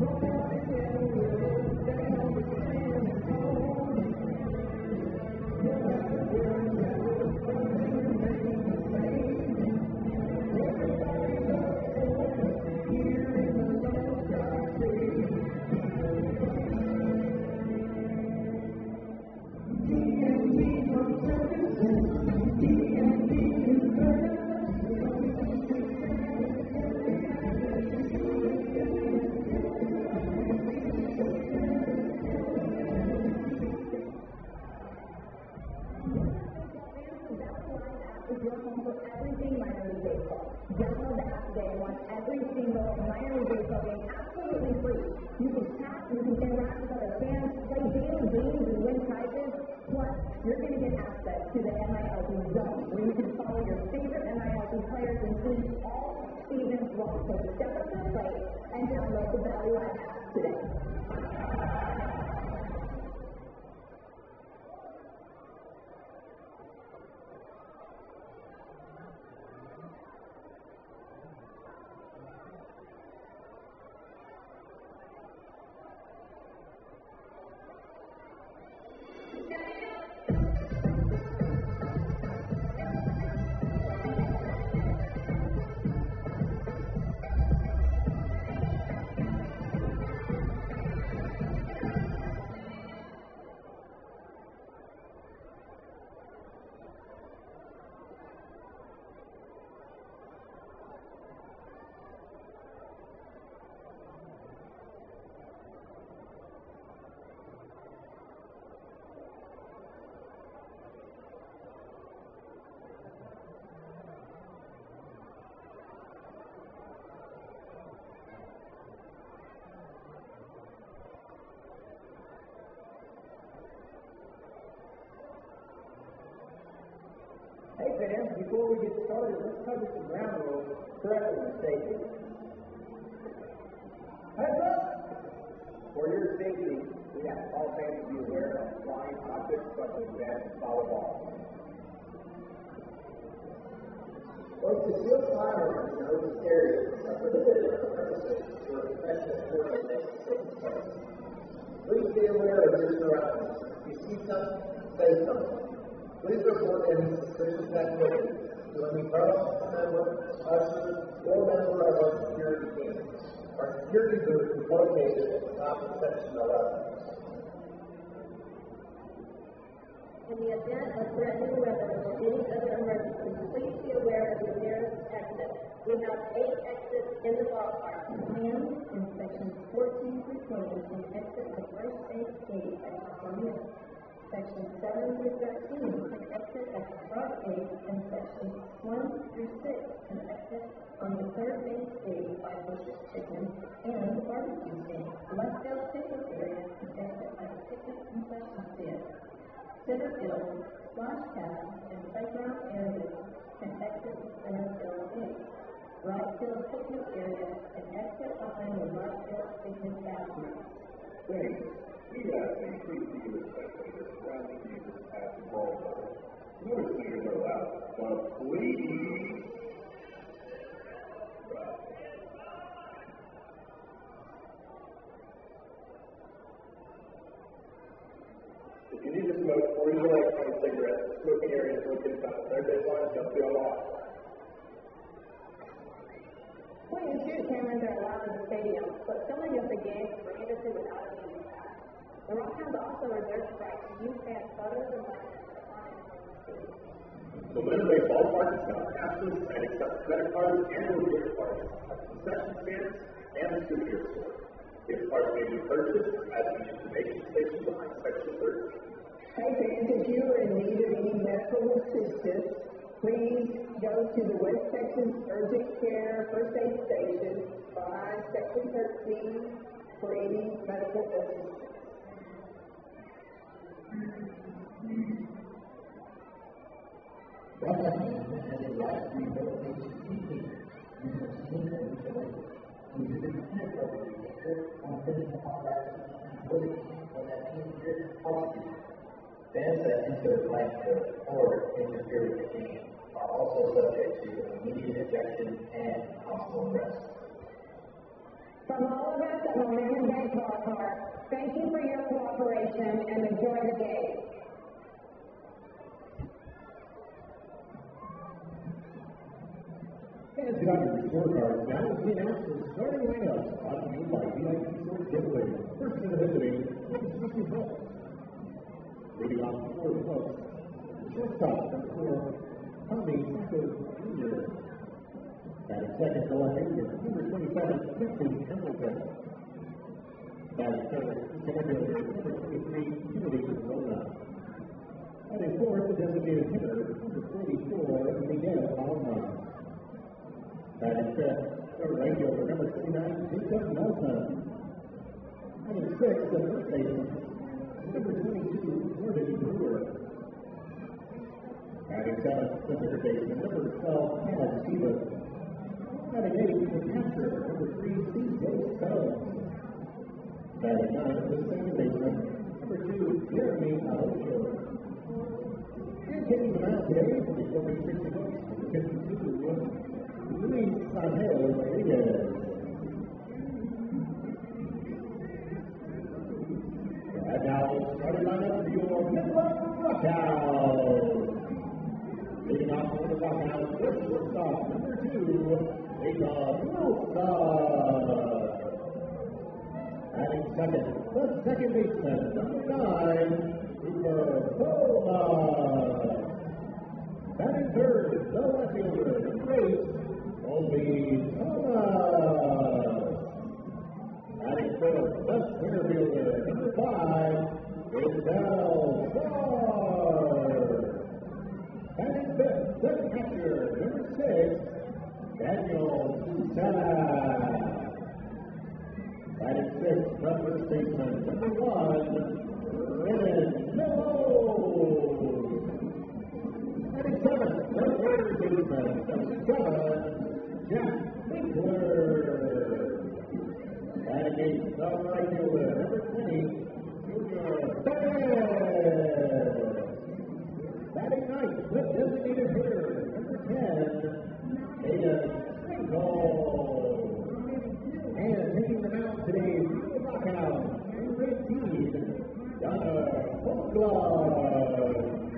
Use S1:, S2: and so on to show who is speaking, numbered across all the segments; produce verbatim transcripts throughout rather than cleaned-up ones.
S1: Before we get started, let's cover some ground rules correctly and safely. Heads up! For your safety, we have all fans to be aware of flying objects such as that and foul ball. Those concealed firearms in open areas are prohibited for purposes for professional sporting activities. Please be aware of your surroundings. If you see something, say something. Please report any suspicious activity to any federal member, usher, or member of our security team. Our security booth is located at the top of section eleven.
S2: In the event of threatening weather or any other emergency, please be aware of the nearest exit. We have eight exits in the ballpark. And in sections fourteen through twenty, an exit the first base gate at Columbia. Section seven through thirteen, an exit at the front gate, and sections one through six, an exit on the third base gate by Bush's Chicken and the barbecue stand. Left-field pickup area, an exit at the picnic concession stand. Center field, splash pad, and playground areas can exit the center field gate. Right field picnic area, an exit behind the right field picnic bathroom.
S3: Thanks. We have increased the use of spectators surrounding users at the ball field. No spectators are allowed, but please. If you need to smoke or use electronic cigarettes, smoking areas located on the third base line shall be unlocked.
S2: twenty-two cameras are allowed in the stadium, but filming of the game is prohibited without a media pass. The Rockhounds also reserve the right to use fan photos and videos.
S3: The Winter Baseball Park is now cashless and accepts credit cards and debit cards at the concession stands and the souvenir store. Gift cards may be purchased at the information station behind section thirteen.
S4: Hey fans, if you are in need of any medical assistance, please go to the West Texas Urgent Care First Aid Station behind section thirteen for any medical assistance.
S5: Fans that enter the landfill or interfere with the game are also subject to immediate ejection and hospital arrest.
S4: From all of us at Momentum Bank Ballpark, thank you for your cooperation and enjoy the game.
S6: Fans get out your scorecards now as we announce the starting lineup brought to you by V I P Sports Giveaway. First in the visiting, Mississippi Bucks. Leading off the four Bucks, shortstop, number four, Tommy Santos Junior Batting second, the left-hander, number twenty-seven, Quincy Hamilton. Batting third, commander, number twenty-three, Kennedy Rona. Batting fourth, the designated hitter, number forty-four, Miguel Alma. Batting fifth, third right fielder, number twenty-nine, Jacob Nelson. Batting sixth, the first baseman, number twenty-two, Jordan Brewer. Batting seventh, the third baseman, number twelve, Hannah Stevens. Batting eighth, the catcher, number three, C J Stubbs. Batting ninth, the second baseman, number two, Jeremy Aocho. And taking the mound today for the forty-six Bucks, number fifty-two, Luis Angel Rodriguez. And now, starting lineup for your Midland Rockhouse. Leading off for the Rockhouse, first shortstop, number two, Jacob Wilson. Batting second, the second baseman, number nine, Cooper Bowman. Batting third, the left fielder, number eight, Colby Thomas. Batting fourth, the center fielder, number five, Isabel Starr. Batting fifth, the catcher, number six, Daniel Susana. Batting sixth, the first baseman, number one, Rennan Miller. Batting seventh, the third baseman, number seven, Jack Winkler. Batting eighth, the right fielder, number twenty, Junior Perez. Batting ninth, the designated hitter, number ten, Aiden Winkle. And taking the mound today, the Rockhouse, number eighteen, Donna Folklard.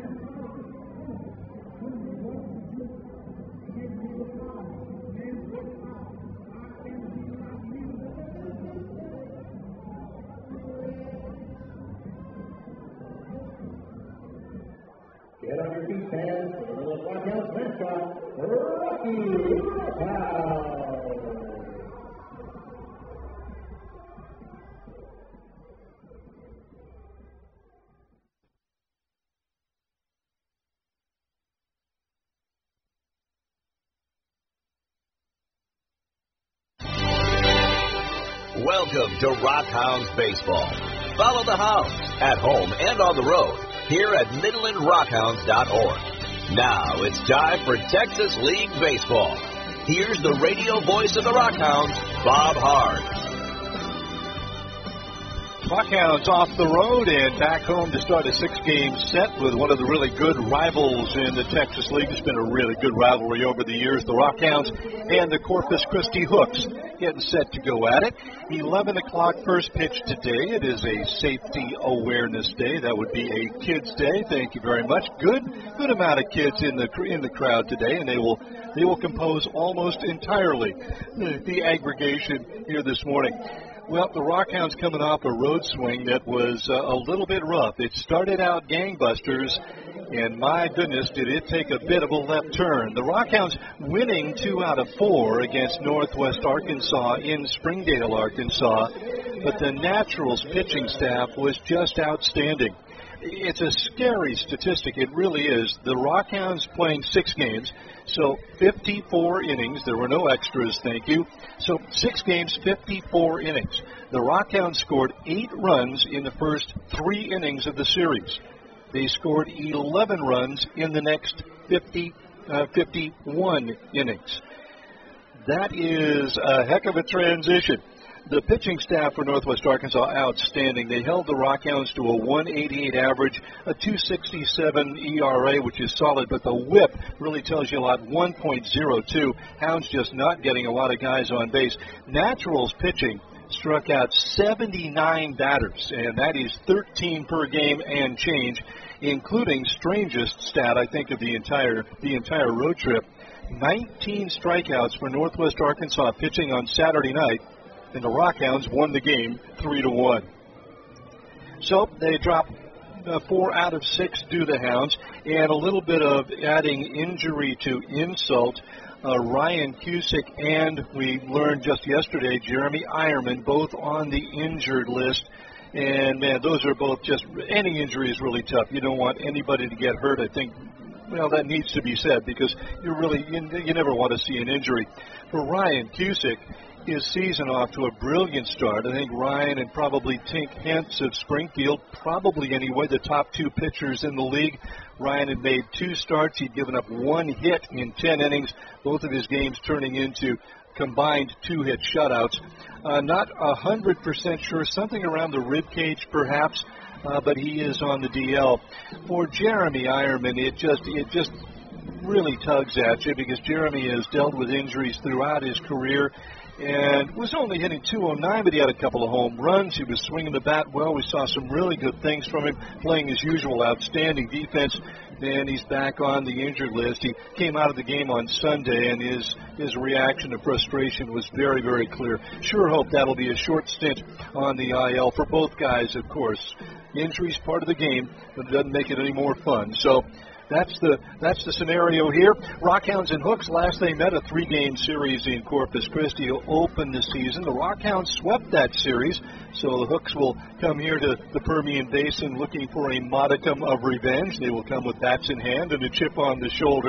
S6: Get on your feet, fans, for the Little Rockhouse mascot, Rocky Rockhouse.
S7: Welcome to Rockhounds Baseball. Follow the Hounds at home and on the road here at Midland Rockhounds dot org. Now it's time for Texas League Baseball. Here's the radio voice of the Rockhounds, Bob Hard.
S8: Rockhounds off the road and back home to start a six-game set with one of the really good rivals in the Texas League. It's been a really good rivalry over the years. The Rockhounds and the Corpus Christi Hooks getting set to go at it. eleven o'clock first pitch today. It is a safety awareness day. That would be a kids' day. Thank you very much. Good, good amount of kids in the in the crowd today, and they will they will compose almost entirely the, the aggregation here this morning. Well, the Rockhounds coming off a road swing that was uh, a little bit rough. It started out gangbusters, and my goodness, did it take a bit of a left turn. The Rockhounds winning two out of four against Northwest Arkansas in Springdale, Arkansas, but the Naturals pitching staff was just outstanding. It's a scary statistic. It really is. The Rockhounds playing six games, so fifty-four innings. There were no extras, thank you. So six games, fifty-four innings. The Rockhounds scored eight runs in the first three innings of the series. They scored eleven runs in the next fifty, uh, fifty-one innings. That is a heck of a transition. The pitching staff for Northwest Arkansas, outstanding. They held the Rockhounds to a one eighty-eight average, a two sixty-seven E R A, which is solid, but the whip really tells you a lot, one point oh two. Hounds just not getting a lot of guys on base. Naturals pitching struck out seventy-nine batters, and that is thirteen per game and change, including strangest stat, I think, of the entire the entire road trip. nineteen strikeouts for Northwest Arkansas pitching on Saturday night, and the Rockhounds won the game three to one. So they dropped uh, four out of six do the Hounds, and a little bit of adding injury to insult. Uh, Ryan Cusick and, we learned just yesterday, Jeremy Ironman, both on the injured list. And, man, those are both just, any injury is really tough. You don't want anybody to get hurt. I think, well, that needs to be said, because you really, you, you never want to see an injury. For Ryan Cusick, his season off to a brilliant start. I think Ryan and probably Tink Hentz of Springfield, probably anyway, the top two pitchers in the league. Ryan had made two starts. He'd given up one hit in ten innings, both of his games turning into combined two-hit shutouts. Uh, not one hundred percent sure, something around the rib cage perhaps, uh, but he is on the D L. For Jeremy Ironman, it just it just really tugs at you, because Jeremy has dealt with injuries throughout his career and was only hitting two oh nine, but he had a couple of home runs. He was swinging the bat well. We saw some really good things from him, playing his usual outstanding defense, and he's back on the injured list. He came out of the game on Sunday, and his, his reaction to frustration was very, very clear. Sure hope that'll be a short stint on the I L for both guys, of course. Injury's part of the game, but it doesn't make it any more fun. So That's the that's the scenario here. Rockhounds and Hooks, last they met, a three-game series in Corpus Christi to open the season. The Rockhounds swept that series, so the Hooks will come here to the Permian Basin looking for a modicum of revenge. They will come with bats in hand and a chip on the shoulder.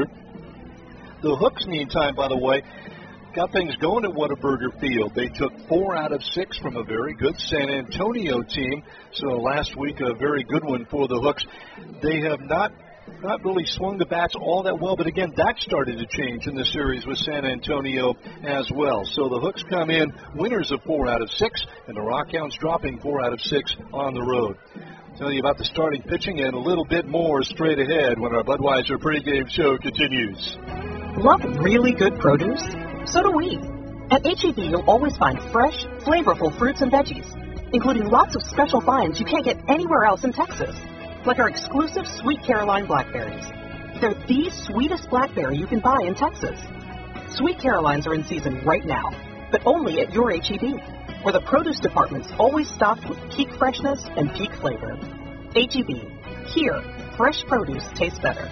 S8: The Hooks, meantime, by the way, got things going at Whataburger Field. They took four out of six from a very good San Antonio team, so last week a very good one for the Hooks. They have not Not really swung the bats all that well, but again, that started to change in the series with San Antonio as well. So the Hooks come in winners of four out of six, and the Rockhounds dropping four out of six on the road. I'll tell you about the starting pitching and a little bit more straight ahead when our Budweiser pregame show continues.
S9: Love really good produce? So do we. At H E B, you'll always find fresh, flavorful fruits and veggies, including lots of special finds you can't get anywhere else in Texas, like our exclusive Sweet Caroline blackberries. They're the sweetest blackberry you can buy in Texas. Sweet Carolines are in season right now, but only at your H E B, where the produce department's always stocked with peak freshness and peak flavor. H E B. Here, fresh produce tastes better.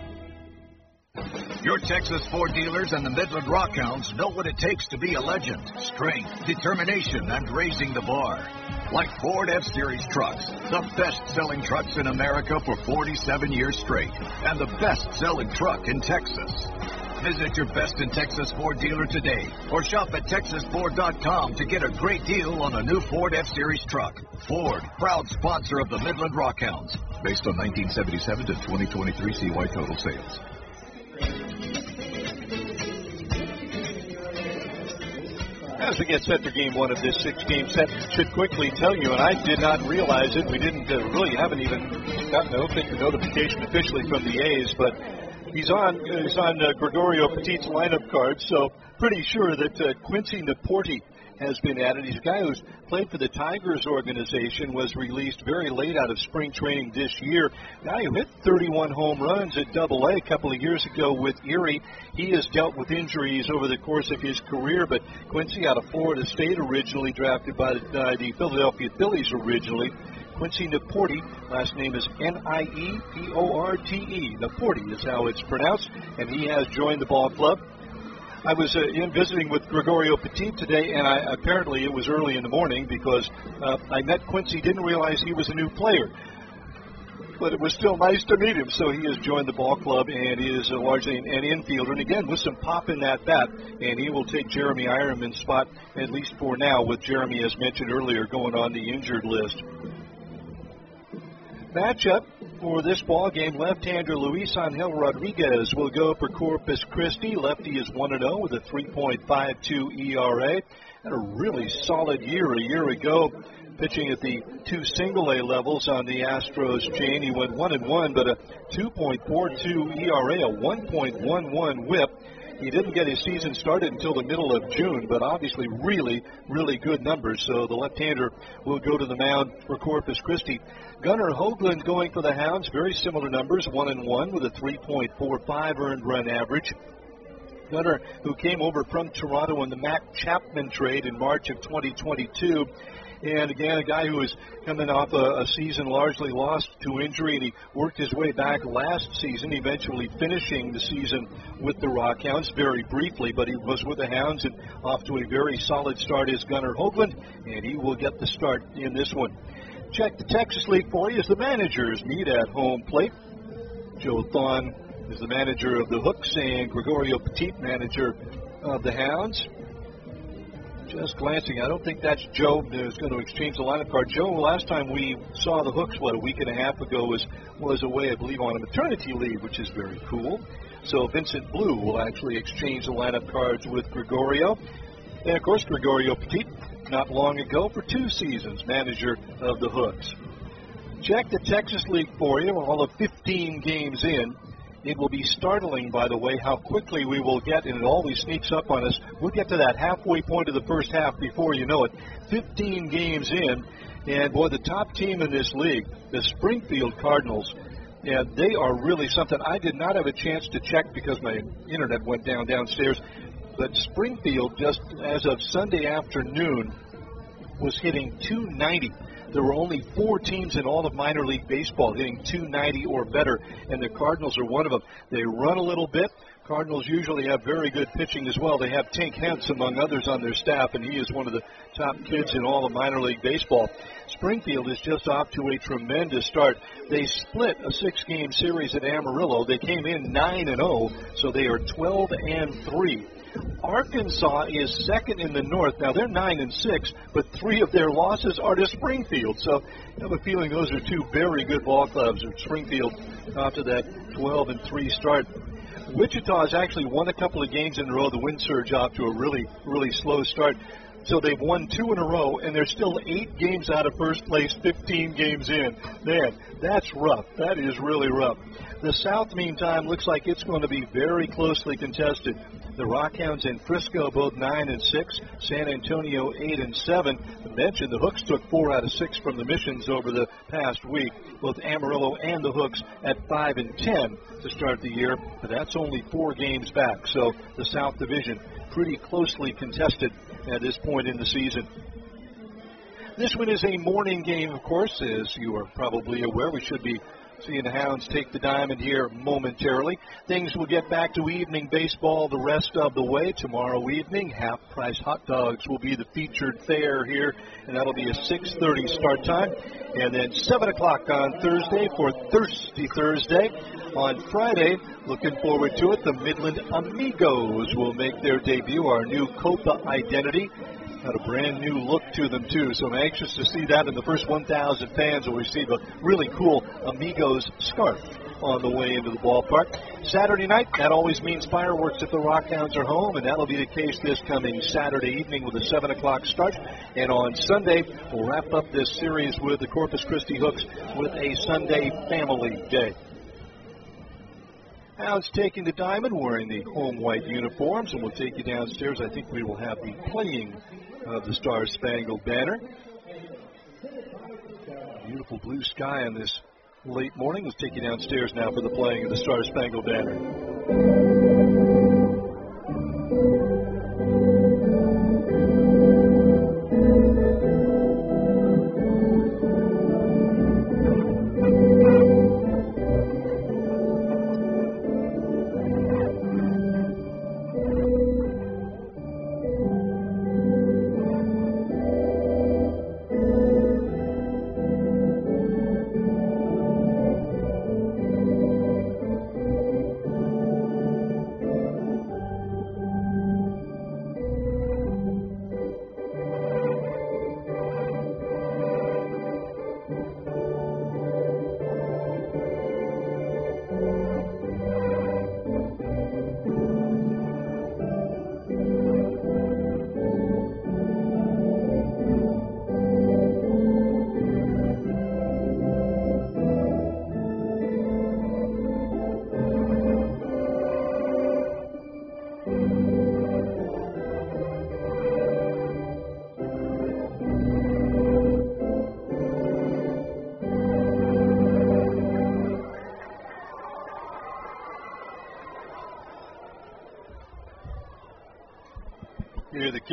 S10: Your Texas Ford dealers and the Midland Rockhounds know what it takes to be a legend. Strength, determination, and raising the bar. Like Ford F-Series trucks, the best-selling trucks in America for forty-seven years straight, and the best-selling truck in Texas. Visit your Best in Texas Ford dealer today, or shop at texas ford dot com to get a great deal on a new Ford F-Series truck. Ford, proud sponsor of the Midland Rockhounds. Based on nineteen seventy-seven to twenty twenty-three C Y total sales.
S8: As we get set for game one of this six-game set, should quickly tell you, and I did not realize it, we didn't uh, really haven't even gotten, I don't think, the notification officially from the A's, but he's on he's on uh, Gregorio Petit's lineup card, so pretty sure that uh, Quincy Naporti has been added. He's a guy who's played for the Tigers organization, was released very late out of spring training this year. Guy who hit thirty-one home runs at Double A a couple of years ago with Erie. He has dealt with injuries over the course of his career, but Quincy out of Florida State, originally drafted by the, uh, the Philadelphia Phillies originally. Quincy Naporti, last name is N I E P O R T E. Naporti is how it's pronounced, and he has joined the ball club. I was uh, in visiting with Gregorio Petit today, and I, apparently it was early in the morning because uh, I met Quincy, didn't realize he was a new player. But it was still nice to meet him, so he has joined the ball club and is uh, largely an, an infielder. And again, with some pop in that bat, and he will take Jeremy Ironman's spot, at least for now, with Jeremy, as mentioned earlier, going on the injured list. Matchup for this ball game, left-hander Luis Angel Rodriguez will go for Corpus Christi. Lefty is one and oh with a three point five two E R A. had a really solid year a year ago, pitching at the two single A levels on the Astros chain. He went one and one, but a two point four two E R A, a one point one one whip. He didn't get his season started until the middle of June, but obviously really, really good numbers. So the left-hander will go to the mound for Corpus Christi. Gunnar Hoagland going for the Hounds, very similar numbers, one and one with a three point four five earned run average. Gunnar, who came over from Toronto in the Matt Chapman trade in March of twenty twenty-two. And again, a guy who was coming off a, a season largely lost to injury, and he worked his way back last season, eventually finishing the season with the Rockhounds very briefly, but he was with the Hounds and off to a very solid start is Gunnar Hoagland, and he will get the start in this one. Check the Texas League for you as the managers meet at home plate. Joe Thon is the manager of the Hooks, and Gregorio Petit, manager of the Hounds. Just glancing, I don't think that's Joe who's going to exchange the lineup card. Joe, last time we saw the Hooks, what, a week and a half ago, was was away, I believe, on a maternity leave, which is very cool. So Vincent Blue will actually exchange the lineup cards with Gregorio. And, of course, Gregorio Petit, not long ago, for two seasons, manager of the Hooks. Check the Texas League for you, all of fifteen games in. It will be startling, by the way, how quickly we will get, and it always sneaks up on us. We'll get to that halfway point of the first half before you know it. fifteen games in, and boy, the top team in this league, the Springfield Cardinals, and they are really something. I did not have a chance to check because my internet went down downstairs, but Springfield, just as of Sunday afternoon, was hitting two ninety. There were only four teams in all of minor league baseball hitting two ninety or better, and the Cardinals are one of them. They run a little bit. Cardinals usually have very good pitching as well. They have Tink Hence, among others, on their staff, and he is one of the top kids in all of minor league baseball. Springfield is just off to a tremendous start. They split a six-game series at Amarillo. They came in nine and oh, so they are twelve and three. Arkansas is second in the North. Now, they're nine and six, but three of their losses are to Springfield. So I have a feeling those are two very good ball clubs. Springfield after that twelve and three start. Wichita has actually won a couple of games in a row. The wind surge off to a really, really slow start. So they've won two in a row, and they're still eight games out of first place, fifteen games in. Man, that's rough. That is really rough. The South, meantime, looks like it's going to be very closely contested. The Rockhounds and Frisco both nine and six, San Antonio eight and seven. I mentioned the Hooks took four out of six from the Missions over the past week. Both Amarillo and the Hooks at five and ten to start the year, but that's only four games back. So the South Division pretty closely contested at this point in the season. This one is a morning game, of course, as you are probably aware. We should be seeing the Hounds take the diamond here momentarily. Things will get back to evening baseball the rest of the way. Tomorrow evening, half-price hot dogs will be the featured fare here, and that'll be a six thirty start time. And then seven o'clock on Thursday for Thirsty Thursday. On Friday, looking forward to it, the Midland Amigos will make their debut, our new Copa identity. Got a brand new look to them, too, so I'm anxious to see that, and the first one thousand fans will receive a really cool Amigos scarf on the way into the ballpark. Saturday night, that always means fireworks if the Rockhounds are home, and that'll be the case this coming Saturday evening with a seven o'clock start. And on Sunday, we'll wrap up this series with the Corpus Christi Hooks with a Sunday family day. Hounds taking the diamond, wearing the home white uniforms, and we'll take you downstairs. I think we will have the playing of the Star Spangled Banner. Beautiful blue sky on this late morning. Let's take you downstairs now for the playing of the Star Spangled Banner.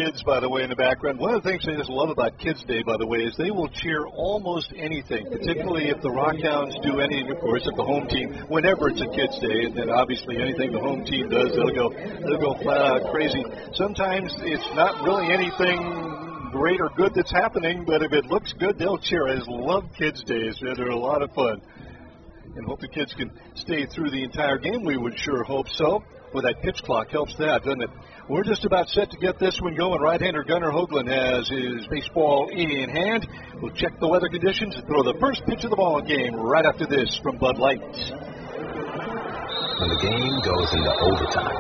S8: kids, by the way, in the background. One of the things I just love about Kids Day, by the way, is they will cheer almost anything, particularly if the Rockhounds do anything, of course, if the home team, whenever it's a Kids Day, and then obviously anything the home team does, they'll go, they'll go flat out crazy. Sometimes it's not really anything great or good that's happening, but if it looks good, they'll cheer. I just love Kids Days. They're a lot of fun. And hope the kids can stay through the entire game. We would sure hope so. Well, that pitch clock helps that, doesn't it? We're just about set to get this one going. Right-hander Gunnar Hoagland has his baseball in hand. We'll check the weather conditions and throw the first pitch of the ball game right after this from Bud Light.
S7: And the game goes into overtime.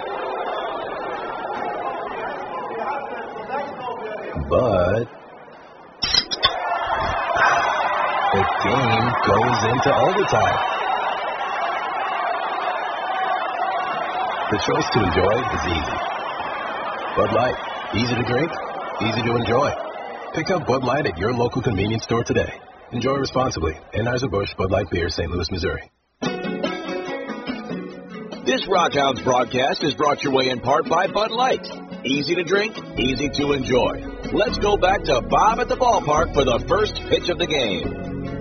S7: But the game goes into overtime. The choice to enjoy is easy. Bud Light, easy to drink, easy to enjoy. Pick up Bud Light at your local convenience store today. Enjoy responsibly. Anheuser-Busch Bud Light Beer, Saint Louis, Missouri. This Rockhounds broadcast is brought your way in part by Bud Light. Easy to drink, easy to enjoy. Let's go back to Bob at the ballpark for the first pitch of the game.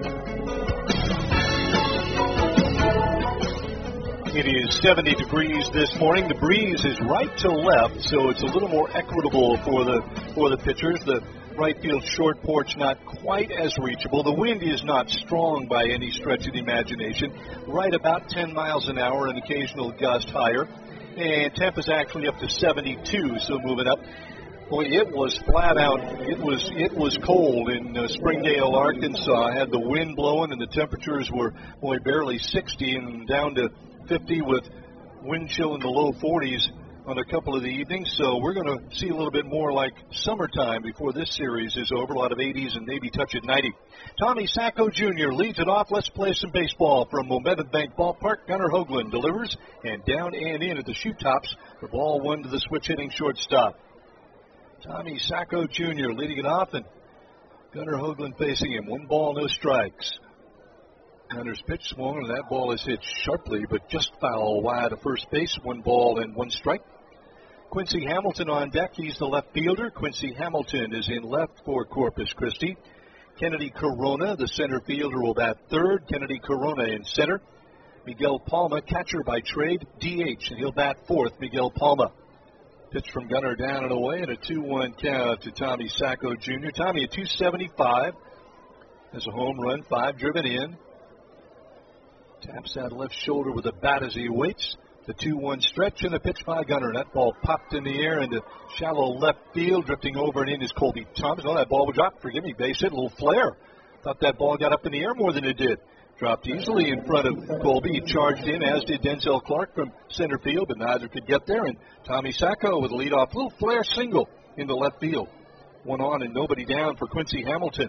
S8: It is seventy degrees this morning. The breeze is right to left, so it's a little more equitable for the for the pitchers. The right field short porch not quite as reachable. The wind is not strong by any stretch of the imagination. Right about ten miles an hour, an occasional gust higher. And temp is actually up to seventy-two, so moving up. Boy, it was flat out. It was it was cold in uh, Springdale, Arkansas. Had the wind blowing, and the temperatures were, boy, barely sixty and down to fifty with wind chill in the low forties on a couple of the evenings. So we're going to see a little bit more like summertime before this series is over. A lot of eighties and maybe touch at ninety. Tommy Sacco Junior leads it off. Let's play some baseball from Momentum Bank Ballpark. Gunnar Hoagland delivers, and down and in at the shoe tops. The ball one to the switch hitting shortstop. Tommy Sacco Junior leading it off, and Gunnar Hoagland facing him. One ball, no strikes. Gunner's pitch swung, and that ball is hit sharply, but just foul wide of first base. One ball and one strike. Quincy Hamilton on deck. He's the left fielder. Quincy Hamilton is in left for Corpus Christi. Kennedy Corona, the center fielder, will bat third. Kennedy Corona in center. Miguel Palma, catcher by trade, D H, and he'll bat fourth. Miguel Palma. Pitch from Gunnar down and away, and a two one count to Tommy Sacco Junior Tommy at two seventy-five. Has a home run, five driven in. Taps that left shoulder with a bat as he waits. The two one stretch and the pitch by Gunnar. That ball popped in the air into shallow left field. Drifting over and in is Colby Thomas. Oh, that ball was dropped. Forgive me, base hit, a little flare. Thought that ball got up in the air more than it did. Dropped easily in front of Colby. He charged in, as did Denzel Clark from center field, but neither could get there. And Tommy Sacco with a leadoff little flare single into left field. One on and nobody down for Quincy Hamilton.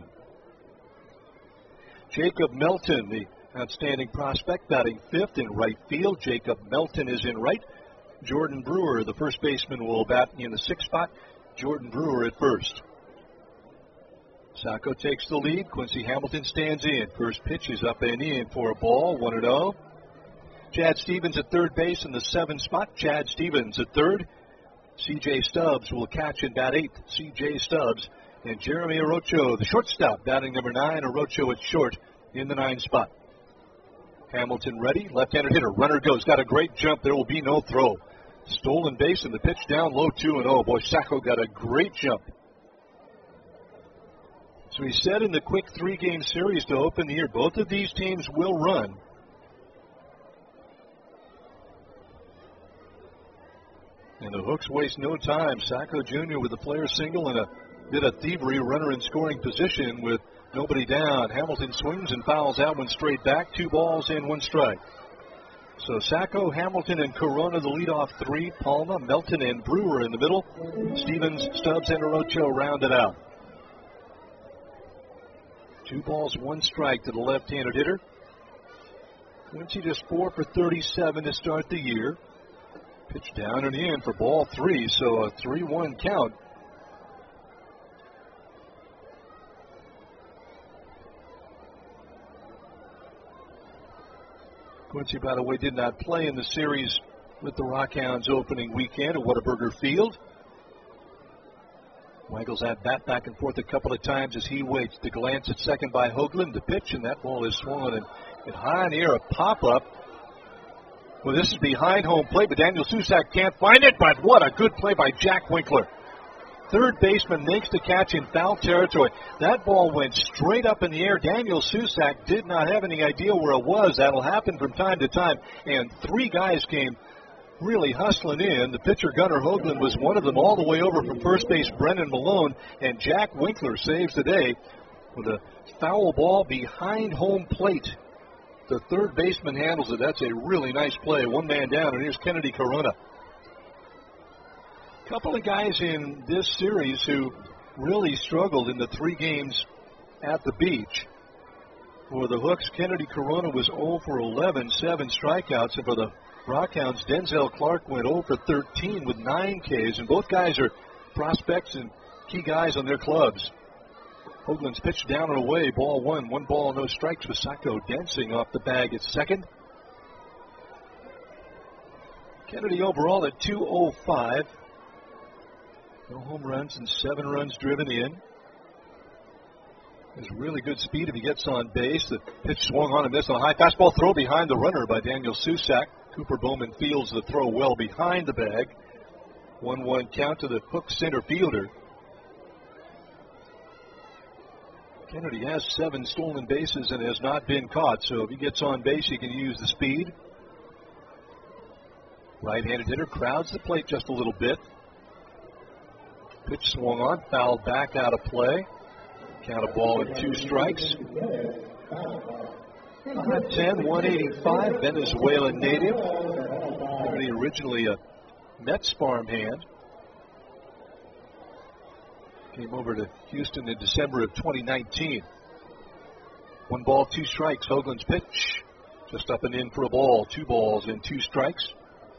S8: Jacob Melton, the outstanding prospect, batting fifth in right field. Jacob Melton is in right. Jordan Brewer, the first baseman, will bat in the sixth spot. Jordan Brewer at first. Sacco takes the lead. Quincy Hamilton stands in. First pitch is up and in for a ball, one and oh. Chad Stevens at third base in the seventh spot. Chad Stevens at third. C J Stubbs will catch and bat eighth. C J Stubbs and Jeremy Orocho, the shortstop, batting number nine. Orocho at short in the ninth spot. Hamilton ready. Left-handed hitter. Runner goes. Got a great jump. There will be no throw. Stolen base and the pitch down low two and oh. Boy, Sacco got a great jump. So he said in the quick three-game series to open the year, both of these teams will run. And the Hooks waste no time. Sacco Junior with a player single and a bit of thievery, runner in scoring position with nobody down. Hamilton swings and fouls out one straight back. Two balls and one strike. So Sacco, Hamilton, and Corona, the leadoff three. Palma, Melton, and Brewer in the middle. Stevens, Stubbs, and Orocho round it out. Two balls, one strike to the left-handed hitter. Quincy just four for thirty-seven to start the year. Pitch down and in for ball three, so a three one count. Quincy, by the way, did not play in the series with the Rockhounds opening weekend at Whataburger Field. Waggles that bat back and forth a couple of times as he waits. The glance at second by Hoagland. The pitch, and that ball is swung and, and high in the air. A pop-up. Well, this is behind home plate, but Daniel Susac can't find it. But what a good play by Jack Winkler. Third baseman makes the catch in foul territory. That ball went straight up in the air. Daniel Susac did not have any idea where it was. That'll happen from time to time. And three guys came really hustling in. The pitcher, Gunnar Hoagland, was one of them all the way over from first base, Brennan Malone. And Jack Winkler saves the day with a foul ball behind home plate. The third baseman handles it. That's a really nice play. One man down, and here's Kennedy Corona. A couple of guys in this series who really struggled in the three games at the beach. For the Hooks, Kennedy Corona was oh for eleven, seven strikeouts. And for the Rockhounds, Denzel Clark went oh for thirteen with nine Ks. And both guys are prospects and key guys on their clubs. Hoagland's pitch down and away, ball one. One ball, no strikes with Sacco dancing off the bag at second. Kennedy overall at two oh five. No home runs and seven runs driven in. Has really good speed if he gets on base. The pitch swung on and missed on a high fastball throw behind the runner by Daniel Susac. Cooper Bowman fields the throw well behind the bag. one one count to the Hook center fielder. Kennedy has seven stolen bases and has not been caught, so if he gets on base, he can use the speed. Right-handed hitter crowds the plate just a little bit. Pitch swung on, fouled back out of play. Count a ball and two strikes. five ten, one eighty-five, Venezuelan native. Originally a Mets farmhand. Came over to Houston in December of twenty nineteen. One ball, two strikes. Hoagland's pitch. Just up and in for a ball. Two balls and two strikes.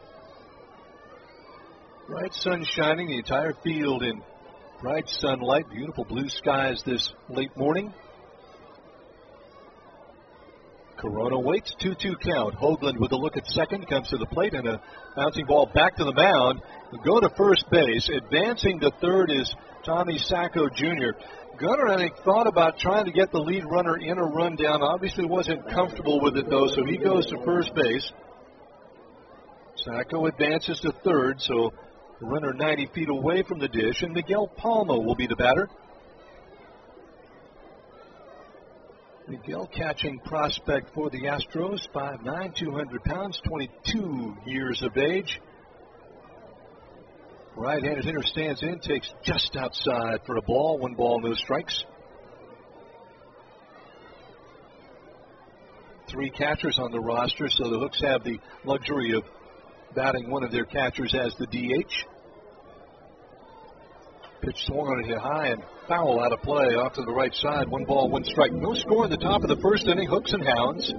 S8: Bright sun shining, the entire field in bright sunlight. Beautiful blue skies this late morning. Corona waits, two two count. Hoagland with a look at second, comes to the plate, and a bouncing ball back to the mound. Go to first base. Advancing to third is Tommy Sacco Junior Gunnar, I think, thought about trying to get the lead runner in a rundown. Obviously wasn't comfortable with it, though, so he goes to first base. Sacco advances to third, so the runner ninety feet away from the dish, and Miguel Palma will be the batter. Miguel, catching prospect for the Astros, five nine, two hundred pounds, twenty-two years of age. Right-handed hitter stands in, takes just outside for a ball. One ball, no strikes. Three catchers on the roster, so the Hooks have the luxury of batting one of their catchers as the D H. Pitch swung on it hit high and foul out of play off to the right side. One ball, one strike. No score in the top of the first inning. Hooks and Hounds.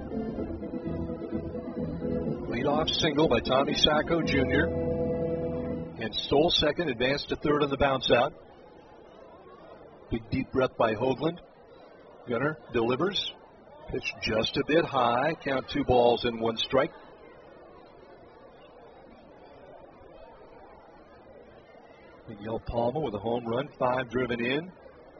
S8: Leadoff single by Tommy Sacco Junior And stole second, advanced to third on the bounce out. Big deep breath by Hoagland. Gunnar delivers. Pitch just a bit high. Count two balls and one strike. Miguel Palma with a home run, five driven in.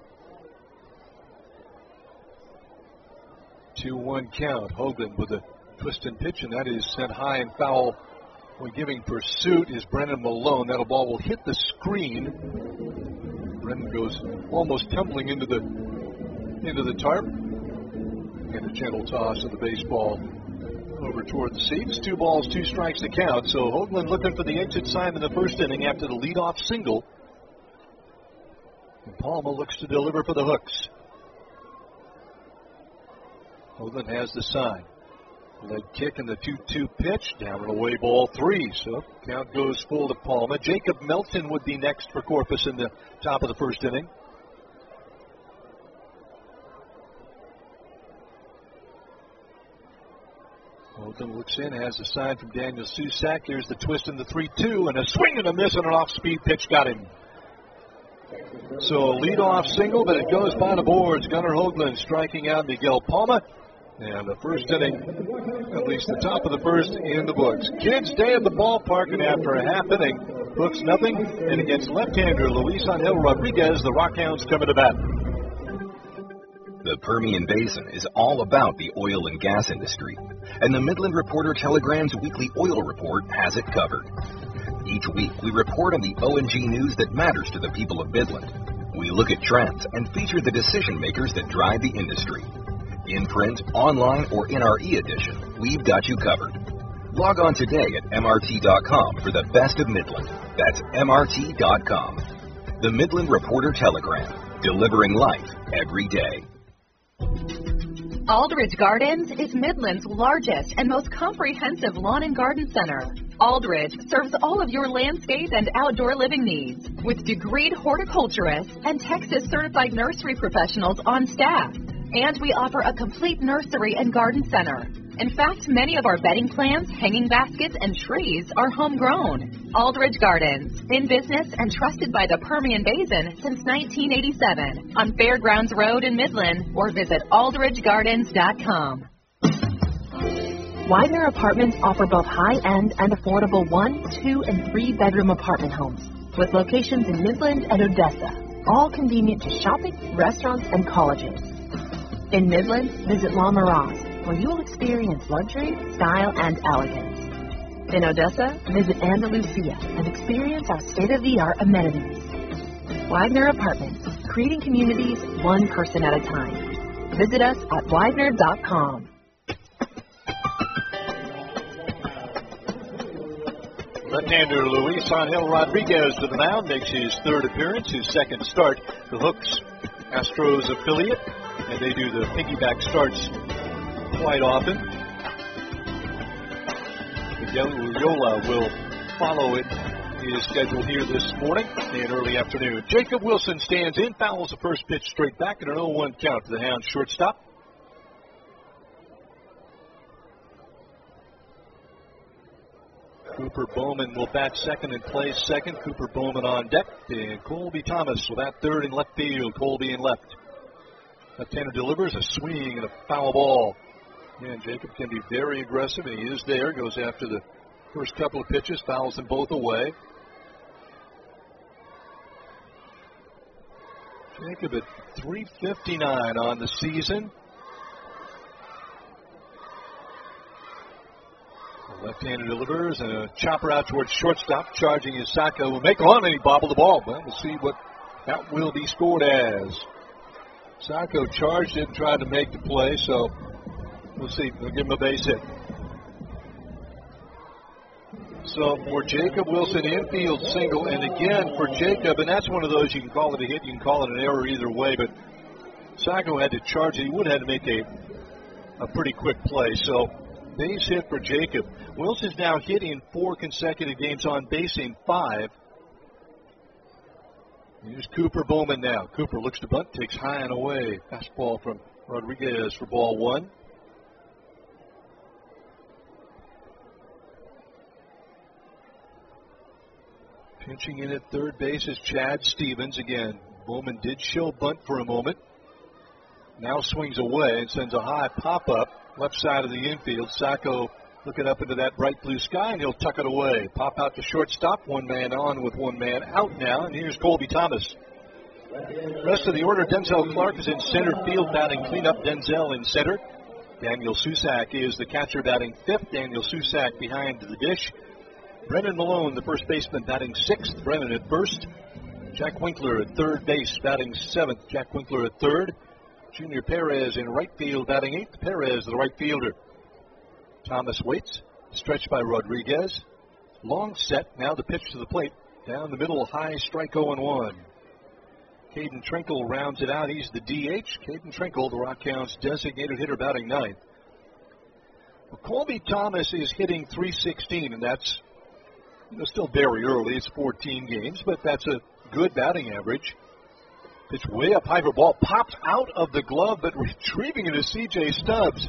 S8: two one count. Hoagland with a twist and pitch, and that is sent high and foul. When giving pursuit is Brennan Malone. That ball will hit the screen. Brennan goes almost tumbling into the into the tarp. And a gentle toss of the baseball over toward the seats. Two balls, two strikes to count. So Hoagland looking for the exit sign in the first inning after the leadoff single. And Palma looks to deliver for the Hooks. Hoagland has the sign. Leg kick and the two two pitch. Down and away, ball three. So count goes full to Palma. Jacob Melton would be next for Corpus in the top of the first inning. Hoagland looks in, has a sign from Daniel Susac. Here's the twist in the three two, and a swing and a miss on an off-speed pitch got him. So a leadoff single, but it goes by the boards. Gunnar Hoagland striking out Miguel Palma. And the first inning, at least the top of the first, in the books. Kids stay at the ballpark, and after a half inning, Hooks nothing, and against left-hander Luis Angel Rodriguez, the Rockhounds come to bat.
S11: The Permian Basin is all about the oil and gas industry, and the Midland Reporter Telegram's weekly oil report has it covered. Each week, we report on the O and G news that matters to the people of Midland. We look at trends and feature the decision makers that drive the industry. In print, online, or in our e-edition, we've got you covered. Log on today at M R T dot com for the best of Midland. That's M R T dot com. The Midland Reporter Telegram, delivering life every day.
S12: Aldridge Gardens is Midland's largest and most comprehensive lawn and garden center. Aldridge serves all of your landscape and outdoor living needs with degreed horticulturists and Texas certified nursery professionals on staff. And we offer a complete nursery and garden center. In fact, many of our bedding plants, hanging baskets, and trees are homegrown. Aldridge Gardens, in business and trusted by the Permian Basin since nineteen eighty-seven on Fairgrounds Road in Midland, or visit aldridge gardens dot com.
S9: Widener Apartments offer both high-end and affordable one, two, and three-bedroom apartment homes with locations in Midland and Odessa, all convenient to shopping, restaurants, and colleges. In Midland, visit La Mirage, where you will experience luxury, style, and elegance. In Odessa, visit Andalusia and experience our state-of-the-art amenities. Widener Apartments, creating communities one person at a time. Visit us at widener dot com.
S8: Left-hander Luis Angel Rodriguez to the mound, makes his third appearance, his second start. The Hooks Astros affiliate, and they do the piggyback starts quite often. Miguel Uriola will follow it. He is scheduled here this morning and early afternoon. Jacob Wilson stands in, fouls the first pitch straight back, and an oh one count to the Hounds shortstop. Cooper Bowman will bat second and play second. Cooper Bowman on deck, and Colby Thomas will bat third in left field. Colby in left. Left-hander delivers a swing and a foul ball. And Jacob can be very aggressive, and he is there. Goes after the first couple of pitches, fouls them both away. Jacob at three fifty-nine on the season. The left-hander delivers, and a chopper out towards shortstop. Charging is Sacco. Will make on, and he bobbled the ball. Well, we'll see what that will be scored as. Sacco charged it and tried to make the play, so we'll see. We'll give him a base hit. So for Jacob Wilson, infield single, and again for Jacob, and that's one of those you can call it a hit, you can call it an error either way, but Sacco had to charge it. He would have had to make a, a pretty quick play, so base hit for Jacob. Wilson's now hit in four consecutive games, on base in five. Here's Cooper Bowman now. Cooper looks to bunt, takes high and away. Fastball from Rodriguez for ball one. Pinching in at third base is Chad Stevens. Again, Bowman did show bunt for a moment. Now swings away and sends a high pop-up left side of the infield. Sacco looking up into that bright blue sky, and he'll tuck it away. Pop out to shortstop, one man on with one man out now, and here's Colby Thomas. Rest of the order, Denzel Clark is in center field batting cleanup. Denzel in center. Daniel Susak is the catcher batting fifth. Daniel Susak behind the dish. Brennan Malone, the first baseman, batting sixth. Brennan at first. Jack Winkler at third base, batting seventh. Jack Winkler at third. Junior Perez in right field, batting eighth. Perez, the right fielder. Thomas waits, stretched by Rodriguez. Long set, now the pitch to the plate. Down the middle, high strike oh and one. Caden Trinkle rounds it out. He's the D H. Caden Trinkle, the Rockhounds' designated hitter, batting ninth. Well, Colby Thomas is hitting three sixteen, and that's you know, still very early. It's fourteen games, but that's a good batting average. Pitch way up high for ball. Popped out of the glove, but retrieving it is C J Stubbs.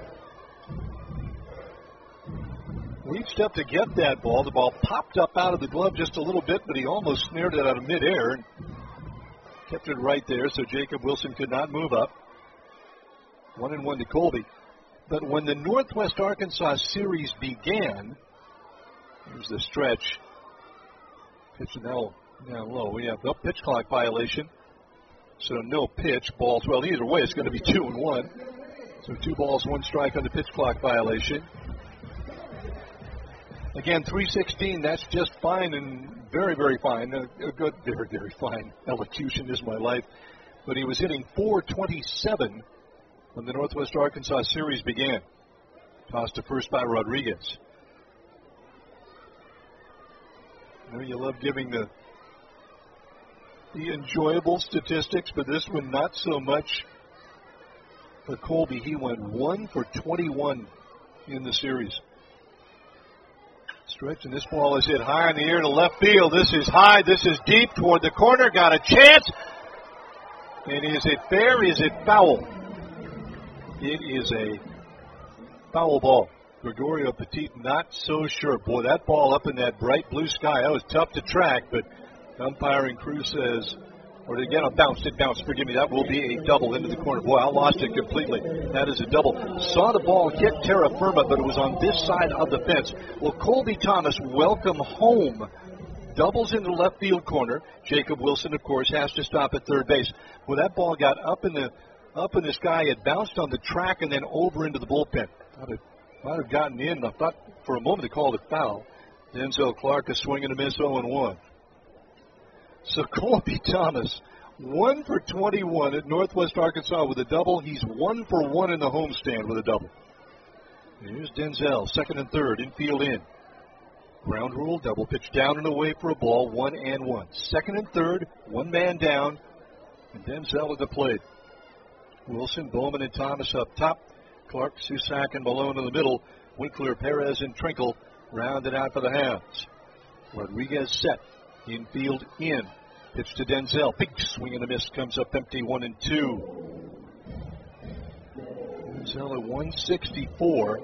S8: Reached up to get that ball. The ball popped up out of the glove just a little bit, but he almost snared it out of midair and kept it right there, so Jacob Wilson could not move up. One and one to Colby. But when the Northwest Arkansas series began, here's the stretch. Pitch now, now low. We have no pitch clock violation. So no pitch. Balls. Well, either way, it's going to be two and one. So two balls, one strike on the pitch clock violation. Again, three sixteen, that's just fine and very, very fine. A, a good, very, very fine elocution is my life. But he was hitting four twenty-seven when the Northwest Arkansas series began. Tossed to first by Rodriguez. You know, you love giving the, the enjoyable statistics, but this one not so much. For Colby, he went one for twenty-one in the series. Stretch, and this ball is hit high in the air to left field. This is high, this is deep toward the corner. Got a chance. And is it fair? Is it foul? It is a foul ball. Gregorio Petit not so sure. Boy, that ball up in that bright blue sky, that was tough to track, but umpiring crew says, or again, it bounced, it bounced, forgive me, that will be a double into the corner. Boy, I lost it completely. That is a double. Saw the ball hit terra firma, but it was on this side of the fence. Well, Colby Thomas, welcome home. Doubles in the left field corner. Jacob Wilson, of course, has to stop at third base. Well, that ball got up in the up in the sky. It bounced on the track and then over into the bullpen. Thought it might have gotten in. I thought for a moment they called it foul. Denzel Clark a swing and a miss, oh and one. So Colby Thomas, one for twenty-one at Northwest Arkansas with a double. He's one for one in the homestand with a double. Here's Denzel, second and third, infield in. Ground rule, double pitch down and away for a ball, one and one. Second and third, one man down, and Denzel at the plate. Wilson, Bowman, and Thomas up top. Clark, Susak, and Malone in the middle. Winkler, Perez, and Trinkle rounded out for the Hounds. Rodriguez set. Infield in. Pitch to Denzel. Big swing and a miss. Comes up empty. One and two. Denzel at one sixty-four.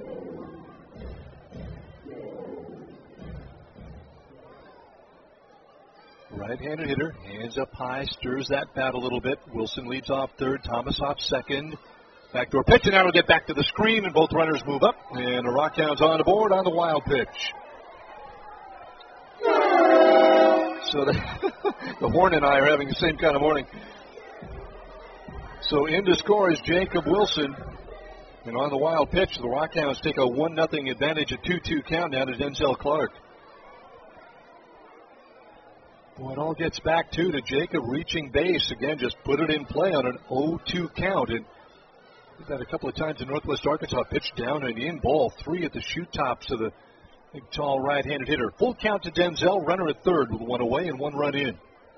S8: Right-handed hitter. Hands up high. Stirs that bat a little bit. Wilson leads off third. Thomas off second. Backdoor pitch. And now we'll get back to the screen. And both runners move up. And the Rockhounds on the board on the wild pitch. So the, the Horn and I are having the same kind of morning. So in to score is Jacob Wilson. And on the wild pitch, the Rockhounds take a one nothing advantage, a two two count now to Denzel Clark. Well, it all gets back to, to Jacob reaching base. Again, just put it in play on an oh two count. And we've had a couple of times in Northwest Arkansas, pitch down and in, ball three at the shoot tops of the big, tall, right-handed hitter. Full count to Denzel. Runner at third with one away and one run in.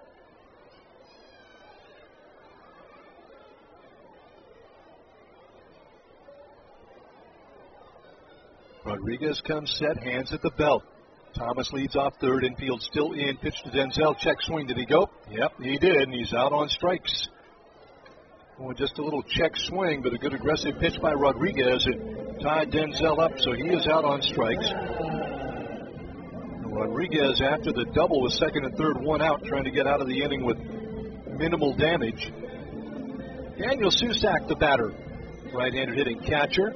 S8: Rodriguez comes set, hands at the belt. Thomas leads off third, infield still in. Pitch to Denzel. Check swing. Did he go? Yep, he did, and he's out on strikes. Well, just a little check swing, but a good aggressive pitch by Rodriguez. It tied Denzel up, so he is out on strikes. Rodriguez, after the double with second and third, one out, trying to get out of the inning with minimal damage. Daniel Susak, the batter, right-handed hitting catcher.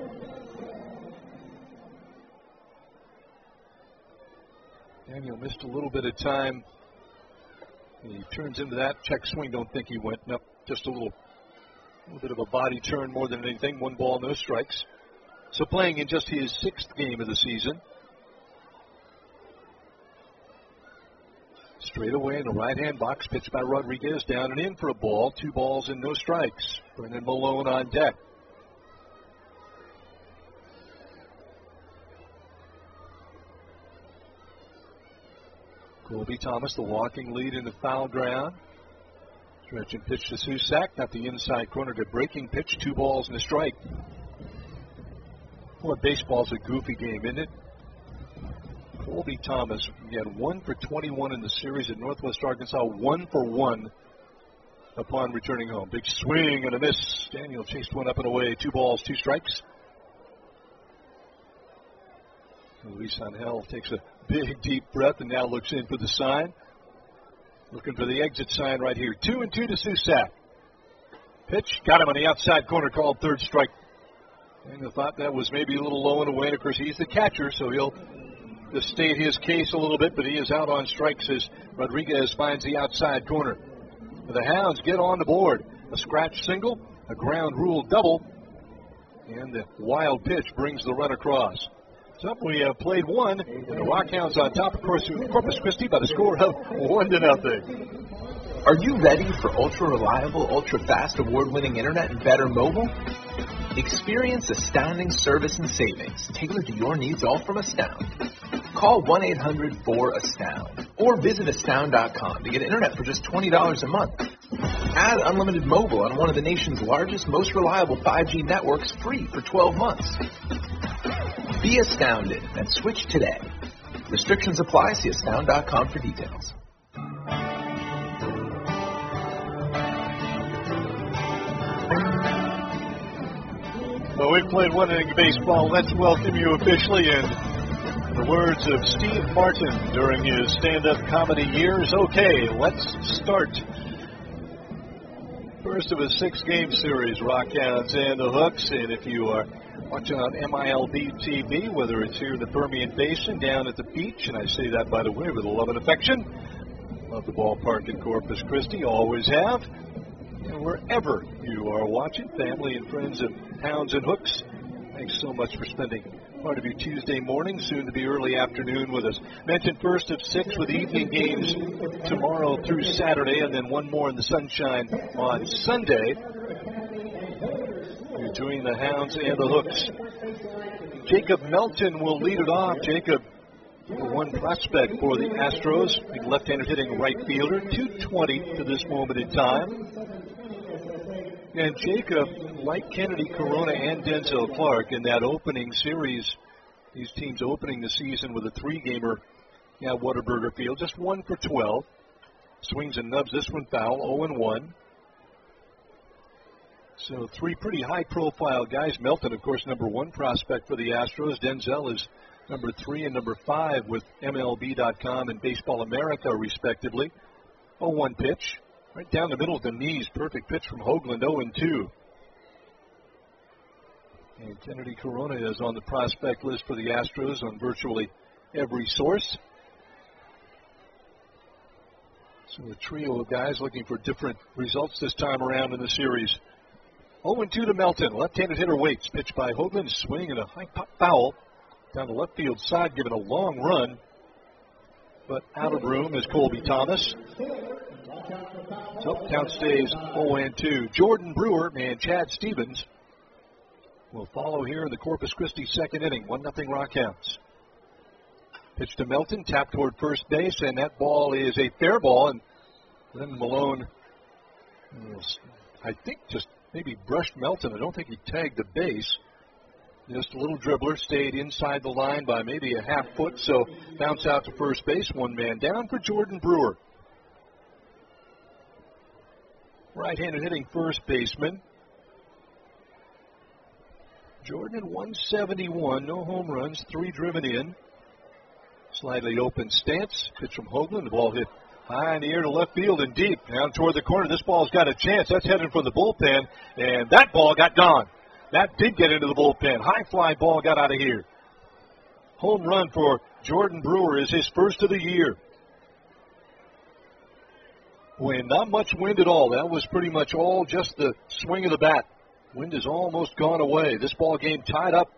S8: Daniel missed a little bit of time. He turns into that check swing. Don't think he went. Nope, just a little, little bit of a body turn more than anything. One ball, no strikes. So playing in just his sixth game of the season. Straight away in the right-hand box, pitched by Rodriguez, down and in for a ball. Two balls and no strikes. Brendan Malone on deck. Colby Thomas, the walking lead in the foul ground. Stretch and pitch to Susak, got the inside corner to breaking pitch. Two balls and a strike. Boy, baseball's a goofy game, isn't it? Colby Thomas, he had one for twenty-one in the series at Northwest Arkansas, one for one upon returning home. Big swing and a miss. Daniel chased one up and away. Two balls, two strikes. Luis Angel takes a big, deep breath and now looks in for the sign. Looking for the exit sign right here. Two and two to Susak. Pitch, got him on the outside corner, called third strike. And I thought that was maybe a little low and away. And of course, he's the catcher, so he'll to state his case a little bit, but he is out on strikes as Rodriguez finds the outside corner. The Hounds get on the board. A scratch single, a ground rule double, and the wild pitch brings the run across. So we have played one, and the Rockhounds on top, of course, with Corpus Christi by the score of one to nothing.
S13: Are you ready for ultra-reliable, ultra-fast, award-winning internet and better mobile? Experience astounding service and savings tailored to your needs, all from Astound. Call one eight hundred four astound or visit astound dot com to get internet for just twenty dollars a month. Add unlimited mobile on one of the nation's largest, most reliable five G networks free for twelve months. Be astounded and switch today. Restrictions apply. See astound dot com for details.
S8: Well, we've played one inning of baseball. Let's welcome you officially in the words of Steve Martin during his stand-up comedy years. Okay, let's start. First of a six-game series, Rockhounds and the Hooks. And if you are watching on M I L B T V, whether it's here in the Permian Basin, down at the beach, and I say that, by the way, with a love and affection. Love the ballpark in Corpus Christi, always have. And wherever you are watching, family and friends of Hounds and Hooks, thanks so much for spending part of your Tuesday morning, soon to be early afternoon with us. Mentioned first of six with evening games tomorrow through Saturday, and then one more in the sunshine on Sunday between the Hounds and the Hooks. Jacob Melton will lead it off. Jacob, the one prospect for the Astros, a left-handed hitting right fielder, two twenty to this moment in time. And Jacob, like Kennedy Corona and Denzel Clark in that opening series, these teams opening the season with a three-gamer at Whataburger Field, just one for twelve. Swings and nubs this one foul, oh and one. So three pretty high-profile guys. Melton, of course, number one prospect for the Astros. Denzel is number three and number five with M L B dot com and Baseball America, respectively. oh one pitch. Right down the middle of the knees. Perfect pitch from Hoagland, oh and two. And Kennedy Corona is on the prospect list for the Astros on virtually every source. So a trio of guys looking for different results this time around in the series. oh and two to Melton. Left-handed hitter waits. Pitch by Hoagland. Swing and a high pop foul down the left field side, giving a long run. But out of room is Colby Thomas. So count stays oh and two. Jordan Brewer and Chad Stevens will follow here in the Corpus Christi second inning. one nothing Rockhounds. Pitch to Melton, tap toward first base, and that ball is a fair ball. And then Malone, I think, just maybe brushed Melton. I don't think he tagged the base. Just a little dribbler, stayed inside the line by maybe a half foot, so bounce out to first base. One man down for Jordan Brewer. Right-handed hitting first baseman. Jordan at one seventy-one, no home runs, three driven in. Slightly open stance. Pitch from Hoagland. The ball hit high in the air to left field and deep. Down toward the corner. This ball's got a chance. That's headed for the bullpen. And that ball got gone. That did get into the bullpen. High fly ball got out of here. Home run for Jordan Brewer is his first of the year. Wind, not much wind at all. That was pretty much all just the swing of the bat. Wind is almost gone away. This ball game tied up.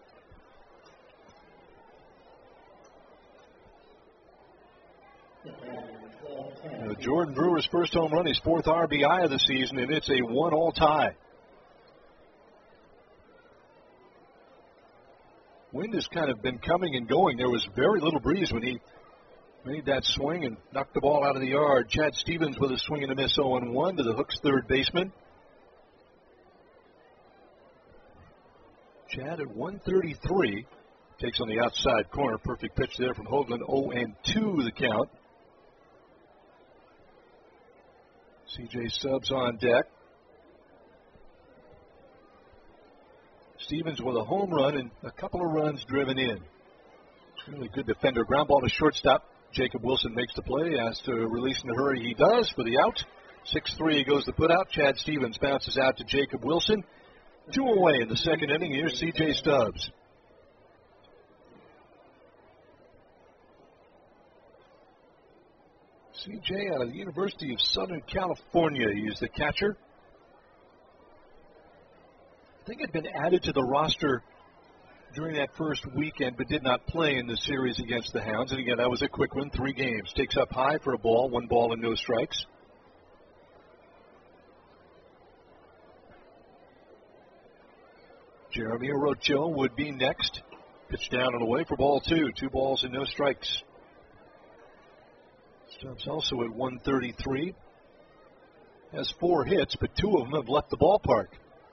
S8: Now, Jordan Brewer's first home run, his fourth R B I of the season, and it's a one-all tie. Wind has kind of been coming and going. There was very little breeze when he made that swing and knocked the ball out of the yard. Chad Stevens with a swing and a miss, oh and one to the Hooks' third baseman. Chad at one thirty-three takes on the outside corner. Perfect pitch there from Hoagland. oh and two the count. C J Stubbs on deck. Stevens with a home run and a couple of runs driven in. Really good defender. Ground ball to shortstop. Jacob Wilson makes the play. Has to release in a hurry. He does for the out. six three goes the put out. Chad Stevens bounces out to Jacob Wilson. Two away in the second inning. Here's C J Stubbs. C J out of the University of Southern California. He's the catcher. I think had been added to the roster during that first weekend, but did not play in the series against the Hounds. And again, that was a quick one, three games. Takes up high for a ball, one ball and no strikes. Jeremy Orocho would be next. Pitch down and away for ball two. Two balls and no strikes. Stubbs also at one thirty-three. Has four hits, but two of them have left the ballpark.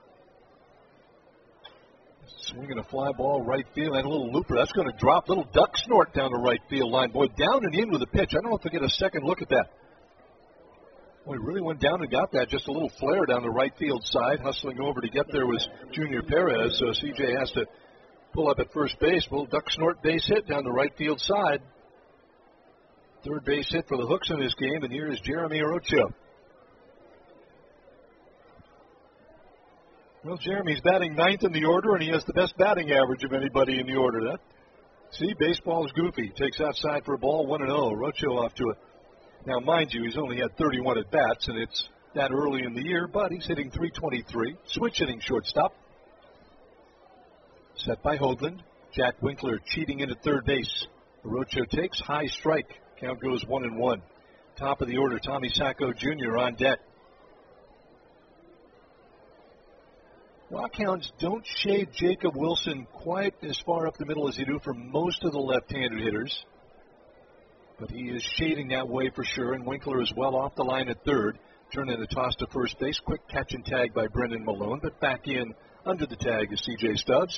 S8: Swinging a fly ball right field and a little looper. That's going to drop. Little duck snort down the right field line. Boy, down and in with a pitch. I don't know if they get a second look at that. Boy, he really went down and got that. Just a little flare down the right field side. Hustling over to get there was Junior Perez. So C J has to pull up at first base. A little duck snort base hit down the right field side. Third base hit for the Hooks in this game. And here is Jeremy Orocho. Well, Jeremy's batting ninth in the order, and he has the best batting average of anybody in the order. That, see, baseball is goofy. Takes outside for a ball, one and oh. Rocho off to it. Now, mind you, he's only had thirty-one at-bats, and it's that early in the year, but he's hitting three twenty-three. Switch hitting shortstop. Set by Hoagland. Jack Winkler cheating in at third base. Rocho takes, high strike. Count goes one and one. Top of the order, Tommy Sacco Junior on deck. Rockhounds don't shade Jacob Wilson quite as far up the middle as they do for most of the left-handed hitters. But he is shading that way for sure, and Winkler is well off the line at third. Turn in a toss to first base. Quick catch and tag by Brendan Malone, but back in under the tag is C J Stubbs.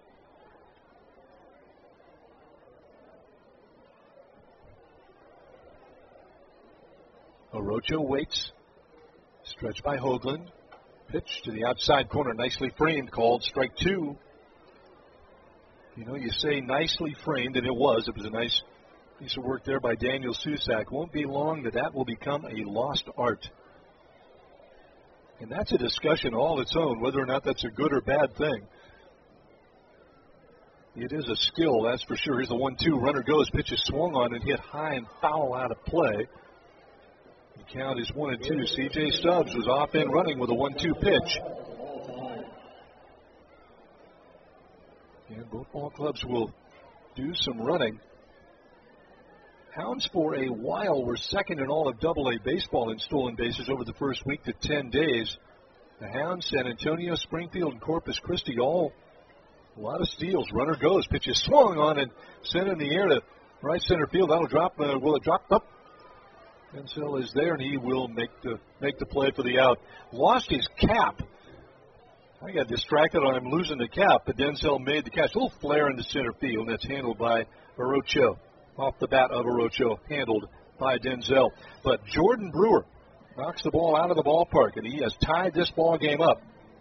S8: Orocho waits. Stretch by Hoagland. Pitch to the outside corner, nicely framed, called strike two. You know, you say nicely framed, and it was. It was a nice piece of work there by Daniel Susak. Won't be long that that will become a lost art. And that's a discussion all its own, whether or not that's a good or bad thing. It is a skill, that's for sure. Here's the one two. Runner goes, pitch is swung on and hit high and foul out of play. The count is one and two. C J Stubbs was off and running with a one two pitch. And both ball clubs will do some running. Hounds for a while were second in all of double A baseball in stolen bases over the first week to ten days. The Hounds, San Antonio, Springfield, and Corpus Christi all a lot of steals. Runner goes, pitch is swung on and sent in the air to right center field. That'll drop. Uh, will it drop up? Denzel is there, and he will make the make the play for the out. Lost his cap. I got distracted on him losing the cap, but Denzel made the catch. A little flare into center field, and that's handled by Orocho. Off the bat of Orocho, handled by Denzel. But Jordan Brewer knocks the ball out of the ballpark, and he has tied this ball game up.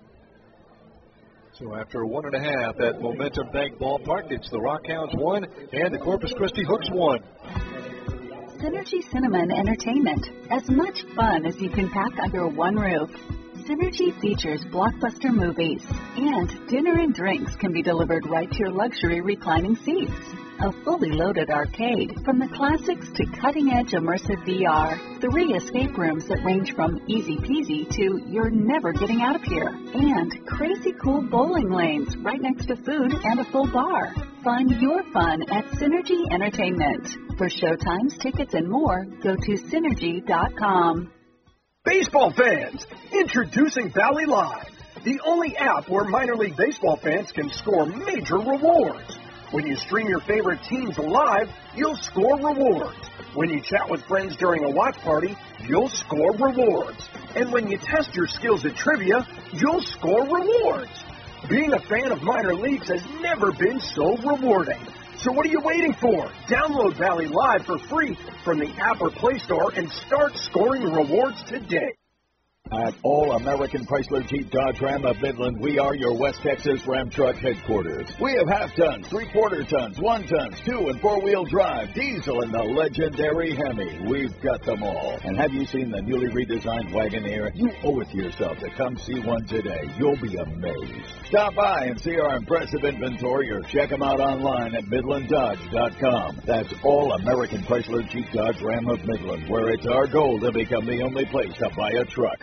S8: So after one and a half at Momentum Bank Ballpark, it's the Rockhounds one and the Corpus Christi Hooks one.
S14: Synergy Cineman Entertainment. As much fun as you can pack under one roof. Synergy features blockbuster movies, and dinner and drinks can be delivered right to your luxury reclining seats. A fully loaded arcade, from the classics to cutting-edge immersive V R. Three escape rooms that range from easy peasy to you're never getting out of here. And crazy cool bowling lanes right next to food and a full bar. Find your fun at Synergy Entertainment. For showtimes, tickets, and more, go to synergy dot com.
S15: Baseball fans, introducing Valley Live, the only app where minor league baseball fans can score major rewards. When you stream your favorite teams live, you'll score rewards. When you chat with friends during a watch party, you'll score rewards. And when you test your skills at trivia, you'll score rewards. Being a fan of minor leagues has never been so rewarding. So what are you waiting for? Download Valley Live for free from the app or Play Store and start scoring rewards today.
S16: At All American Chrysler Jeep Dodge Ram of Midland, we are your West Texas Ram Truck headquarters. We have half tons, three quarter tons, one tons, two and four wheel drive, diesel, and the legendary Hemi. We've got them all. And have you seen the newly redesigned Wagoneer? You owe it to yourself to come see one today. You'll be amazed. Stop by and see our impressive inventory or check them out online at Midland Dodge dot com. That's All American Chrysler Jeep Dodge Ram of Midland, where it's our goal to become the only place to buy a truck.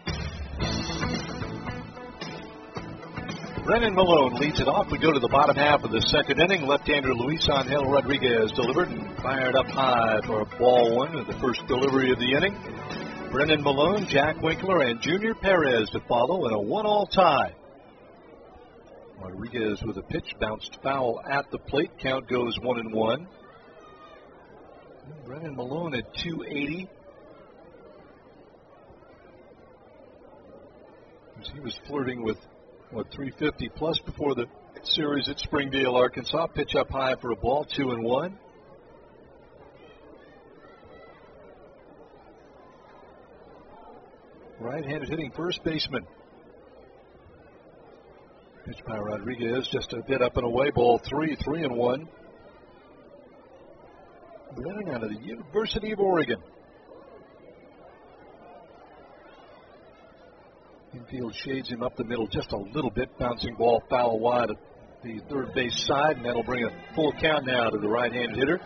S8: Brennan Malone leads it off. We go to the bottom half of the second inning. Left-hander Luis Angel Rodriguez delivered and fired up high for a ball one of the first delivery of the inning. Brennan Malone, Jack Winkler, and Junior Perez to follow in a one-all tie. Rodriguez with a pitch bounced foul at the plate. Count goes one and one. Brennan Malone at two eighty. He was flirting with, what, three fifty plus before the series at Springdale, Arkansas. Pitch up high for a ball, two and one. Right-handed hitting first baseman. Pitch by Rodriguez, just a bit up and away, ball three, three and one. Brennan out of the University of Oregon. Infield shades him up the middle just a little bit. Bouncing ball foul wide at the third base side, and that'll bring a full count now to the right-handed hitter.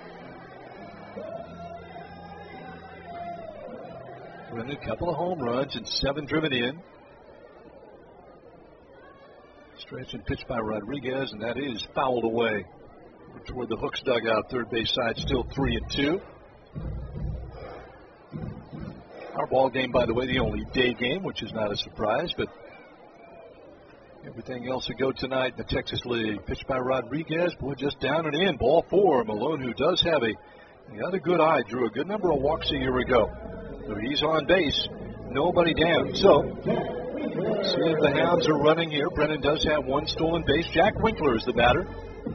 S8: Brennan, a couple of home runs and seven driven in. Stretch and pitch by Rodriguez, and that is fouled away toward the Hooks dugout. Third base side still three and two. Our ball game, by the way, the only day game, which is not a surprise, but everything else to go tonight in the Texas League. Pitched by Rodriguez, boy, just down and in. Ball four. Malone, who does have a, he got a good eye, drew a good number of walks a year ago. So he's on base, nobody down. So, see if the Hounds are running here. Brennan does have one stolen base. Jack Winkler is the batter.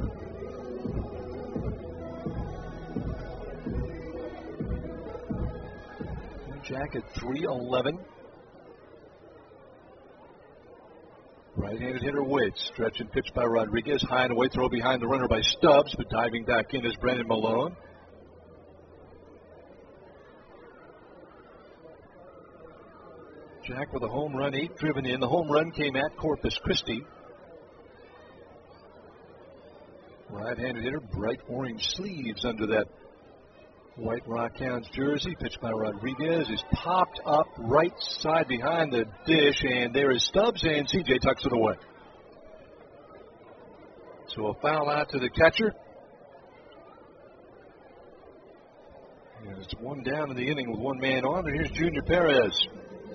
S8: Jack at three eleven. Right-handed hitter waits. Stretch and pitch by Rodriguez. High and away throw behind the runner by Stubbs, but diving back in is Brennan Malone. Jack with a home run, eight driven in. The home run came at Corpus Christi. Right-handed hitter, bright orange sleeves under that White Rockhounds jersey. Pitched by Rodriguez is popped up right side behind the dish, and there is Stubbs, and C J tucks it away. So a foul out to the catcher. And it's one down in the inning with one man on, and here's Junior Perez.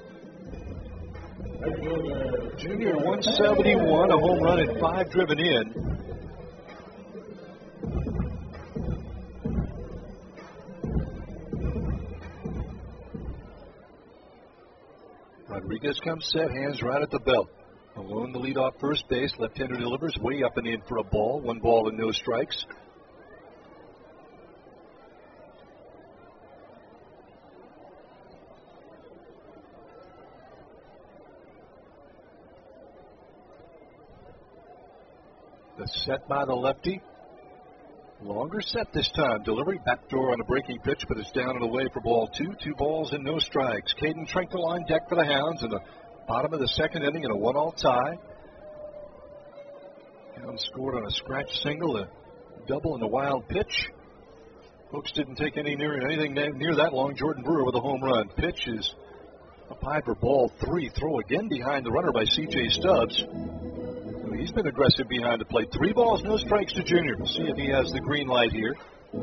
S8: Junior one seventy-one, a home run and five driven in. Rodriguez comes set, hands right at the belt. Malone the lead off first base. Left-hander delivers way up and in for a ball. One ball and no strikes. The set by the lefty. Longer set this time. Delivery backdoor on a breaking pitch, but it's down and away for ball two. Two balls and no strikes. Caden Trinkle on deck for the Hounds in the bottom of the second inning in a one-all tie. Hounds scored on a scratch single, a double, and a wild pitch. Folks didn't take any near anything near that long. Jordan Brewer with a home run. Pitch is up high for ball three. Throw again behind the runner by C J Stubbs. He's been aggressive behind the plate. Three balls, no strikes to Junior. We'll see if he has the green light here.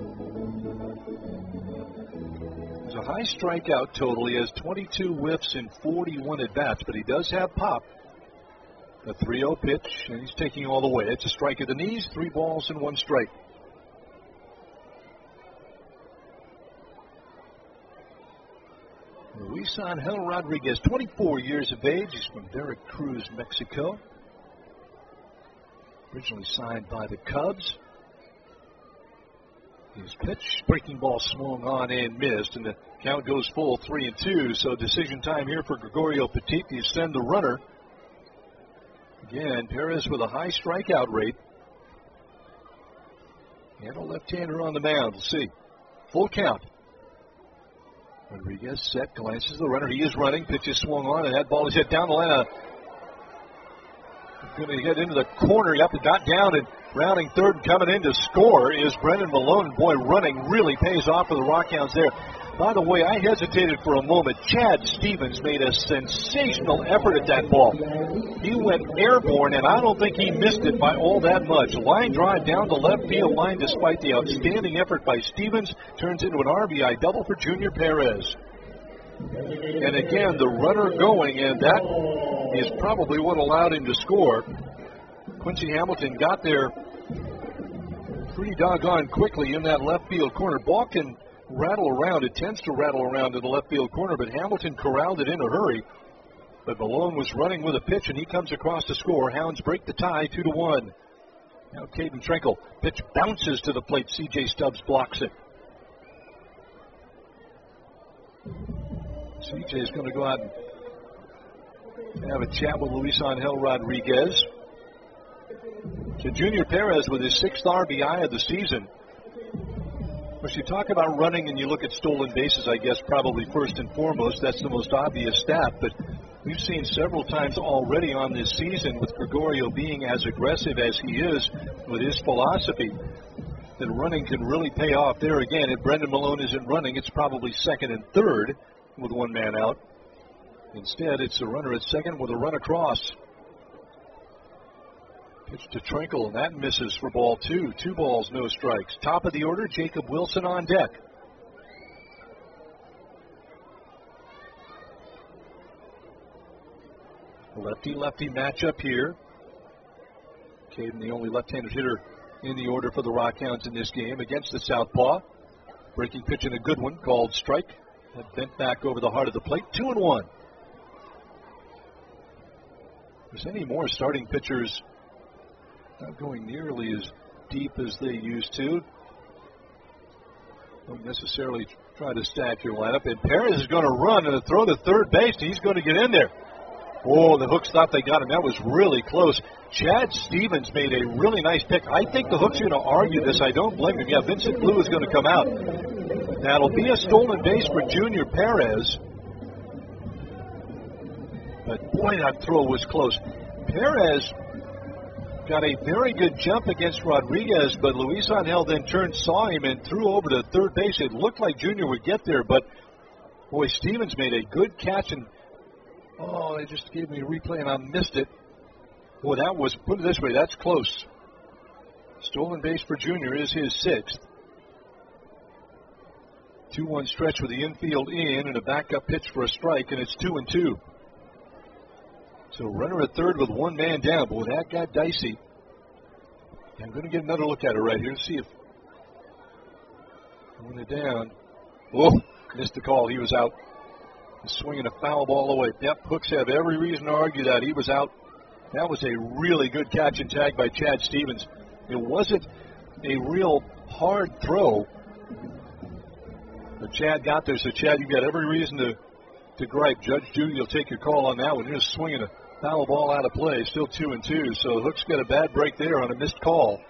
S8: There's a high strikeout total. He has twenty-two whiffs and forty-one at-bats, but he does have pop. A three oh pitch, and he's taking all the way. It's a strike at the knees, three balls and one strike. Luis Angel Rodriguez, twenty-four years of age. He's from Veracruz, Mexico. Originally signed by the Cubs. His pitch, breaking ball swung on and missed, and the count goes full, three and two. So decision time here for Gregorio Petit to send the runner. Again, Perez with a high strikeout rate. And a left-hander on the mound. We'll see. Full count. Rodriguez set, glances the runner. He is running. Pitch is swung on, and that ball is hit down the line. Going to get into the corner. Yep, it got down, and rounding third and coming in to score is Brendan Malone. Boy, running really pays off for the Rockhounds there. By the way, I hesitated for a moment. Chad Stevens made a sensational effort at that ball. He went airborne, and I don't think he missed it by all that much. Line drive down the left field line, despite the outstanding effort by Stevens, turns into an R B I double for Junior Perez. And again, the runner going, and that is probably what allowed him to score. Quincy Hamilton got there pretty doggone quickly in that left field corner. Ball can rattle around. It tends to rattle around in the left field corner, but Hamilton corralled it in a hurry. But Malone was running with a pitch, and he comes across to score. Hounds break the tie, two to one. Now Caden Trinkle. Pitch bounces to the plate. C J Stubbs blocks it. C J is going to go out and have a chat with Luis Angel Rodriguez. So Junior Perez with his sixth R B I of the season. When you talk about running and you look at stolen bases, I guess probably first and foremost, that's the most obvious stat. But we've seen several times already on this season with Gregorio being as aggressive as he is with his philosophy, that running can really pay off. There again, if Brendan Malone isn't running, it's probably second and third with one man out. Instead, it's a runner at second with a run across. Pitch to Trinkle, and that misses for ball two. Two balls, no strikes. Top of the order, Jacob Wilson on deck. Lefty-lefty matchup here. Caden, the only left-handed hitter in the order for the Rockhounds in this game against the southpaw. Breaking pitch and a good one called strike. That bent back over the heart of the plate. Two and one. If there's any more starting pitchers not going nearly as deep as they used to. Don't necessarily try to stack your lineup. And Perez is going to run and throw to third base. He's going to get in there. Oh, the Hooks thought they got him. That was really close. Chad Stevens made a really nice pick. I think the Hooks are going to argue this. I don't blame him. Yeah, Vincent Blue is going to come out. That'll be a stolen base for Junior Perez. But boy, that throw was close. Perez got a very good jump against Rodriguez, but Luis Angel then turned, saw him, and threw over to third base. It looked like Junior would get there, but boy, Stevens made a good catch, and oh, they just gave me a replay, and I missed it. Boy, that was, put it this way, that's close. Stolen base for Junior is his sixth. two one stretch with the infield in and a backup pitch for a strike, and it's two and two. So runner at third with one man down. Boy, that got dicey. I'm going to get another look at it right here and see if when it down. Oh, missed the call. He was out. He's swinging a foul ball away. Yep, Hooks have every reason to argue that he was out. That was a really good catch and tag by Chad Stevens. It wasn't a real hard throw, but Chad got there. So Chad, you've got every reason to to gripe. Judge Judy will take your call on that one. You're just swinging a foul ball out of play. Still two and two. So Hooks got a bad break there on a missed call.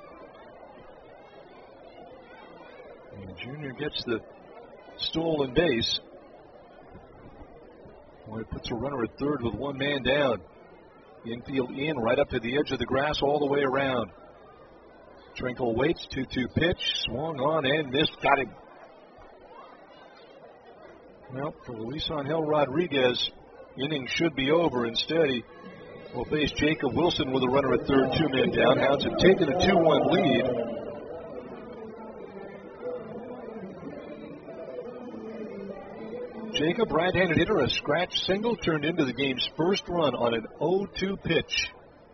S8: And Junior gets the stolen base. Well, he puts a runner at third with one man down. Infield in, right up to the edge of the grass, all the way around. Trinkle waits, two two pitch, swung on and missed, got him. Well, for Luis Angel Rodriguez, inning should be over. Instead, he will face Jacob Wilson with a runner at third, two men down. Hounds have taken a two one lead. Jacob, right-handed hitter, a scratch single turned into the game's first run on an oh two pitch.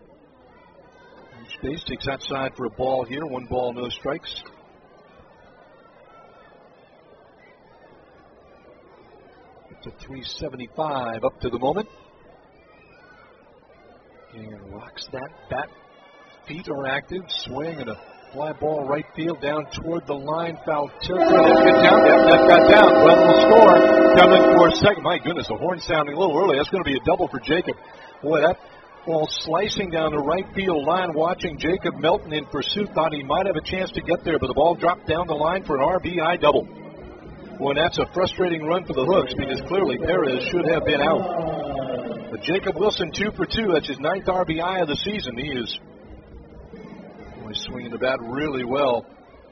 S8: Each base takes outside for a ball here. One ball, no strikes. Up to three seventy-five up to the moment. And rocks that bat. Feet are active. Swing and a Fly ball right field down toward the line. Foul tilted. That got down. Yep, that got down. Well, will score. Coming for a second. My goodness, the horn sounding a little early. That's going to be a double for Jacob. Boy, that ball slicing down the right field line. Watching Jacob Melton in pursuit. Thought he might have a chance to get there, but the ball dropped down the line for an R B I double. Boy, that's a frustrating run for the Hooks because clearly Perez should have been out. But Jacob Wilson, two for two. That's his ninth R B I of the season. He is boy, swinging the bat really well.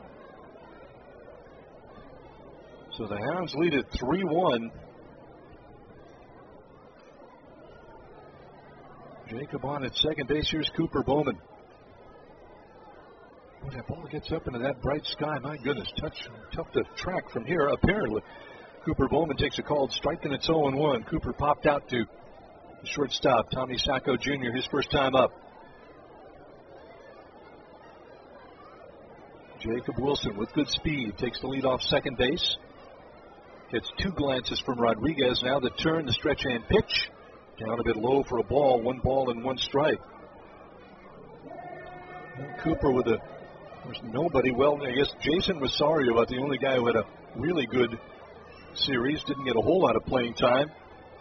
S8: So the Hounds lead at three one. Jacob on at second base. Here's Cooper Bowman. When that ball gets up into that bright sky, my goodness, touch, tough to track from here. Apparently, Cooper Bowman takes a called strike, and it's oh and one. Cooper popped out to the shortstop, Tommy Sacco Junior, his first time up. Jacob Wilson with good speed takes the lead off second base. Gets two glances from Rodriguez. Now the turn, the stretch and pitch. Down a bit low for a ball. One ball and one strike. Cooper with a, there's nobody. Well, I guess Jason Rosario, about the only guy who had a really good series. Didn't get a whole lot of playing time.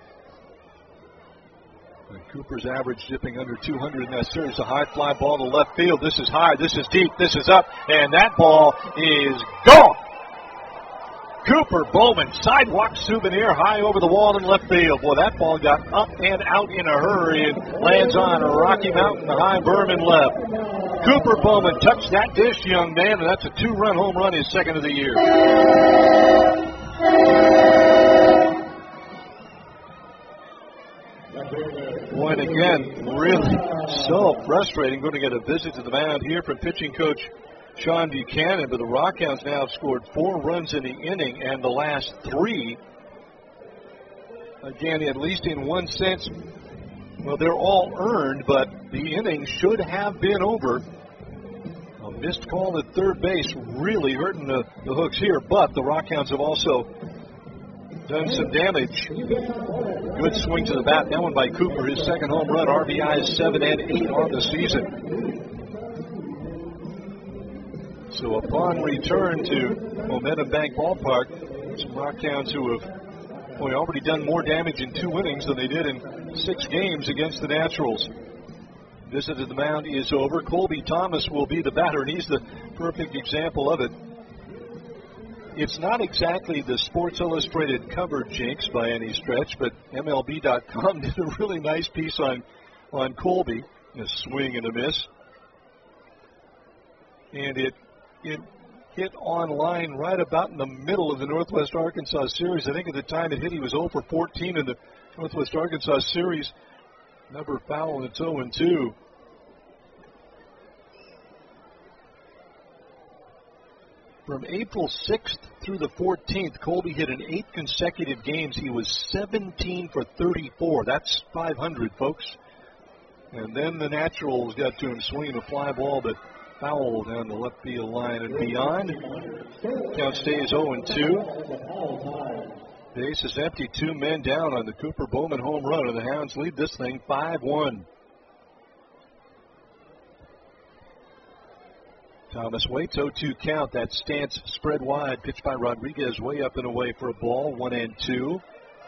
S8: And Cooper's average dipping under two hundred in that series. A high fly ball to left field. This is high. This is deep. This is up. And that ball is gone. Cooper Bowman, sidewalk souvenir high over the wall in left field. Boy, that ball got up and out in a hurry and lands on Rocky Mountain, the high berm in left. Cooper Bowman touched that dish, young man, and that's a two-run home run, his second of the year. Boy, and again, really so frustrating. Going to get a visit to the mound here from pitching coach Sean Buchanan, but the Rockhounds now have scored four runs in the inning, and the last three, again, at least in one sense, well, they're all earned, but the inning should have been over. A missed call at third base really hurting the, the Hooks here, but the Rockhounds have also done some damage. Good swing to the bat. That one by Cooper, his second home run. R B Is seven and eight on the season. So upon return to Momentum Bank Ballpark, some Rockhounds who have boy, already done more damage in two innings than they did in six games against the Naturals. Visit to the mound is over. Colby Thomas will be the batter, and he's the perfect example of it. It's not exactly the Sports Illustrated cover jinx by any stretch, but M L B dot com did a really nice piece on, on Colby, a swing and a miss. And it It hit on line right about in the middle of the Northwest Arkansas series. I think at the time it hit, he was oh for fourteen in the Northwest Arkansas series. Number foul, and it's oh and two. From April sixth through the fourteenth, Colby hit in eight consecutive games. He was seventeen for thirty-four. That's five hundred, folks. And then the Naturals got to him swinging a fly ball, but foul down the left field line and beyond. Count stays oh and two. Base is empty. Two men down on the Cooper Bowman home run, and the Hounds lead this thing five one. Thomas waits. oh two count. That stance spread wide. Pitched by Rodriguez way up and away for a ball. One and two.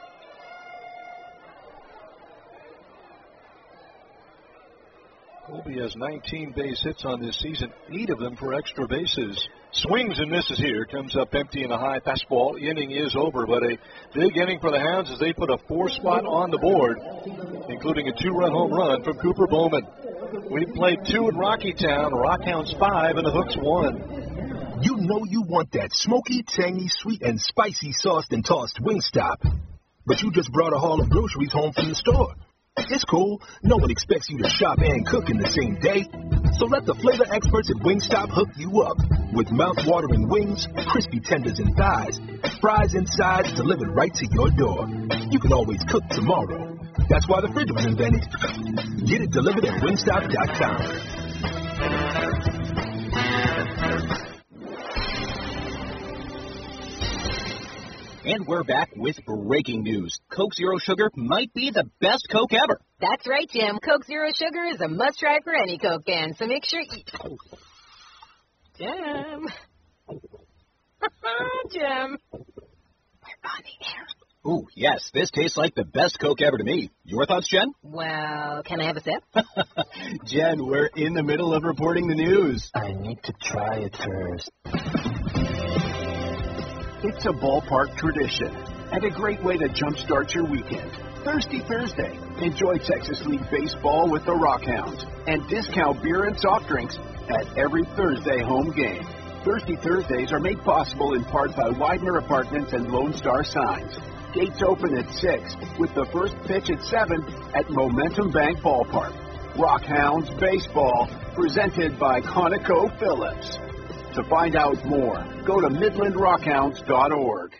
S8: Colby has nineteen base hits on this season, eight of them for extra bases. Swings and misses here. Comes up empty in a high fastball. Inning is over, but a big inning for the Hounds as they put a four spot on the board, including a two-run home run from Cooper Bowman. We've played two at Rockytown, Rockhounds five, and the Hooks one.
S17: You know you want that smoky, tangy, sweet, and spicy sauced and tossed Wingstop, but you just brought a haul of groceries home from the store. It's cool. No one expects you to shop and cook in the same day. So let the flavor experts at Wingstop hook you up with mouth-watering wings, crispy tenders and thighs, fries and sides delivered right to your door. You can always cook tomorrow. That's why the fridge was invented. Get it delivered at wingstop dot com.
S18: And we're back with breaking news. Coke Zero Sugar might be the best Coke ever.
S19: That's right, Jim. Coke Zero Sugar is a must-try for any Coke fan, so make sure you...
S9: Jim. Jim. We're on the air.
S18: Ooh, yes, this tastes like the best Coke ever to me. Your thoughts, Jen?
S9: Well, can I have a sip?
S18: Jen, we're in the middle of reporting the news.
S5: I need to try it first.
S15: It's a ballpark tradition and a great way to jumpstart your weekend. Thirsty Thursday. Enjoy Texas League Baseball with the Rockhounds and discount beer and soft drinks at every Thursday home game. Thirsty Thursdays are made possible in part by Widener Apartments and Lone Star Signs. Gates open at six with the first pitch at seven at Momentum Bank Ballpark. Rockhounds Baseball, presented by ConocoPhillips. To find out more, go to midland rockhounds dot org.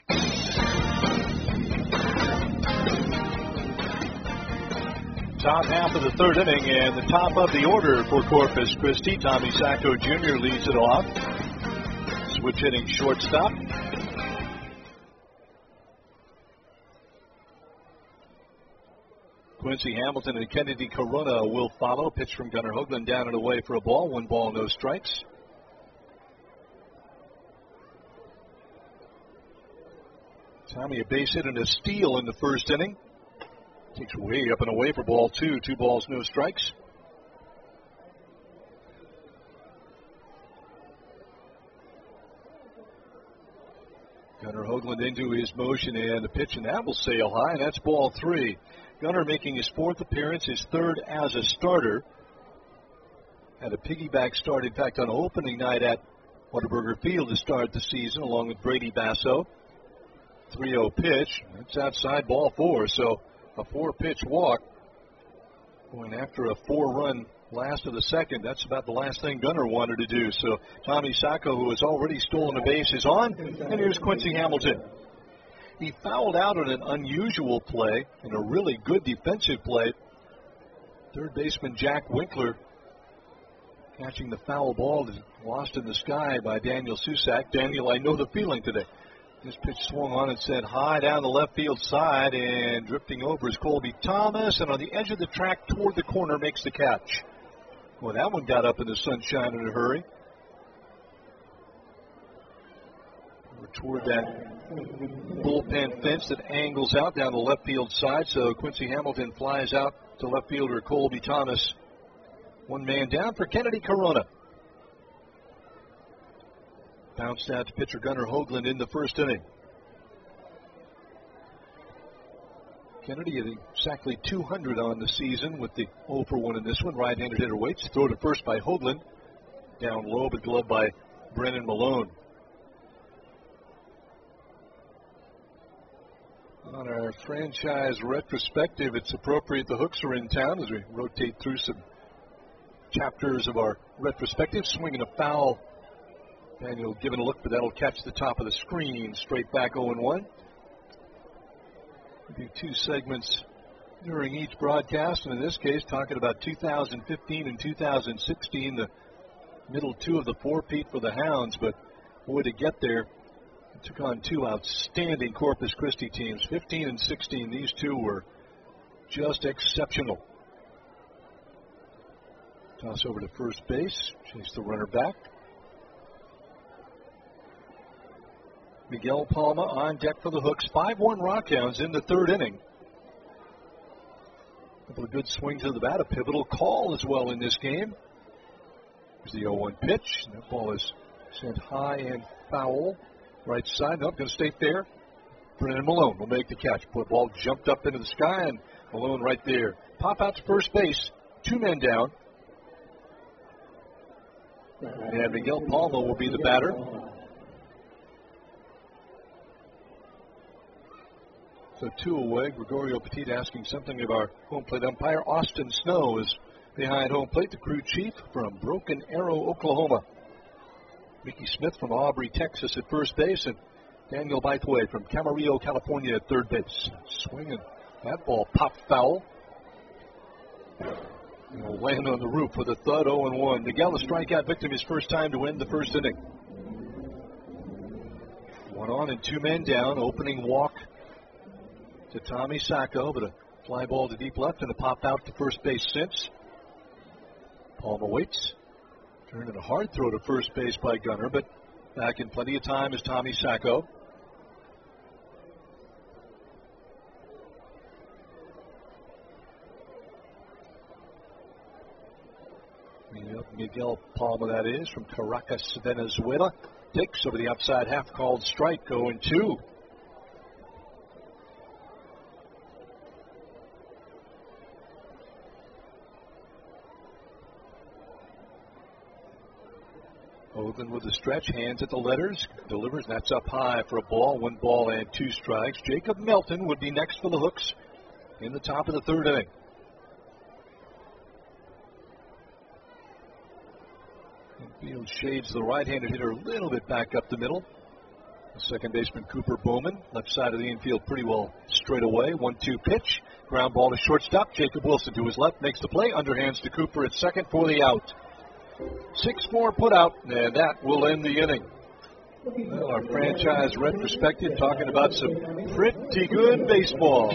S8: Top half of the third inning, and the top of the order for Corpus Christi. Tommy Sacco Junior leads it off. Switch hitting shortstop. Quincy Hamilton and Kennedy Corona will follow. Pitch from Gunnar Hoagland down and away for a ball. One ball, no strikes. Tommy a base hit and a steal in the first inning. Takes way up and away for ball two. Two balls, no strikes. Gunnar Hoagland into his motion and a pitch, and that will sail high, and that's ball three. Gunnar making his fourth appearance, his third as a starter. Had a piggyback start, in fact, on opening night at Whataburger Field to start the season, along with Brady Basso. three oh pitch. That's outside ball four, so a four-pitch walk. Going after a four-run last of the second, that's about the last thing Gunnar wanted to do. So Tommy Sacco, who has already stolen a base, is on, and here's Quincy Hamilton. He fouled out on an unusual play and a really good defensive play. Third baseman Jack Winkler catching the foul ball lost in the sky by Daniel Susak. Daniel, I know the feeling today. This pitch swung on and sent high down the left field side, and drifting over is Colby Thomas, and on the edge of the track toward the corner makes the catch. Well, that one got up in the sunshine in a hurry. We're toward that bullpen fence that angles out down the left field side, so Quincy Hamilton flies out to left fielder Colby Thomas. One man down for Kennedy Corona. Bounced out to pitcher Gunnar Hoagland in the first inning. Kennedy at exactly two hundred on the season with the oh for one in this one. Right-handed hitter waits. Throw to first by Hoagland. Down low, but gloved by Brennan Malone. On our franchise retrospective, it's appropriate the hooks are in town as we rotate through some chapters of our retrospective. Swinging a foul. Daniel giving a look, but that'll catch the top of the screen. Straight back oh and one. We'll do two segments during each broadcast, and in this case, talking about two thousand fifteen and two thousand sixteen, the middle two of the four-peat for the Hounds, but boy, to get there, it took on two outstanding Corpus Christi teams. fifteen and sixteen, these two were just exceptional. Toss over to first base, chase the runner back. Miguel Palma on deck for the hooks. five one Rockhounds in the third inning. A couple of good swings of the bat. A pivotal call as well in this game. Here's the oh one pitch. That ball is sent high and foul. Right side. Nope, going to stay fair. Brennan Malone will make the catch. The ball jumped up into the sky, and Malone right there. Pop out to first base. Two men down. And Miguel Palma will be the batter. So two away. Gregorio Petit asking something of our home plate umpire. Austin Snow is behind home plate, the crew chief from Broken Arrow, Oklahoma. Mickey Smith from Aubrey, Texas at first base, and Daniel Bythway from Camarillo, California at third base. Swinging. That ball popped foul. And will land on the roof with a thud. oh and one. Miguel, the strikeout victim, his first time to win the first inning. One on and two men down. Opening walk to Tommy Sacco, but a fly ball to deep left and a pop out to first base since. Palma waits. Turning a hard throw to first base by Gunnar, but back in plenty of time is Tommy Sacco. Miguel Palma, that is, from Caracas, Venezuela. Takes over the outside half, called strike, oh and two. Hogan with the stretch, hands at the letters, delivers, and that's up high for a ball, one ball and two strikes. Jacob Melton would be next for the Hooks in the top of the third inning. Field shades the right-handed hitter a little bit back up the middle. The second baseman Cooper Bowman, left side of the infield pretty well straight away. one two pitch, ground ball to shortstop. Jacob Wilson to his left makes the play, underhands to Cooper at second for the out. Six more put out, and that will end the inning. Well, our franchise retrospective talking about some pretty good baseball.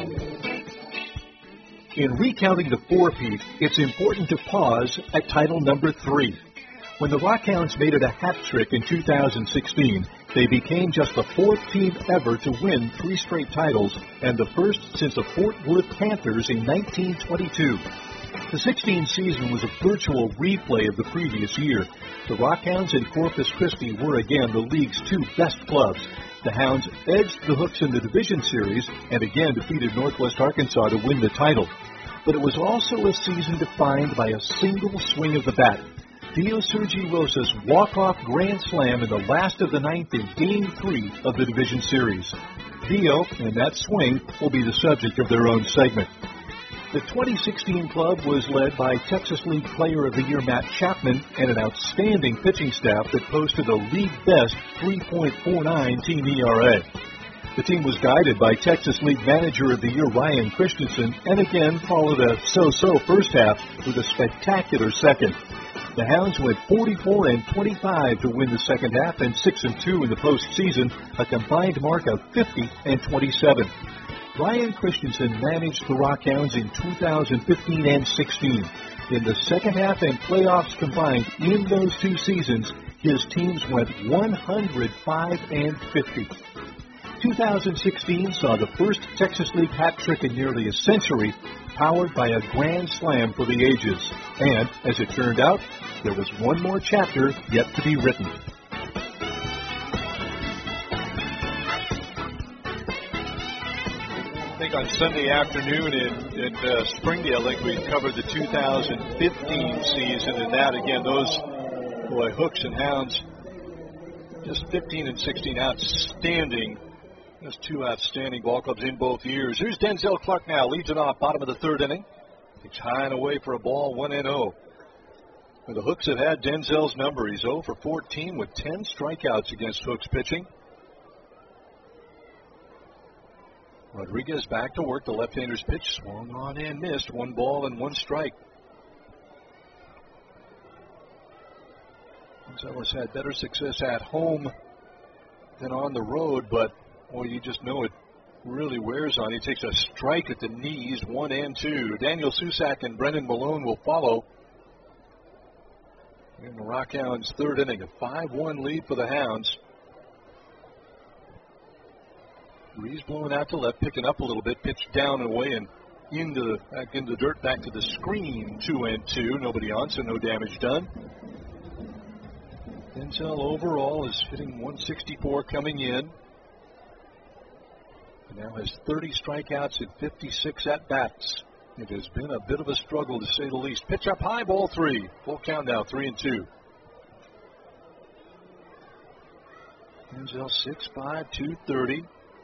S6: In recounting the four-peat, it's important to pause at title number three. When the Rockhounds made it a hat trick in two thousand sixteen, they became just the fourth team ever to win three straight titles and the first since the Fort Worth Panthers in nineteen twenty-two. The sixteen season was a virtual replay of the previous year. The Rockhounds and Corpus Christi were again the league's two best clubs. The Hounds edged the Hooks in the division series and again defeated Northwest Arkansas to win the title. But it was also a season defined by a single swing of the bat. Dio Sergi Rosa's walk-off grand slam in the last of the ninth in Game three of the division series. Dio and that swing will be the subject of their own segment. The twenty sixteen club was led by Texas League Player of the Year Matt Chapman and an outstanding pitching staff that posted a league-best three point four nine team E R A. The team was guided by Texas League Manager of the Year Ryan Christensen and again followed a so-so first half with a spectacular second. The Hounds went forty-four and twenty-five to win the second half and six and two in the postseason, a combined mark of fifty and twenty-seven. Ryan Christensen managed the Rockhounds in two thousand fifteen and sixteen. In the second half and playoffs combined in those two seasons, his teams went one hundred five and fifty. two thousand sixteen saw the first Texas League hat trick in nearly a century, powered by a grand slam for the ages. And, as it turned out, there was one more chapter yet to be written.
S8: I think on Sunday afternoon in, in uh, Springdale, I think we covered the two thousand fifteen season, and that, again, those, boy, Hooks and Hounds, just fifteen and sixteen outstanding. Just two outstanding ball clubs in both years. Here's Denzel Clark now, leads it off, bottom of the third inning. He's high and away for a ball, one and oh. The Hooks have had Denzel's number. He's oh for fourteen with ten strikeouts against Hooks pitching. Rodriguez back to work. The left-hander's pitch swung on and missed. One ball and one strike. Denzel has had better success at home than on the road, but boy, you just know it really wears on. He takes a strike at the knees, one and two. Daniel Susak and Brendan Malone will follow. In the Rockhounds' third inning, a five one lead for the Hounds. Breeze blowing out to left, picking up a little bit, pitched down and away and into the, back into the dirt, back to the screen. Two and two, nobody on, so no damage done. Denzel overall is hitting one sixty-four coming in. He now has thirty strikeouts and fifty-six at-bats. It has been a bit of a struggle, to say the least. Pitch up high, ball three. Full count now, three and two. Denzel six five, two thirty.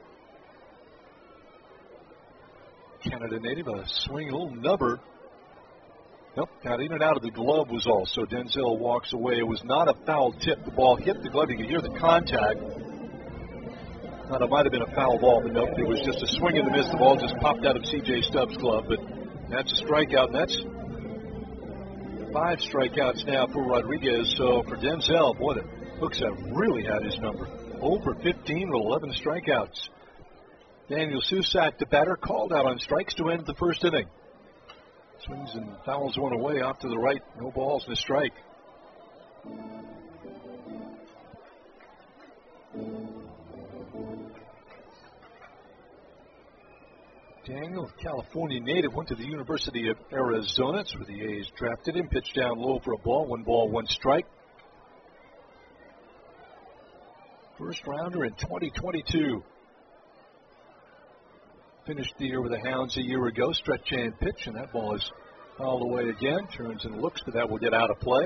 S8: Canada native, a swing, a little nubber. Nope, got in and out of the glove was all, so Denzel walks away. It was not a foul tip. The ball hit the glove. You can hear the contact. Thought it might have been a foul ball, but nope, it was just a swing and a miss. The ball just popped out of C J Stubbs' glove, but that's a strikeout, and that's five strikeouts now for Rodriguez. So for Denzel, boy, the Hooks have really had his number. oh for fifteen with eleven strikeouts. Daniel Susak, the batter, called out on strikes to end the first inning. Swings and fouls one away off to the right. No balls and a strike. Daniel, California native, went to the University of Arizona. That's where the A's drafted him. Pitched down low for a ball. One ball, one strike. First rounder in twenty twenty-two. Finished the year with the Hounds a year ago. Stretch and pitch, and that ball is fouled away again. Turns and looks, but that will get out of play.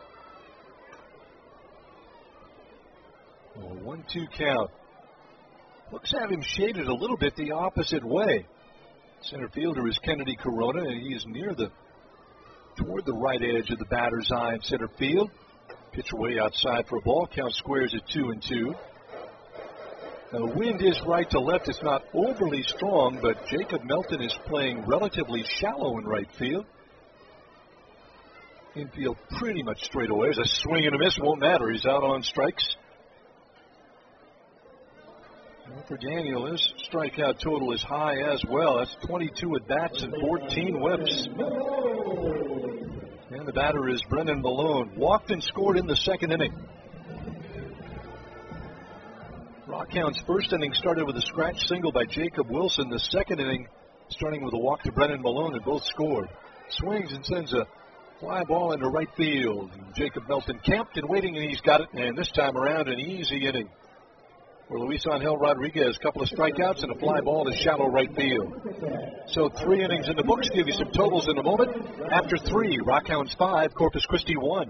S8: A one two count. Looks to have him shaded a little bit the opposite way. Center fielder is Kennedy Corona, and he is near the, toward the right edge of the batter's eye in center field. Pitch away outside for a ball. Count squares at two and two. Now, the wind is right to left. It's not overly strong, but Jacob Melton is playing relatively shallow in right field. Infield pretty much straight away. There's a swing and a miss. Won't matter. He's out on strikes. And for Daniel, his strikeout total is high as well. That's twenty-two at bats and fourteen whips. And the batter is Brennan Malone. Walked and scored in the second inning. Rockhound's first inning started with a scratch single by Jacob Wilson. The second inning starting with a walk to Brennan Malone, and both scored. Swings and sends a fly ball into right field. And Jacob Melton camped and waiting, and he's got it. And this time around, an easy inning for Luis Angel Rodriguez. A couple of strikeouts and a fly ball to shallow right field. So three innings in the books. Give you some totals in a moment. After three, Rockhounds five, Corpus Christi one.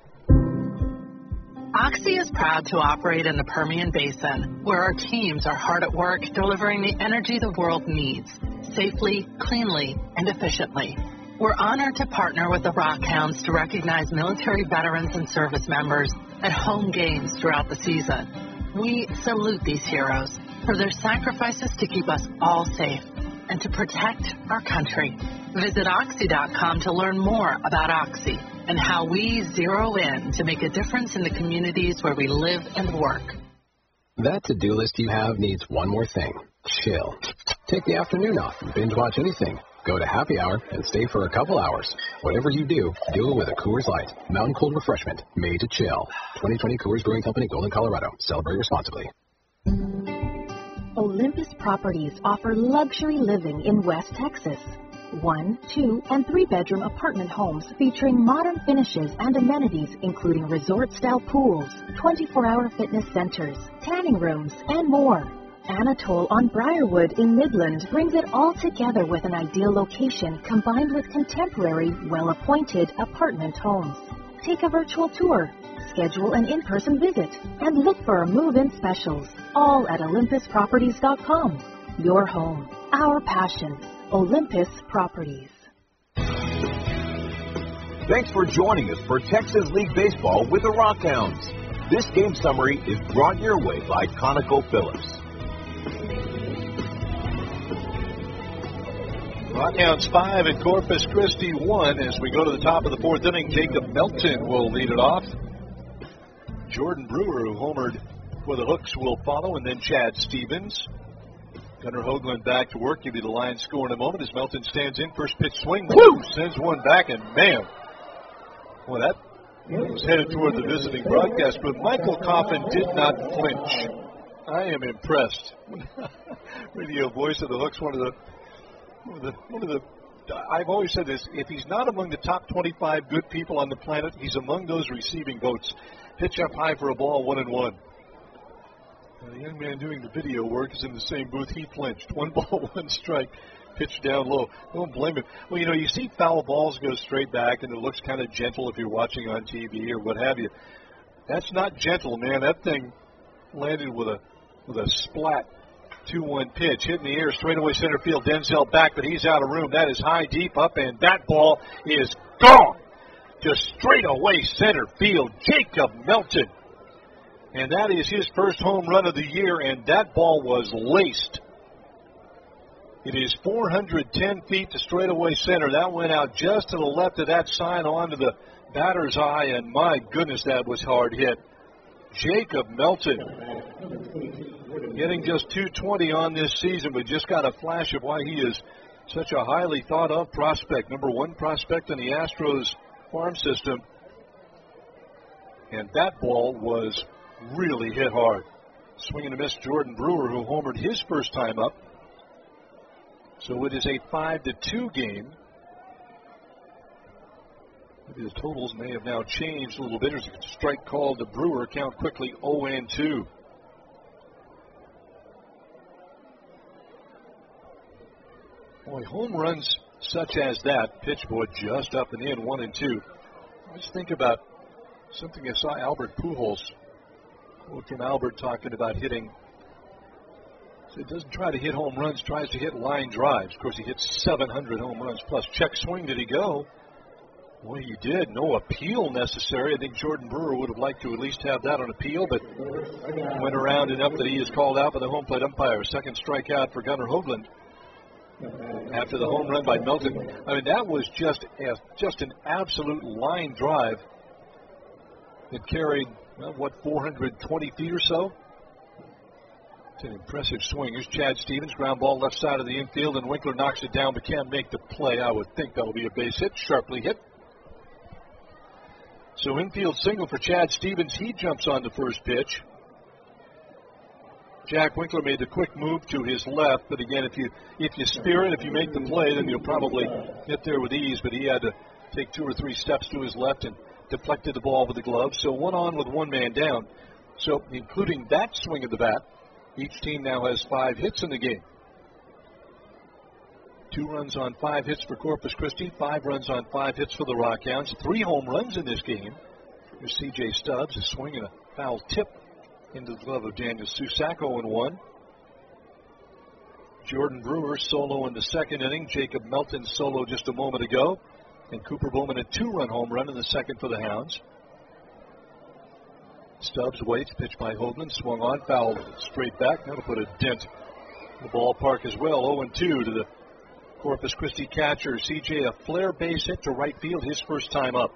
S19: Oxy is proud to operate in the Permian Basin, where our teams are hard at work delivering the energy the world needs, safely, cleanly, and efficiently. We're honored to partner with the Rockhounds to recognize military veterans and service members at home games throughout the season. We salute these heroes for their sacrifices to keep us all safe and to protect our country. Visit Oxy dot com to learn more about Oxy and how we zero in to make a difference in the communities where we live and work.
S20: That to-do list you have needs one more thing. Chill. Take the afternoon off and binge watch anything. Go to happy hour and stay for a couple hours. Whatever you do, do it with a Coors Light. Mountain cold refreshment made to chill. twenty twenty Coors Brewing Company, Golden, Colorado. Celebrate responsibly.
S21: Olympus Properties offer luxury living in West Texas. One, two, and three-bedroom apartment homes featuring modern finishes and amenities including resort-style pools, twenty-four hour fitness centers, tanning rooms, and more. Anatole on Briarwood in Midland brings it all together with an ideal location combined with contemporary, well-appointed apartment homes. Take a virtual tour, schedule an in-person visit, and look for our move-in specials, all at Olympus Properties dot com. Your home, our passion. Olympus Properties.
S7: Thanks for joining us for Texas League Baseball with the Rockhounds. This game summary is brought your way by ConocoPhillips.
S8: Rockhounds five and Corpus Christi one. As we go to the top of the fourth inning, Jacob Melton will lead it off. Jordan Brewer, who homered for the Hooks, will follow, and then Chad Stevens. Gunnar Hoagland back to work. Give you the line score in a moment as Melton stands in. First pitch swing. Woo! Sends one back, and man, well, that was headed toward the visiting broadcast, but Michael Coffin did not flinch. I am impressed. Radio voice of the Hooks, one of the, one of the, one of the, I've always said this, if he's not among the top twenty-five good people on the planet, he's among those receiving votes. Pitch up high for a ball, one and one. Now, the young man doing the video work is in the same booth. He flinched. One ball, one strike. Pitch down low. Don't blame him. Well, you know, you see foul balls go straight back, and it looks kind of gentle if you're watching on T V or what have you. That's not gentle, man. That thing landed with a with a splat. two one pitch. Hit in the air, straightaway center field. Denzel back, but he's out of room. That is high, deep, up, and that ball is gone. Just straightaway center field. Jacob Melton. And that is his first home run of the year, and that ball was laced. It is four hundred ten feet to straightaway center. That went out just to the left of that sign onto the batter's eye, and my goodness, that was hard hit. Jacob Melton getting just two twenty on this season, but just got a flash of why he is such a highly thought of prospect. Number one prospect in the Astros farm system. And that ball was really hit hard. Swing and a miss, Jordan Brewer, who homered his first time up. So it is a five to two game. Maybe the totals may have now changed a little bit. There's a strike called to Brewer. Count quickly oh and two. Boy, home runs such as that, pitch boy just up and in, one and two. Let's think about something I saw Albert Pujols quote from Albert talking about hitting. So he doesn't try to hit home runs, tries to hit line drives. Of course, he hits seven hundred home runs plus. Check swing, did he go? Well, he did. No appeal necessary. I think Jordan Brewer would have liked to at least have that on appeal, but went around enough that he is called out by the home plate umpire. Second strikeout for Gunnar Hoagland after the home run by Melton. I mean, that was just a, just an absolute line drive that carried, well, what, four hundred twenty feet or so? It's an impressive swing. Here's Chad Stevens, ground ball left side of the infield, and Winkler knocks it down but can't make the play. I would think that'll be a base hit, sharply hit. So infield single for Chad Stevens. He jumps on the first pitch. Jack Winkler made the quick move to his left, but again, if you if you spear it, if you make the play, then you'll probably get there with ease. But he had to take two or three steps to his left and deflected the ball with the glove. So one on with one man down. So including that swing of the bat, each team now has five hits in the game. Two runs on five hits for Corpus Christi, five runs on five hits for the Rockhounds, three home runs in this game. Here's C J Stubbs, a swing and a foul tip into the glove of Daniel Susac, oh and one. Jordan Brewer solo in the second inning. Jacob Melton solo just a moment ago. And Cooper Bowman a two-run home run in the second for the Hounds. Stubbs waits, pitch by Hoagland, swung on, fouled straight back. That'll put a dent in the ballpark as well. oh and two to the Corpus Christi catcher. C J, a flare base hit to right field, his first time up.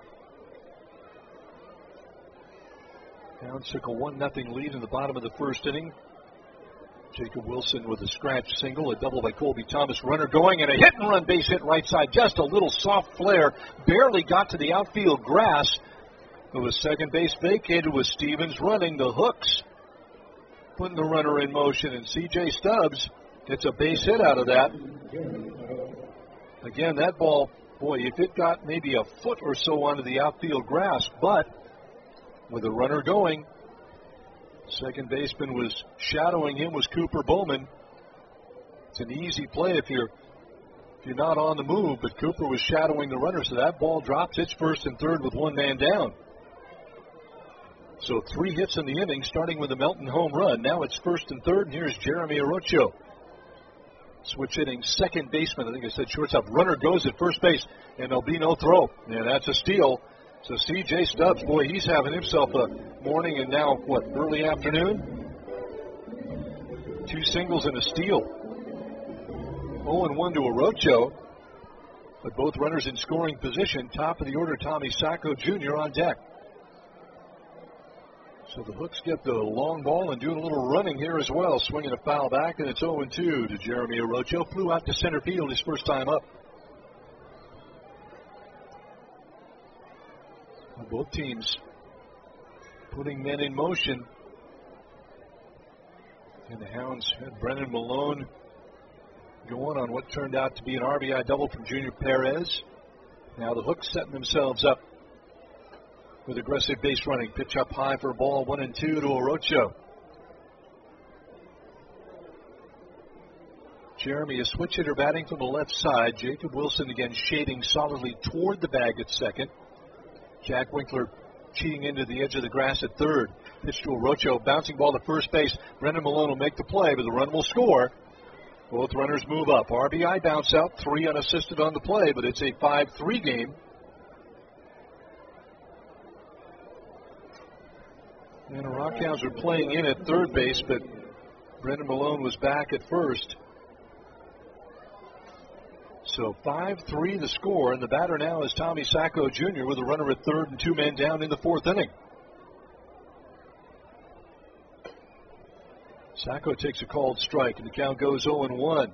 S8: Hounds took a one nothing lead in the bottom of the first inning. Jacob Wilson with a scratch single, a double by Colby Thomas. Runner going, and a hit and run base hit right side. Just a little soft flare. Barely got to the outfield grass. It was second base vacated with Stevens running the hooks, putting the runner in motion, and C J Stubbs gets a base hit out of that. Again, that ball, boy, if it got maybe a foot or so onto the outfield grass, but with a runner going, second baseman was shadowing him was Cooper Bowman. It's an easy play if you're if you're not on the move, but Cooper was shadowing the runner, so that ball drops. It's first and third with one man down. So three hits in the inning, starting with a Melton home run. Now it's first and third, and here's Jeremy Orocho. Switch hitting second baseman. I think I said shortstop. Runner goes at first base, and there'll be no throw. And that's a steal. So C J Stubbs, boy, he's having himself a morning and now, what, early afternoon? Two singles and a steal. oh and one to Orocho. But both runners in scoring position. Top of the order, Tommy Sacco Junior on deck. So the Hooks get the long ball and doing a little running here as well. Swinging a foul back, and it's oh and two to Jeremy Orocho. Flew out to center field his first time up. Both teams putting men in motion. And the Hounds had Brennan Malone going on what turned out to be an R B I double from Junior Perez. Now the Hooks setting themselves up with aggressive base running. Pitch up high for a ball, one and two to Orocho. Jeremy, a switch hitter batting from the left side. Jacob Wilson again shading solidly toward the bag at second. Jack Winkler cheating into the edge of the grass at third. Pitch to Orocho, bouncing ball to first base. Brendan Malone will make the play, but the run will score. Both runners move up. R B I bounce out, three unassisted on the play, but it's a five three game. And the Rockhounds are playing in at third base, but Brendan Malone was back at first. So five three the score, and the batter now is Tommy Sacco Junior with a runner at third and two men down in the fourth inning. Sacco takes a called strike, and the count goes oh and one.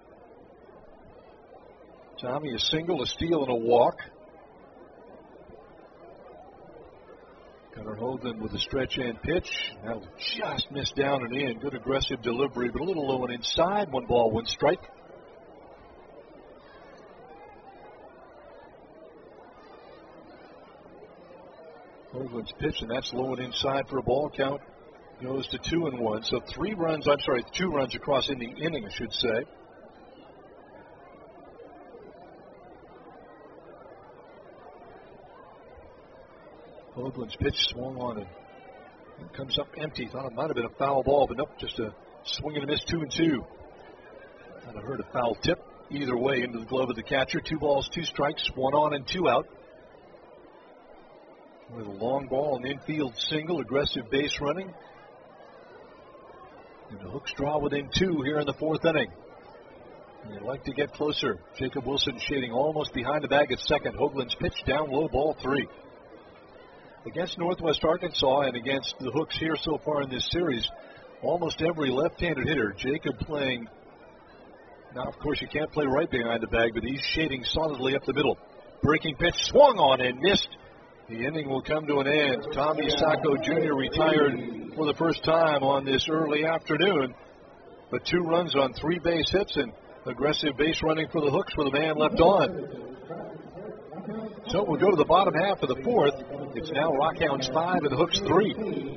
S8: Tommy a single, a steal, and a walk. Connor Hoagland with a stretch and pitch. That'll just miss down and in. Good aggressive delivery, but a little low and inside. One ball, one strike. Hoagland's pitch, and that's low and inside for a ball. Count goes to two and one. So three runs, I'm sorry, two runs across in the inning, I should say. Hoagland's pitch swung on and it comes up empty. Thought it might have been a foul ball, but nope, just a swing and a miss, two and two. Thought I heard a foul tip either way into the glove of the catcher. Two balls, two strikes, one on and two out. With a long ball, an infield single, aggressive base running. And the Hooks draw within two here in the fourth inning. And they'd like to get closer. Jacob Wilson shading almost behind the bag at second. Hoagland's pitch down low, ball three. Against Northwest Arkansas and against the Hooks here so far in this series, almost every left-handed hitter, Jacob playing, now of course you can't play right behind the bag, but he's shading solidly up the middle. Breaking pitch swung on and missed. The inning will come to an end. Tommy Sacco Junior retired for the first time on this early afternoon, but two runs on three base hits and aggressive base running for the Hooks with a man left on. So we'll go to the bottom half of the fourth. It's now Rockhounds five and the Hooks three.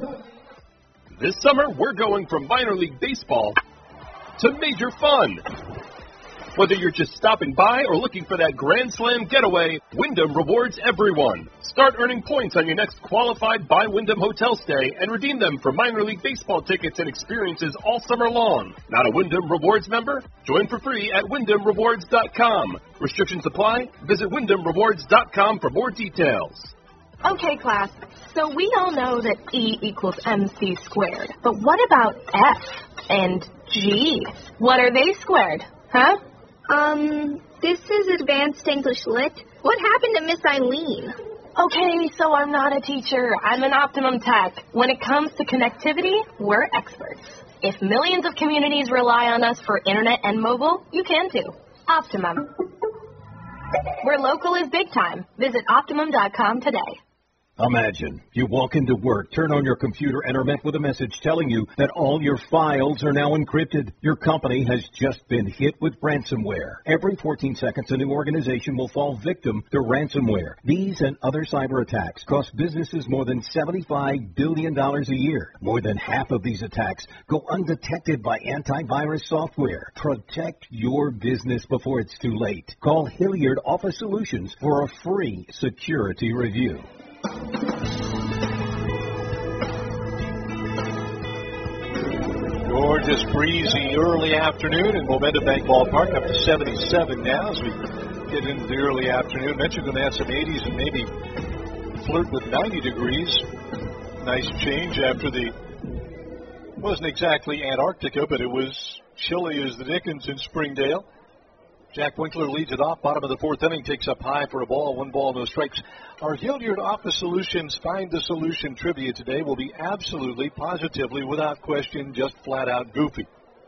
S1: This summer, we're going from minor league baseball to major fun. Whether you're just stopping by or looking for that Grand Slam getaway, Wyndham rewards everyone. Start earning points on your next qualified by Wyndham hotel stay and redeem them for minor league baseball tickets and experiences all summer long. Not a Wyndham Rewards member? Join for free at Wyndham Rewards dot com. Restrictions apply. Visit Wyndham Rewards dot com for more details.
S22: Okay, class, so we all know that E equals mc squared, but what about F and G? What are they squared, huh?
S23: Um, this is Advanced English Lit. What happened to Miss Eileen?
S22: Okay, so I'm not a teacher. I'm an Optimum Tech. When it comes to connectivity, we're experts. If millions of communities rely on us for internet and mobile, you can too. Optimum. Where local is big time. Visit Optimum dot com today.
S24: Imagine you walk into work, turn on your computer, and are met with a message telling you that all your files are now encrypted. Your company has just been hit with ransomware. Every fourteen seconds, a new organization will fall victim to ransomware. These and other cyber attacks cost businesses more than seventy-five billion dollars a year. More than half of these attacks go undetected by antivirus software. Protect your business before it's too late. Call Hilliard Office Solutions for a free security review.
S8: Gorgeous, breezy early afternoon in Momentum Bank Ballpark, up to seventy-seven now as we get into the early afternoon. Mentioned going to have some eighties and maybe flirt with ninety degrees. Nice change after the, wasn't exactly Antarctica, but it was chilly as the dickens in Springdale. Jack Winkler leads it off. Bottom of the fourth inning, takes up high for a ball. One ball, no strikes. Our Hilliard Office Solutions Find the Solution trivia today will be absolutely, positively, without question, just flat out goofy.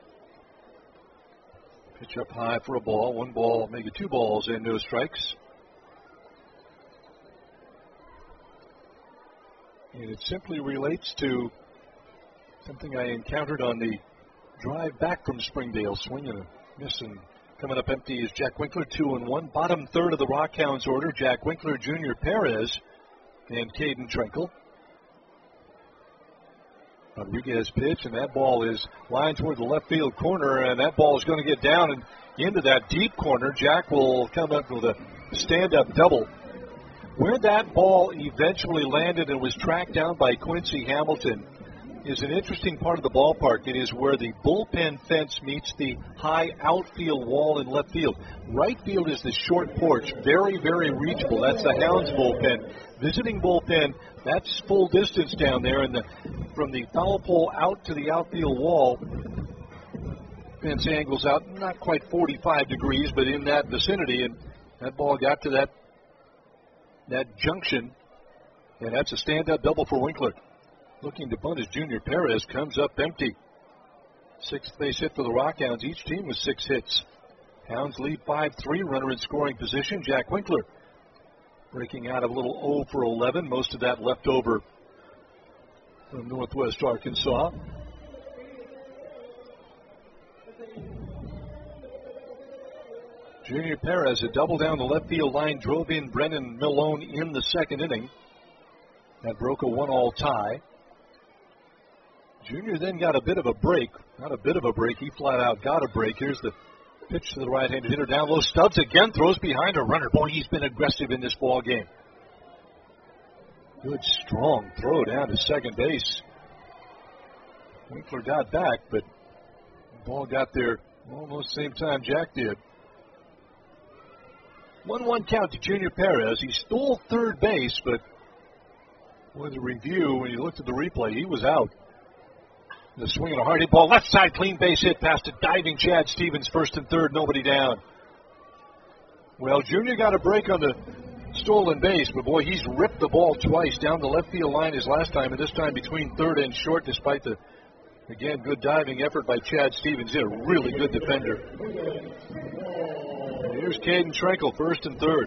S8: Pitch up high for a ball. One ball, maybe two balls, and no strikes. And it simply relates to something I encountered on the drive back from Springdale. Swing and a miss, and coming up empty is Jack Winkler, two and one. Bottom third of the Rockhounds order, Jack Winkler, Junior Perez, and Caden Trenkle. Rodriguez pitch, and that ball is lined toward the left field corner, and that ball is going to get down and into that deep corner. Jack will come up with a stand-up double. Where that ball eventually landed and was tracked down by Quincy Hamilton is an interesting part of the ballpark. It is where the bullpen fence meets the high outfield wall in left field. Right field is the short porch, very, very reachable. That's the Hounds bullpen. Visiting bullpen, that's full distance down there, and the, from the foul pole out to the outfield wall, fence angles out not quite forty-five degrees, but in that vicinity, and that ball got to that, that junction, and that's a stand-up double for Winkler. Looking to bunt as Junior Perez comes up empty. Sixth base hit for the Rockhounds. Each team with six hits. Hounds lead five three. Runner in scoring position, Jack Winkler. breaking out of a little oh for eleven, most of that left over from Northwest Arkansas. Junior Perez, a double down the left field line, drove in Brennan Malone in the second inning. That broke a one-all tie. Junior then got a bit of a break. Not a bit of a break. He flat out got a break. Here's the pitch to the right-handed hitter down low. Stubbs again throws behind a runner. Boy, he's been aggressive in this ball game. Good, strong throw down to second base. Winkler got back, but the ball got there almost the same time Jack did. one one count to Junior Perez. He stole third base, but with the review, when you looked at the replay, he was out. The swing and a hard hit ball, left side, clean base hit past a diving Chad Stevens, first and third, nobody down. Well, Junior got a break on the stolen base, but boy, he's ripped the ball twice down the left field line his last time, and this time between third and short, despite the, again, good diving effort by Chad Stevens. He's a really good defender. And here's Caden Trenkle, first and third.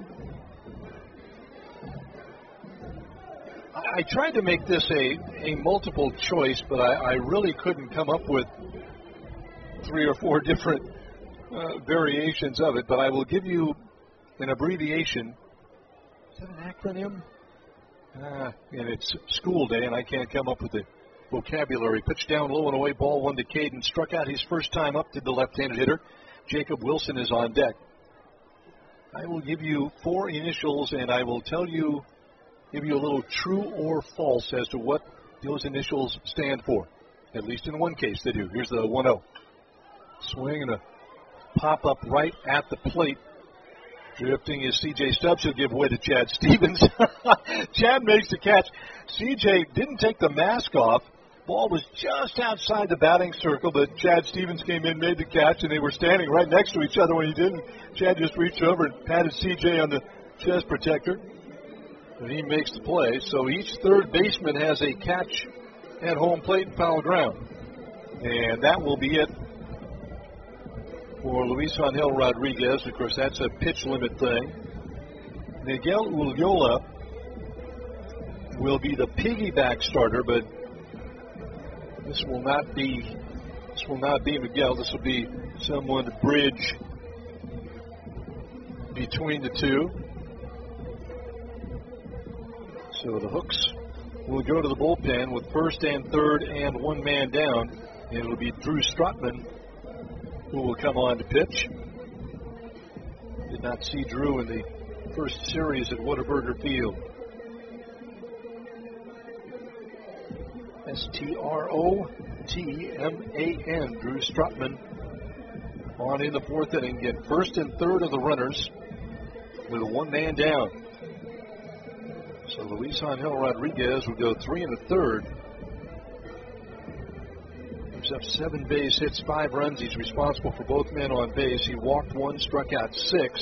S8: I tried to make this a, a multiple choice, but I, I really couldn't come up with three or four different uh, variations of it, but I will give you an abbreviation. Is that an acronym? Uh, and it's school day, and I can't come up with the vocabulary. Pitch down low and away, ball one to Caden. Struck out his first time up to the left-handed hitter. Jacob Wilson is on deck. I will give you four initials, and I will tell you give you a little true or false as to what those initials stand for. At least in one case they do. Here's the one oh. Swing and a pop up right at the plate. Drifting is C J Stubbs. He'll give way to Chad Stevens. Chad makes the catch. C J didn't take the mask off. Ball was just outside the batting circle, but Chad Stevens came in, made the catch, and they were standing right next to each other when he didn't. Chad just reached over and patted C J on the chest protector. And he makes the play. So each third baseman has a catch at home plate and foul ground. And that will be it for Luis Angel Rodriguez. Of course, that's a pitch limit thing. Miguel Ulloa will be the piggyback starter, but this will not be this will not be Miguel. This will be someone to bridge between the two. So the Hooks will go to the bullpen with first and third and one man down. And it'll be Drew Strotman who will come on to pitch. Did not see Drew in the first series at Whataburger Field. S T R O T M A N, Drew Strotman on in the fourth inning. Get first and third of the runners with one man down. So Luis Angel Rodriguez will go three and a third. Gives up seven base hits, five runs. He's responsible for both men on base. He walked one, struck out six.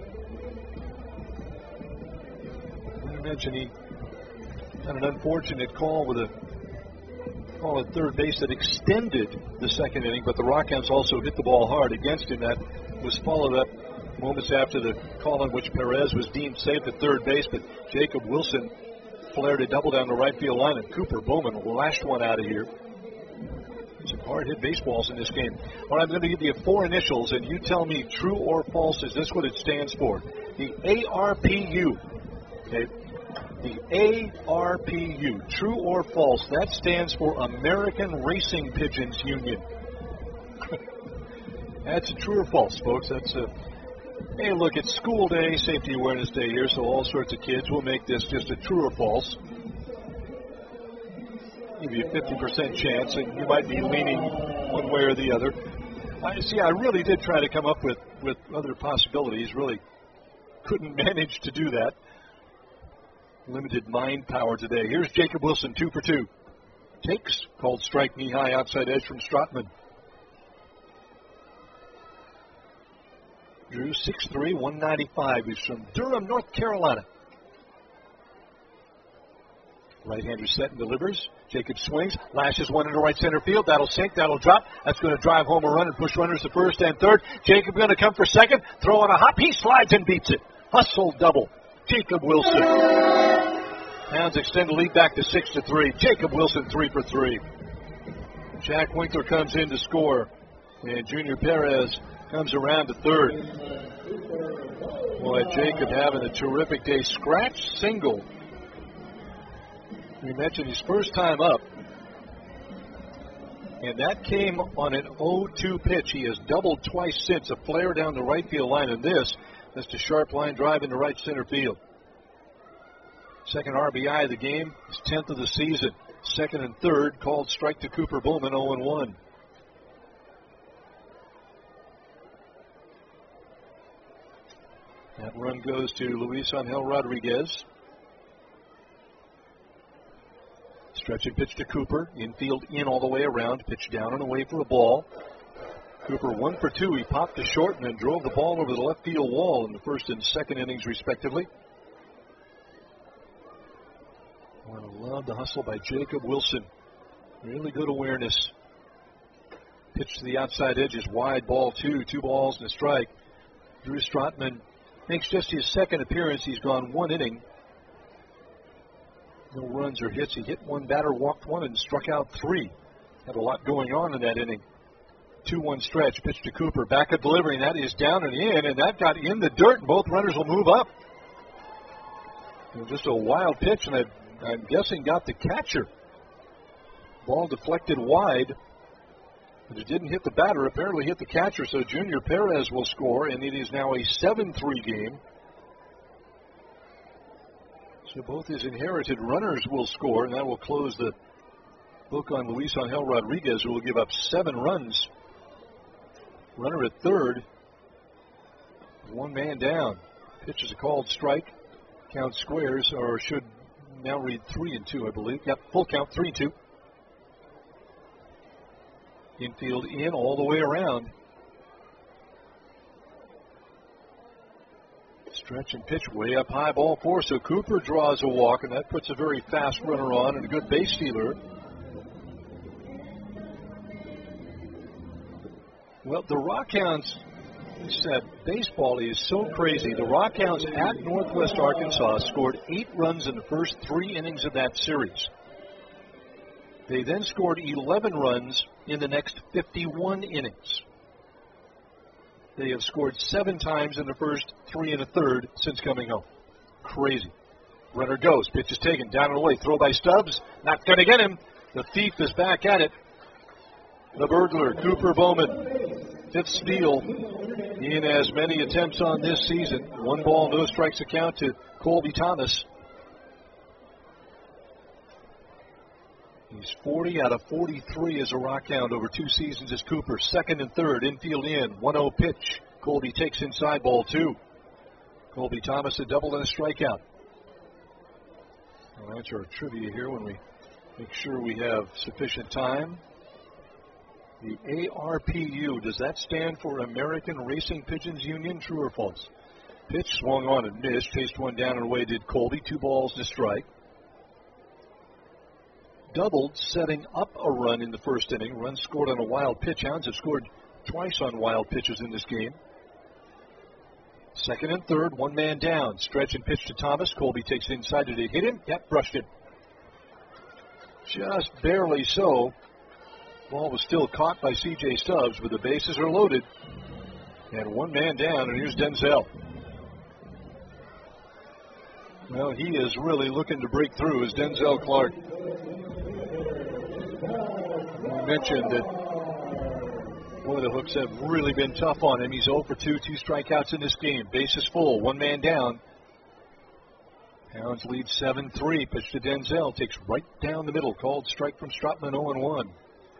S8: I mentioned he had an unfortunate call with a call at third base that extended the second inning, but the Rockhounds also hit the ball hard against him. That was followed up moments after the call in which Perez was deemed safe at third base, but Jacob Wilson flared a double down the right field line, and Cooper Bowman lashed one out of here. Some hard-hit baseballs in this game. All right, I'm going to give you four initials, and you tell me true or false. Is this what it stands for? The A R P U. Okay. The A R P U. True or false? That stands for American Racing Pigeons Union. That's a true or false, folks. That's a Hey, look, it's school day, safety awareness day here, so all sorts of kids will make this just a true or false. Give you a fifty percent chance, and you might be leaning one way or the other. I see, I really did try to come up with, with other possibilities. Really couldn't manage to do that. Limited mind power today. Here's Jacob Wilson, two for two. Takes, called strike knee high outside edge from Strotman. Drew, six three, one ninety-five. He's from Durham, North Carolina. Right-hander set and delivers. Jacob swings, lashes one into right center field. That'll sink, that'll drop. That's going to drive home a run and push runners to first and third. Jacob going to come for second. Throw on a hop. He slides and beats it. Hustle double. Jacob Wilson. Hounds extend the lead back to six to three. Jacob Wilson three for three. Jack Winkler comes in to score, and Junior Perez comes around to third. Boy, Jacob having a terrific day. Scratch single. We mentioned his first time up, and that came on an oh two pitch. He has doubled twice since. A flare down the right field line, and this just a sharp line drive into right center field. Second R B I of the game, his tenth of the season. Second and third called strike to Cooper Bowman, oh and one. That run goes to Luis Angel Rodriguez. Stretch and pitch to Cooper. Infield in all the way around. Pitch down and away for a ball. Cooper one for two. He popped to short and then drove the ball over the left field wall in the first and second innings, respectively. I love the hustle by Jacob Wilson. Really good awareness. Pitch to the outside edges. Wide ball two. Two balls and a strike. Drew Strotman makes just his second appearance. He's gone one inning. No runs or hits. He hit one batter, walked one, and struck out three. Had a lot going on in that inning. two one stretch. Pitch to Cooper. Back at delivery. And that is down and in. And that got in the dirt. And both runners will move up. It was just a wild pitch. And it, I'm guessing got the catcher. Ball deflected wide. But it didn't hit the batter. Apparently hit the catcher. So Junior Perez will score. And it is now a seven three game. So both his inherited runners will score, and that will close the book on Luis Angel Rodriguez, who will give up seven runs. Runner at third. One man down. Pitch is a called strike. Count squares, or should now read three and two, I believe. Yep, full count, three and two. Infield in all the way around. Stretch and pitch way up high, ball four. So Cooper draws a walk, and that puts a very fast runner on and a good base stealer. Well, the Rockhounds, said baseball is so crazy. The Rockhounds at Northwest Arkansas scored eight runs in the first three innings of that series. They then scored eleven runs in the next fifty-one innings. They have scored seven times in the first three and a third since coming home. Crazy. Runner goes. Pitch is taken. Down and away. Throw by Stubbs. Not going to get him. The thief is back at it. The burglar, Cooper Bowman. Fifth steal in as many attempts on this season. One ball, no strikes account to Colby Thomas. He's forty out of forty-three as a Rockhound over two seasons as Cooper. Second and third, infield in, one oh pitch. Colby takes inside, ball two. Colby Thomas a double and a strikeout. We'll answer our trivia here when we make sure we have sufficient time. The A R P U, does that stand for American Racing Pigeons Union? True or false? Pitch swung on and missed. Chased one down and away did Colby. Two balls and a strike. Doubled, setting up a run in the first inning. Run scored on a wild pitch. Hounds have scored twice on wild pitches in this game. Second and third, one man down. Stretch and pitch to Thomas. Colby takes inside. Did it hit him? Yep, brushed it. Just barely so. Ball was still caught by C J Stubbs, but the bases are loaded. And one man down, and here's Denzel. Well, he is really looking to break through as Denzel Clark. I mentioned that one of the hooks have really been tough on him. He's oh for two, two strikeouts in this game. Bases full, one man down. Hounds lead seven three. Pitch to Denzel. Takes right down the middle. Called strike from Strotman, oh and one.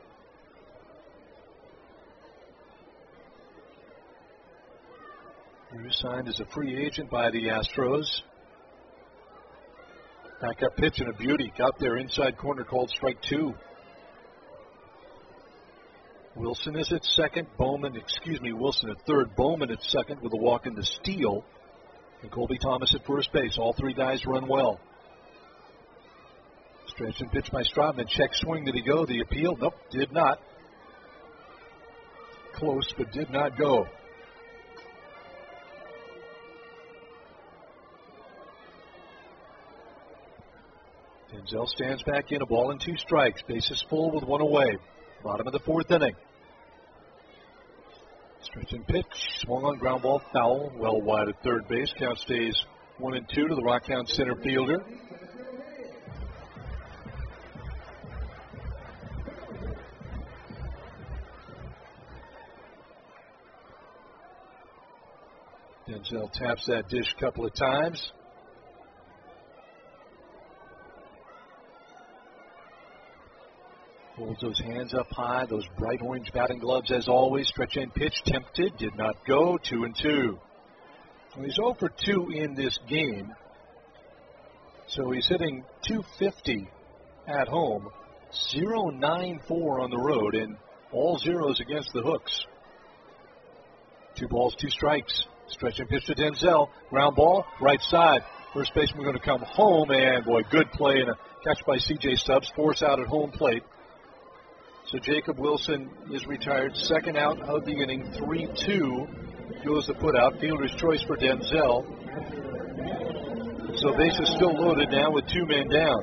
S8: He signed as a free agent by the Astros. Back up pitch and a beauty. Got there inside corner, called strike two. Wilson is at second. Bowman, excuse me, Wilson at third. Bowman at second with a walk into steal. And Colby Thomas at first base. All three guys run well. Stretch and pitch by Strotman. Check swing. Did he go? The appeal? Nope, did not. Close, but did not go. Denzel stands back in, a ball and two strikes. Bases full with one away. Bottom of the fourth inning. Stretch and pitch. Swung on, ground ball, foul. Well wide at third base. Count stays one and two to the Rockhounds center fielder. Denzel taps that dish a couple of times. Holds those hands up high, those bright orange batting gloves as always. Stretch and pitch, tempted, did not go. Two and two. Well, he's oh for two in this game. So he's hitting two fifty at home, oh nine four on the road, and all zeros against the Hooks. Two balls, two strikes. Stretch and pitch to Denzel. Ground ball, right side. First baseman going to come home, and boy, good play and a catch by C J Stubbs. Force out at home plate. So Jacob Wilson is retired. Second out of the inning. three two goes the put out. Fielder's choice for Denzel. So base is still loaded now with two men down.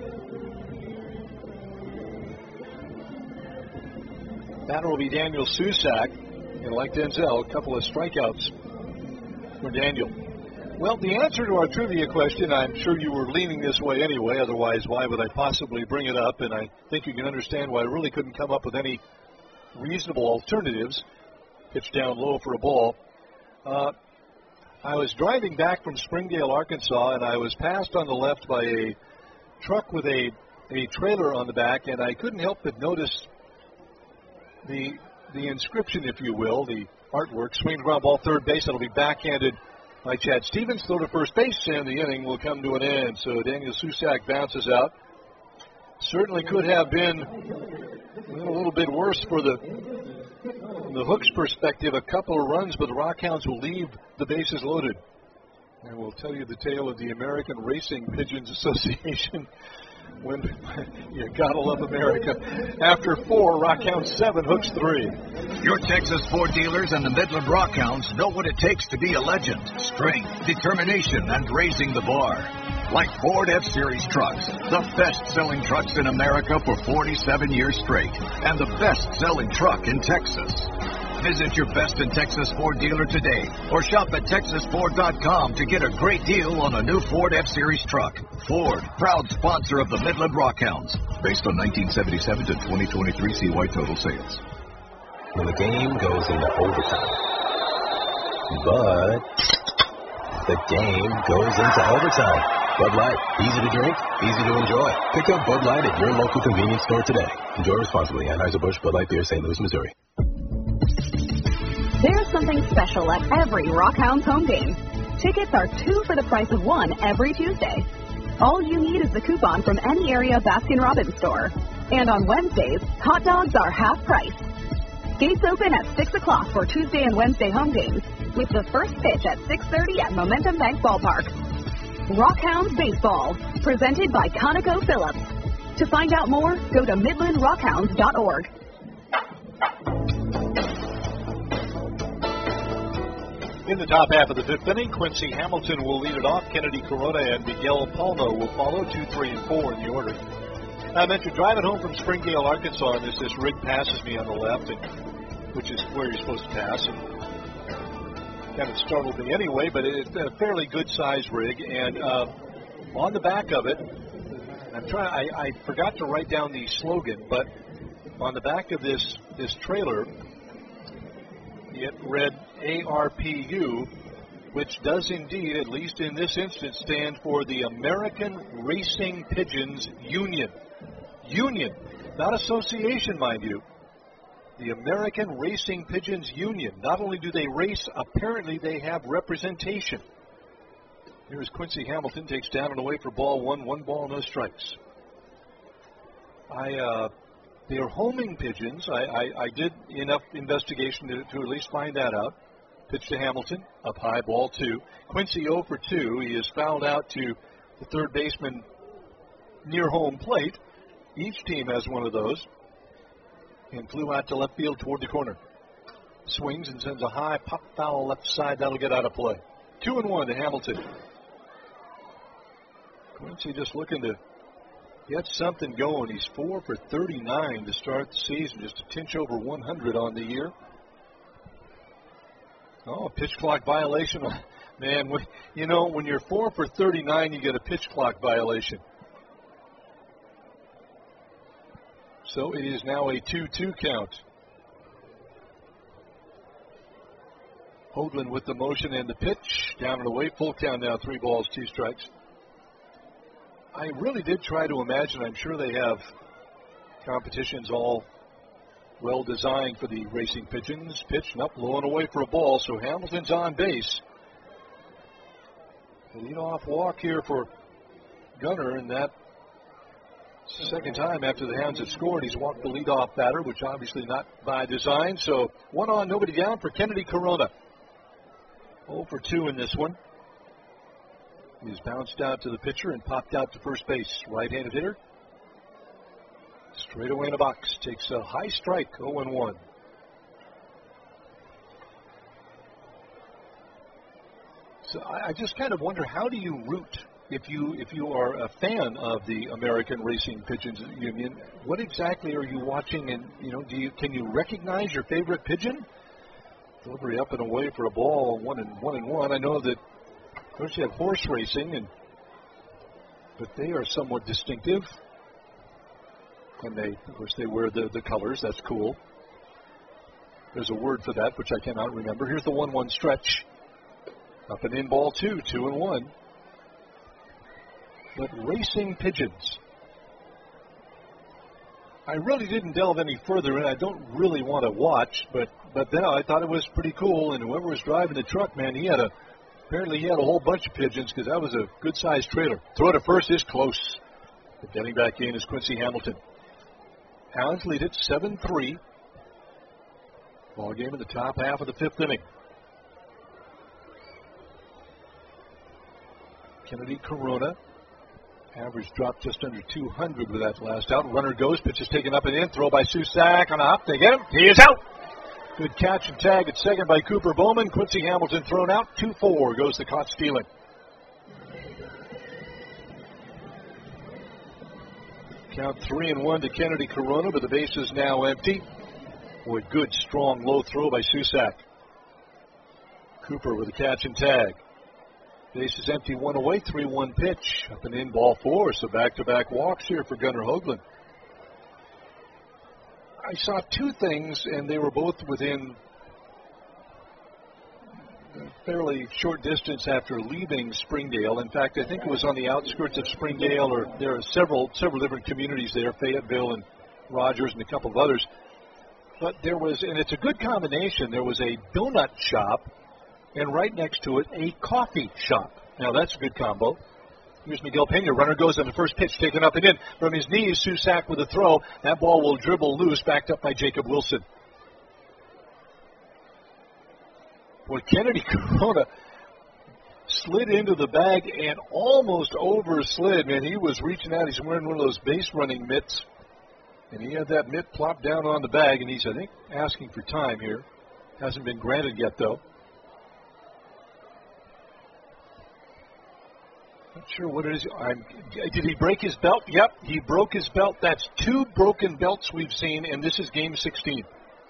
S8: Batter will be Daniel Susac. And like Denzel, a couple of strikeouts for Daniel. Well, the answer to our trivia question, I'm sure you were leaning this way anyway, otherwise why would I possibly bring it up? And I think you can understand why I really couldn't come up with any reasonable alternatives. Pitch down low for a ball. Uh, I was driving back from Springdale, Arkansas, and I was passed on the left by a truck with a, a trailer on the back, and I couldn't help but notice the the inscription, if you will, the artwork. Swing ground ball third base. That'll be backhanded by Chad Stevens. Throw to first base, and the inning will come to an end. So Daniel Susac bounces out. Certainly could have been a little bit worse for the, from the Hooks' perspective. A couple of runs, but the Rockhounds will leave the bases loaded. And we'll tell you the tale of the American Racing Pigeons Association. When you gotta love America. After four, Rockhounds seven, Hooks three.
S16: Your Texas Ford dealers and the Midland Rockhounds know what it takes to be a legend. Strength, determination, and raising the bar. Like Ford F-Series trucks, the best-selling trucks in America for forty-seven years straight, and the best-selling truck in Texas. Visit your best in Texas Ford dealer today or shop at texas ford dot com to get a great deal on a new Ford F-Series truck. Ford, proud sponsor of the Midland Rockhounds. Based on nineteen seventy-seven to twenty twenty-three C Y total sales.
S20: When the game goes into overtime, but the game goes into overtime. Bud Light, easy to drink, easy to enjoy. Pick up Bud Light at your local convenience store today. Enjoy responsibly. Anheuser-Busch Bud Light Beer, Saint Louis, Missouri.
S21: There's something special at every Rockhounds home game. Tickets are two for the price of one every Tuesday. All you need is the coupon from any area Baskin-Robbins store. And on Wednesdays, hot dogs are half price. Gates open at six o'clock for Tuesday and Wednesday home games, with the first pitch at six thirty at Momentum Bank Ballpark. Rockhounds Baseball, presented by ConocoPhillips. To find out more, go to midland rockhounds dot org.
S8: In the top half of the fifth inning, Quincy Hamilton will lead it off. Kennedy Corona and Miguel Palma will follow, two, three, and four in the order. I mentioned driving home from Springdale, Arkansas, and this, this rig passes me on the left, and, which is where you're supposed to pass. And kind of startled me anyway, but it's a fairly good-sized rig. And uh, on the back of it, I'm trying. I, I forgot to write down the slogan, but on the back of this this trailer, it read A R P U, which does indeed, at least in this instance, stand for the American Racing Pigeons Union. Union, not association, mind you. The American Racing Pigeons Union. Not only do they race, apparently they have representation. Here's Quincy Hamilton, takes down and away for ball one, one ball, no strikes. I, uh, they are homing pigeons. I, I, I did enough investigation to, to at least find that out. Pitch to Hamilton, up high, ball two. Quincy oh for two. He is fouled out to the third baseman near home plate. Each team has one of those. And flew out to left field toward the corner. Swings and sends a high pop foul left side. That'll get out of play. Two and one to Hamilton. Quincy just looking to Get something going. He's four for thirty-nine to start the season, just a tinch over one hundred on the year. Oh, pitch clock violation. Man, we, you know, when you're four for thirty-nine, you get a pitch clock violation. So it is now a two two count. Hoagland with the motion and the pitch. Down and away, full count now, three balls, two strikes. I really did try to imagine, I'm sure they have competitions all well designed for the racing pigeons. Pitch, up, low and away for a ball, so Hamilton's on base. The leadoff walk here for Gunnar, and that second time after the Hounds have scored, he's walked the leadoff batter, which obviously not by design. So one on, nobody down for Kennedy Corona. oh for two in this one. He's bounced out to the pitcher and popped out to first base. Right-handed hitter. Straight away in a box. Takes a high strike, oh and one. So I, I just kind of wonder, how do you root if you if you are a fan of the American Racing Pigeons Union? What exactly are you watching, and you know, do you can you recognize your favorite pigeon? Delivery up and away for a ball, one and one and one. I know that, of course, you have horse racing, and but they are somewhat distinctive. And they, of course, they wear the, the colors. That's cool. There's a word for that, which I cannot remember. Here's the one one stretch. Up and in ball two, two and one. But racing pigeons. I really didn't delve any further in. I don't really want to watch, but but then I thought it was pretty cool. And whoever was driving the truck, man, he had a apparently he had a whole bunch of pigeons, because that was a good-sized trailer. Throw to first is close. But getting back in is Quincy Hamilton. Hounds lead it seven three. Ball game in the top half of the fifth inning. Kennedy Corona. Average dropped just under two hundred with that last out. Runner goes. Pitch is taken up and in. Throw by Susac on a hop. They get him. He is out. Good catch and tag at second by Cooper Bowman. Quincy Hamilton thrown out. two four goes the caught stealing. Count three and one to Kennedy Corona, but the base is now empty. Boy, good, strong, low throw by Susac. Cooper with a catch and tag. Base is empty, one away, three one pitch. Up and in, ball four, so back-to-back walks here for Gunnar Hoagland. I saw two things, and they were both within a fairly short distance after leaving Springdale. In fact, I think it was on the outskirts of Springdale, or there are several several different communities there, Fayetteville and Rogers and a couple of others. But there was, and it's a good combination, there was a donut shop, and right next to it, a coffee shop. Now, that's a good combo. Here's Miguel Pena. Runner goes on the first pitch, taken up and in. From his knees, Susac with a throw. That ball will dribble loose, backed up by Jacob Wilson. Boy, Kennedy Corona slid into the bag and almost overslid. Man, he was reaching out. He's wearing one of those base running mitts. And he had that mitt plopped down on the bag, and he's, I think, asking for time here. Hasn't been granted yet, though. Not sure what it is. I'm, did he break his belt? Yep, he broke his belt. That's two broken belts we've seen, and this is game sixteen.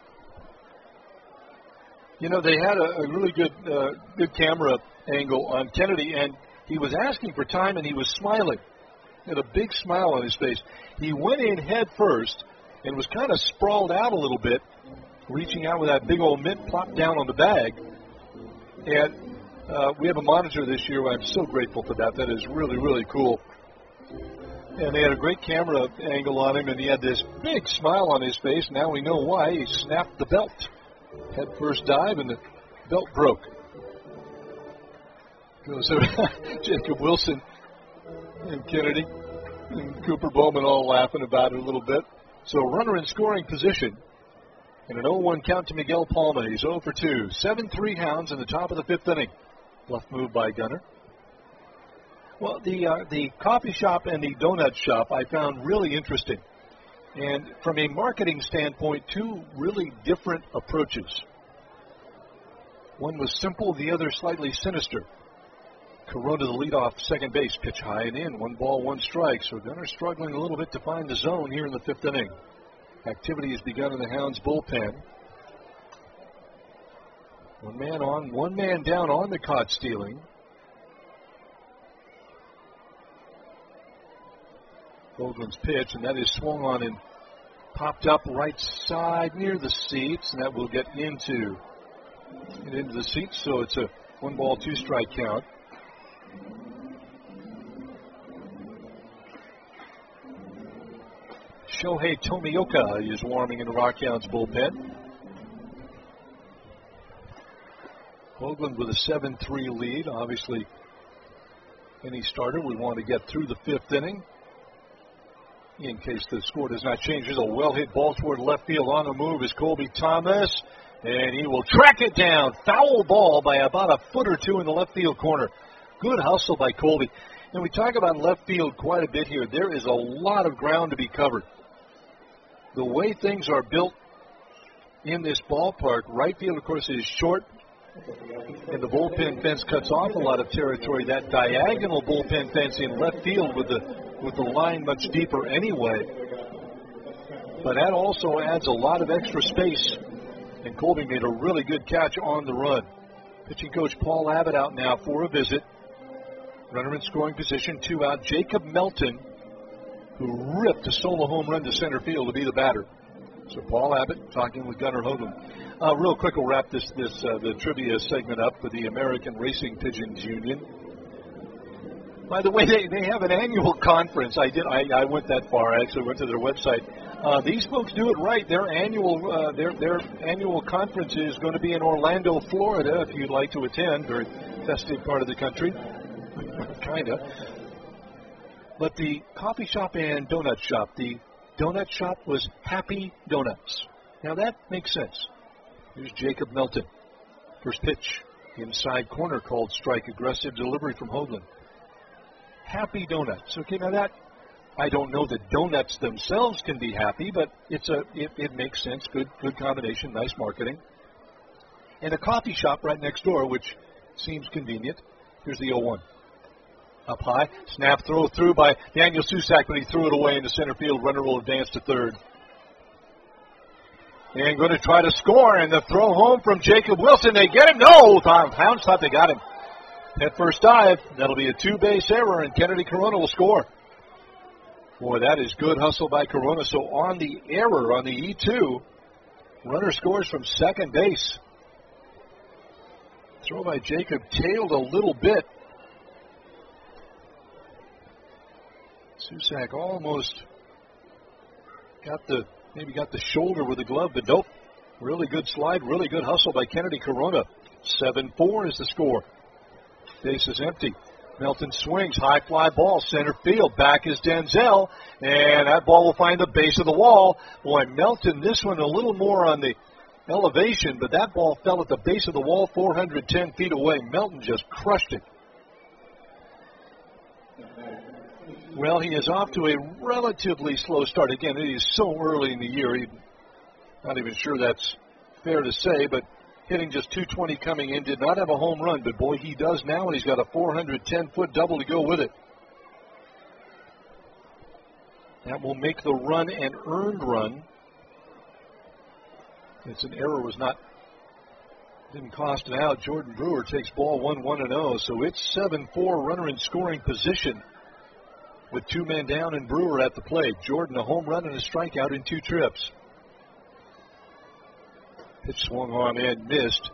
S8: You know, they had a, a really good uh, good camera angle on Kennedy, and he was asking for time, and he was smiling. He had a big smile on his face. He went in head first and was kind of sprawled out a little bit, reaching out with that big old mitt plopped down on the bag. And uh, we have a monitor this year. I'm so grateful for that. That is really, really cool. And they had a great camera angle on him, and he had this big smile on his face. Now we know why. He snapped the belt. Head first dive, and the belt broke. So Jacob Wilson and Kennedy and Cooper Bowman all laughing about it a little bit. So runner in scoring position. And an oh one count to Miguel Palma. He's oh for two. seven three Hounds in the top of the fifth inning. Left move by Gunnar. Well, the uh, the coffee shop and the donut shop I found really interesting. And from a marketing standpoint, two really different approaches. One was simple, the other slightly sinister. Corona, the leadoff second base, pitch high and in. One ball, one strike. So Gunnar struggling a little bit to find the zone here in the fifth inning. Activity has begun in the Hounds bullpen. One man on, one man down on the caught stealing. Hoagland's pitch, and that is swung on and popped up right side near the seats, and that will get into, get into the seats. So it's a one ball, two strike count. Shohei Tomioka is warming in the Rockhounds bullpen. Hoagland with a seven three lead. Obviously, any starter would want to get through the fifth inning. In case the score does not change, there's a well-hit ball toward left field. On the move is Colby Thomas, and he will track it down. Foul ball by about a foot or two in the left field corner. Good hustle by Colby. And we talk about left field quite a bit here. There is a lot of ground to be covered. The way things are built in this ballpark, right field, of course, is short, and the bullpen fence cuts off a lot of territory. That diagonal bullpen fence in left field with the with the line much deeper anyway. But that also adds a lot of extra space, and Colby made a really good catch on the run. Pitching coach Paul Abbott out now for a visit. Runner in scoring position, two out. Jacob Melton, who ripped a solo home run to center field to be the batter. So Paul Abbott talking with Gunnar Hoagland. Uh, real quick, we'll wrap this this uh, the trivia segment up with the American Racing Pigeons Union. By the way, they, they have an annual conference. I did. I, I went that far. I actually went to their website. Uh, these folks do it right. Their annual uh, their their annual conference is going to be in Orlando, Florida. If you'd like to attend, very festive part of the country, kind of. But the coffee shop and donut shop, the donut shop was Happy Donuts. Now that makes sense. Here's Jacob Melton. First pitch, inside corner, called strike. Aggressive delivery from Hoagland. Happy Donuts. Okay, now that, I don't know that donuts themselves can be happy, but it's a it, it makes sense. Good good combination, nice marketing. And a coffee shop right next door, which seems convenient. Here's the oh one. Up high, snap throw through by Daniel Susac, but he threw it away into center field. Runner will advance to third. And going to try to score, and the throw home from Jacob Wilson. They get him? No! Hounds thought they got him. At first dive, that'll be a two-base error, and Kennedy Corona will score. Boy, that is good hustle by Corona. So on the error, on the E two, runner scores from second base. Throw by Jacob tailed a little bit. Susac almost got the, maybe got the shoulder with the glove, but nope. Really good slide, really good hustle by Kennedy Corona. seven four is the score. Base is empty. Melton swings, high fly ball, center field. Back is Denzel, and that ball will find the base of the wall. Boy, Melton, this one a little more on the elevation, but that ball fell at the base of the wall, four hundred ten feet away. Melton just crushed it. Well, he is off to a relatively slow start. Again, it is so early in the year. He's not even sure that's fair to say, but hitting just two twenty coming in, did not have a home run, but boy, he does now, and he's got a four hundred ten foot double to go with it. That will make the run an earned run. It's an error, was not, didn't cost an out. Jordan Brewer takes ball one, one and oh, so it's seven four, runner in scoring position with two men down and Brewer at the plate. Jordan a home run and a strikeout in two trips. Pitch swung on and missed.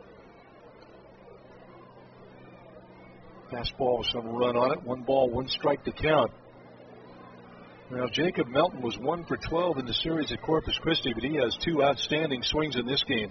S8: Fastball with some run on it. One ball, one strike to count. Now, Jacob Melton was one for twelve in the series at Corpus Christi, but he has two outstanding swings in this game.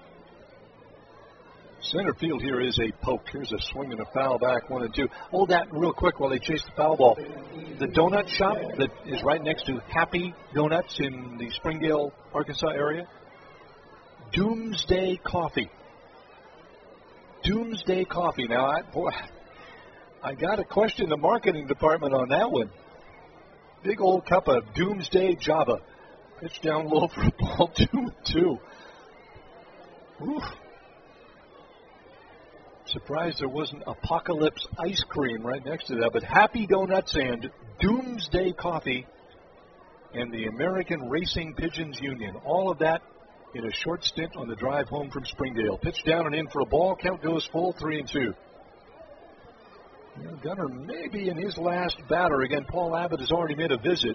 S8: Center field here is a poke. Here's a swing and a foul back, one and two. Hold that real quick while they chase the foul ball. The donut shop that is right next to Happy Donuts in the Springdale, Arkansas area. Doomsday Coffee. Doomsday Coffee. Now, I, boy, I got to question the marketing department on that one. Big old cup of Doomsday Java. Pitch down low for ball two and two. Oof. Surprised there wasn't Apocalypse ice cream right next to that, but Happy Donuts and Doomsday Coffee and the American Racing Pigeons Union. All of that in a short stint on the drive home from Springdale. Pitch down and in for a ball. Count goes full, three and two. You know, Gunner may be in his last batter. Again, Paul Abbott has already made a visit.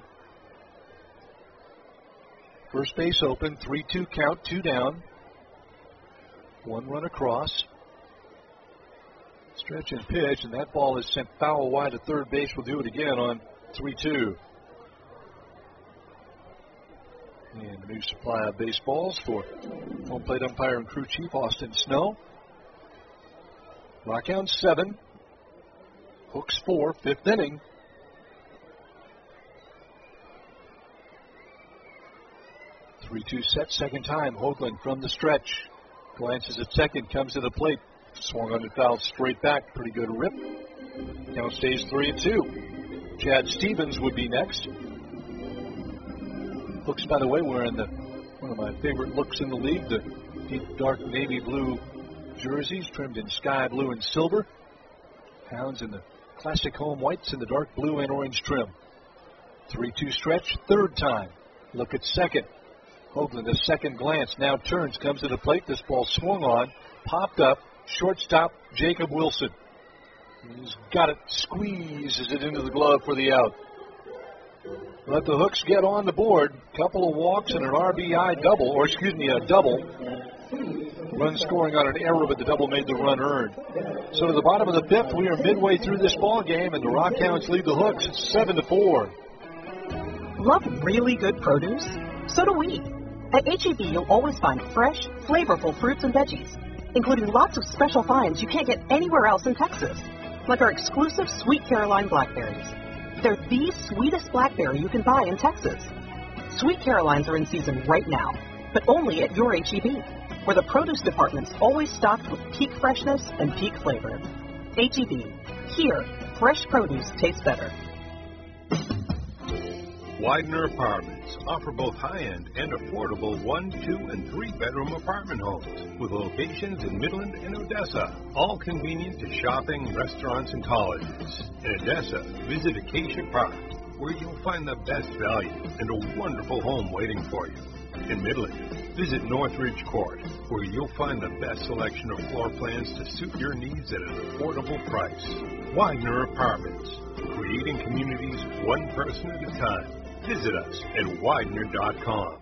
S8: First base open, three two count, two down. One run across. Stretch and pitch, and that ball is sent foul wide to third base. We'll do it again on three two. And a new supply of baseballs for home plate umpire and crew chief Austin Snow. Rockhounds seven. Hooks four, fifth inning. three two set, second time. Hoagland from the stretch. Glances at second, comes to the plate. Swung on and fouled straight back. Pretty good rip. Count stays three and two. Chad Stevens would be next. Looks, by the way, wearing the one of my favorite looks in the league, the deep dark navy blue jerseys trimmed in sky blue and silver. Hounds in the classic home whites and the dark blue and orange trim. three two stretch, third time. Look at second. Hoagland, a second glance, now turns, comes to the plate. This ball swung on, popped up. Shortstop Jacob Wilson. He's got it, squeezes it into the glove for the out. Let the Hooks get on the board. Couple of walks and an R B I double, or excuse me, a double. Run scoring on an error, but the double made the run earned. So to the bottom of the fifth, we are midway through this ball game, and the Rockhounds lead the Hooks seven to four.
S9: Love really good produce? So do we. At H E B, you'll always find fresh, flavorful fruits and veggies, including lots of special finds you can't get anywhere else in Texas, like our exclusive Sweet Caroline blackberries. They're the sweetest blackberry you can buy in Texas. Sweet Carolines are in season right now, but only at your H E B, where the produce department's always stocked with peak freshness and peak flavor. H E B, here, fresh produce tastes better.
S2: Widener Apartments offer both high-end and affordable one, two, and three-bedroom apartment homes with locations in Midland and Odessa, all convenient to shopping, restaurants, and colleges. In Odessa, visit Acacia Park, where you'll find the best value and a wonderful home waiting for you. In Midland, visit Northridge Court, where you'll find the best selection of floor plans to suit your needs at an affordable price. Widener Apartments, creating communities one person at a time. Visit us at Widener dot com.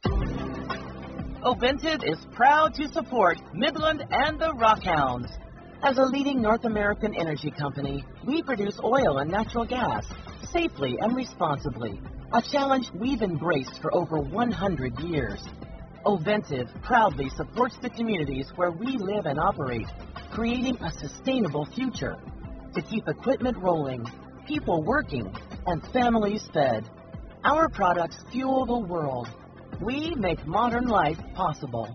S3: Oventive is proud to support Midland and the Rockhounds. As a leading North American energy company, we produce oil and natural gas safely and responsibly, a challenge we've embraced for over one hundred years. Oventive proudly supports the communities where we live and operate, creating a sustainable future to keep equipment rolling, people working, and families fed. Our products fuel the world. We make modern life possible.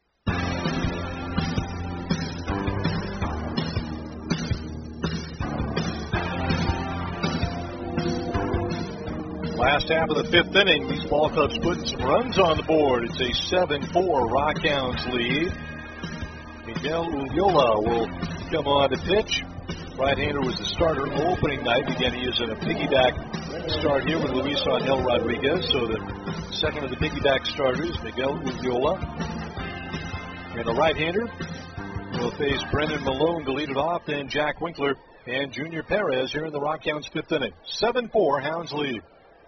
S8: Last half of the fifth inning, these ball clubs putting some runs on the board. It's a seven four Rockhounds lead. Miguel Ulloa will come on to pitch. Right-hander was the starter opening night. Again, he is in a piggyback start here with Luis Angel Rodriguez. So the second of the piggyback starters, Miguel Ulloa. And the right-hander will face Brendan Malone to lead it off, then Jack Winkler and Junior Perez here in the Rockhounds' fifth inning. seven four, Hounds lead.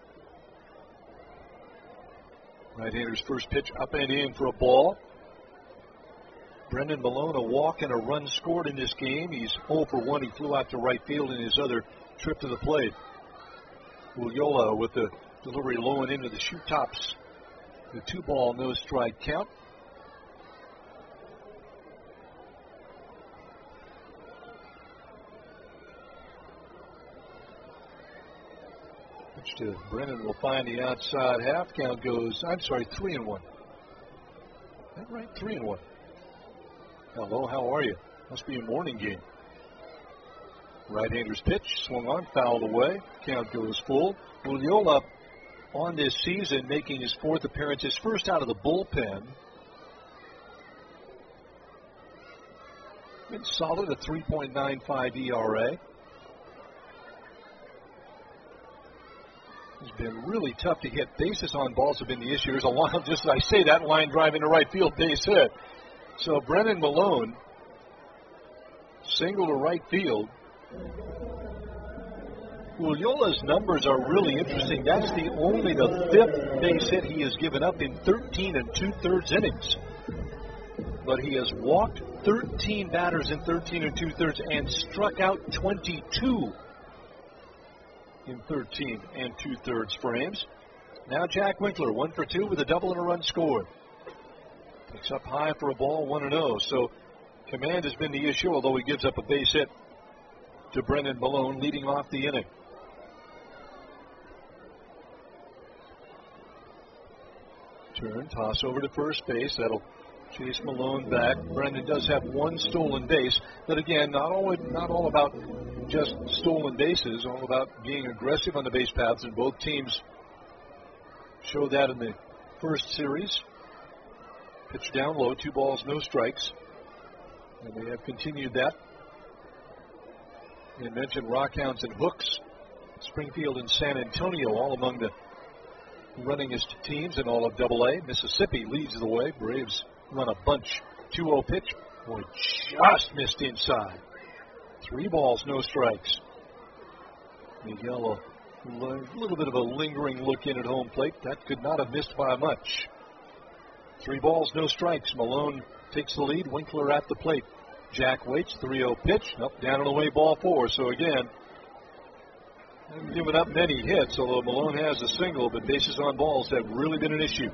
S8: Right-hander's first pitch up and in for a ball. Brendan Malone, a walk and a run scored in this game. He's oh for one. He flew out to right field in his other trip to the plate. Ulloa with the delivery low and into the shoe tops. The two ball, no strike count. Pitch to Brennan will find the outside half. Count goes, I'm sorry, three and one. Is that right? Three and one. Hello, how are you? Must be a morning game. Right-hander's pitch, swung on, fouled away. Count goes full. Ulloa on this season, making his fourth appearance, his first out of the bullpen. Been solid, a three point nine five E R A. It's been really tough to hit. Bases on balls have been the issue. There's a line, just as I say that, line drive into right field, base hit. So Brennan Malone, single to right field. Uliola's numbers are really interesting. That's the only the fifth base hit he has given up in thirteen and two-thirds innings. But he has walked thirteen batters in thirteen and two-thirds and struck out twenty-two in thirteen and two-thirds frames. Now Jack Winkler, one for two with a double and a run scored. Picks up high for a ball, one and oh. So command has been the issue, although he gives up a base hit to Brennan Malone, leading off the inning. Turn, toss over to first base. That'll chase Malone back. Brendan does have one stolen base, but again, not all not all about just stolen bases, all about being aggressive on the base paths, and both teams showed that in the first series. Pitch down low, two balls, no strikes, and they have continued that. You mentioned Rockhounds and Hooks, Springfield and San Antonio, all among the runningest teams in all of Double A. Mississippi leads the way. Braves run a bunch. two oh pitch. Boy, just missed inside. Three balls, no strikes. Miguel, a little bit of a lingering look in at home plate. That could not have missed by much. Three balls, no strikes. Malone takes the lead. Winkler at the plate. Jack waits. three oh pitch. Up, down and away, ball four. So again, haven't given up many hits, although Malone has a single, but bases on balls have really been an issue.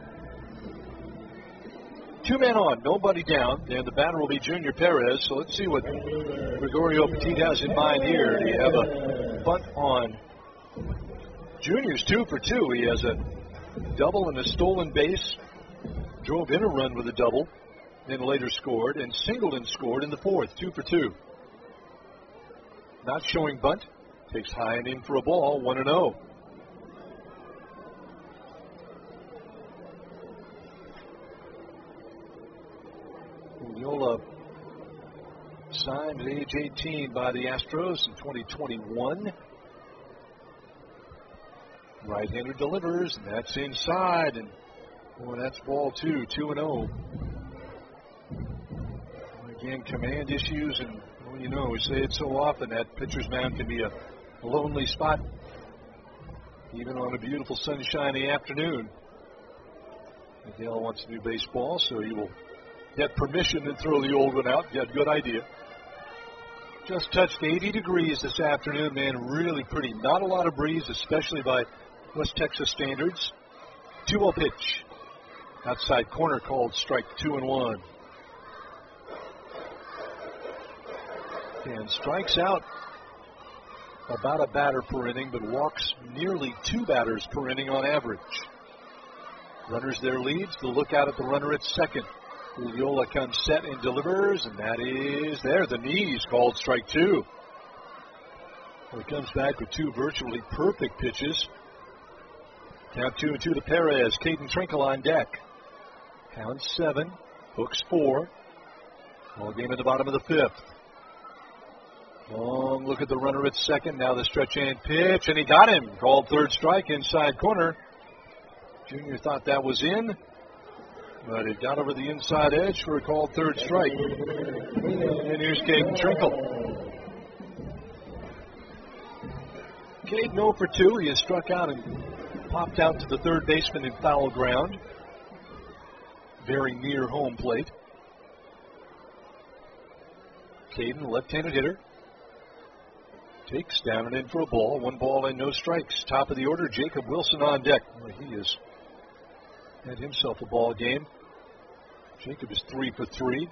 S8: Two men on, nobody down, and the batter will be Junior Perez. So let's see what Gregorio Petit has in mind here. You have a bunt on. Junior's two for two. He has a double and a stolen base. Drove in a run with a double, then later scored, and singled and scored in the fourth, two for two. Not showing bunt. Takes high and in for a ball, one and oh. Uliola signed at age eighteen by the Astros in twenty twenty-one. Right-hander delivers, and that's inside, and boy, that's ball two, two and oh. Again, command issues, and well, you know, we say it so often that pitcher's mound can be a A lonely spot, even on a beautiful sunshiny afternoon. Miguel wants a new baseball, so he will get permission to throw the old one out. Got a good idea. Just touched eighty degrees this afternoon, man. Really pretty. Not a lot of breeze, especially by West Texas standards. two oh pitch. Outside corner called strike two and one. And strikes out about a batter per inning, but walks nearly two batters per inning on average. Runners their leads. The look out at the runner at second. Uliola comes set and delivers, and that is there. The knees called strike two. Well, he comes back with two virtually perfect pitches. Count two and two to Perez. Caden Trinkle on deck. Count seven. Hooks four. Ball game at the bottom of the fifth. Long look at the runner at second. Now the stretch and pitch, and he got him. Called third strike, inside corner. Junior thought that was in, but it got over the inside edge for a called third strike. And here's Caden Trinkle. Caden oh for two. He has struck out and popped out to the third baseman in foul ground, very near home plate. Caden, left-handed hitter. Takes down and in for a ball. One ball and no strikes. Top of the order, Jacob Wilson on deck. Well, he has had himself a ball game. Jacob is three for three.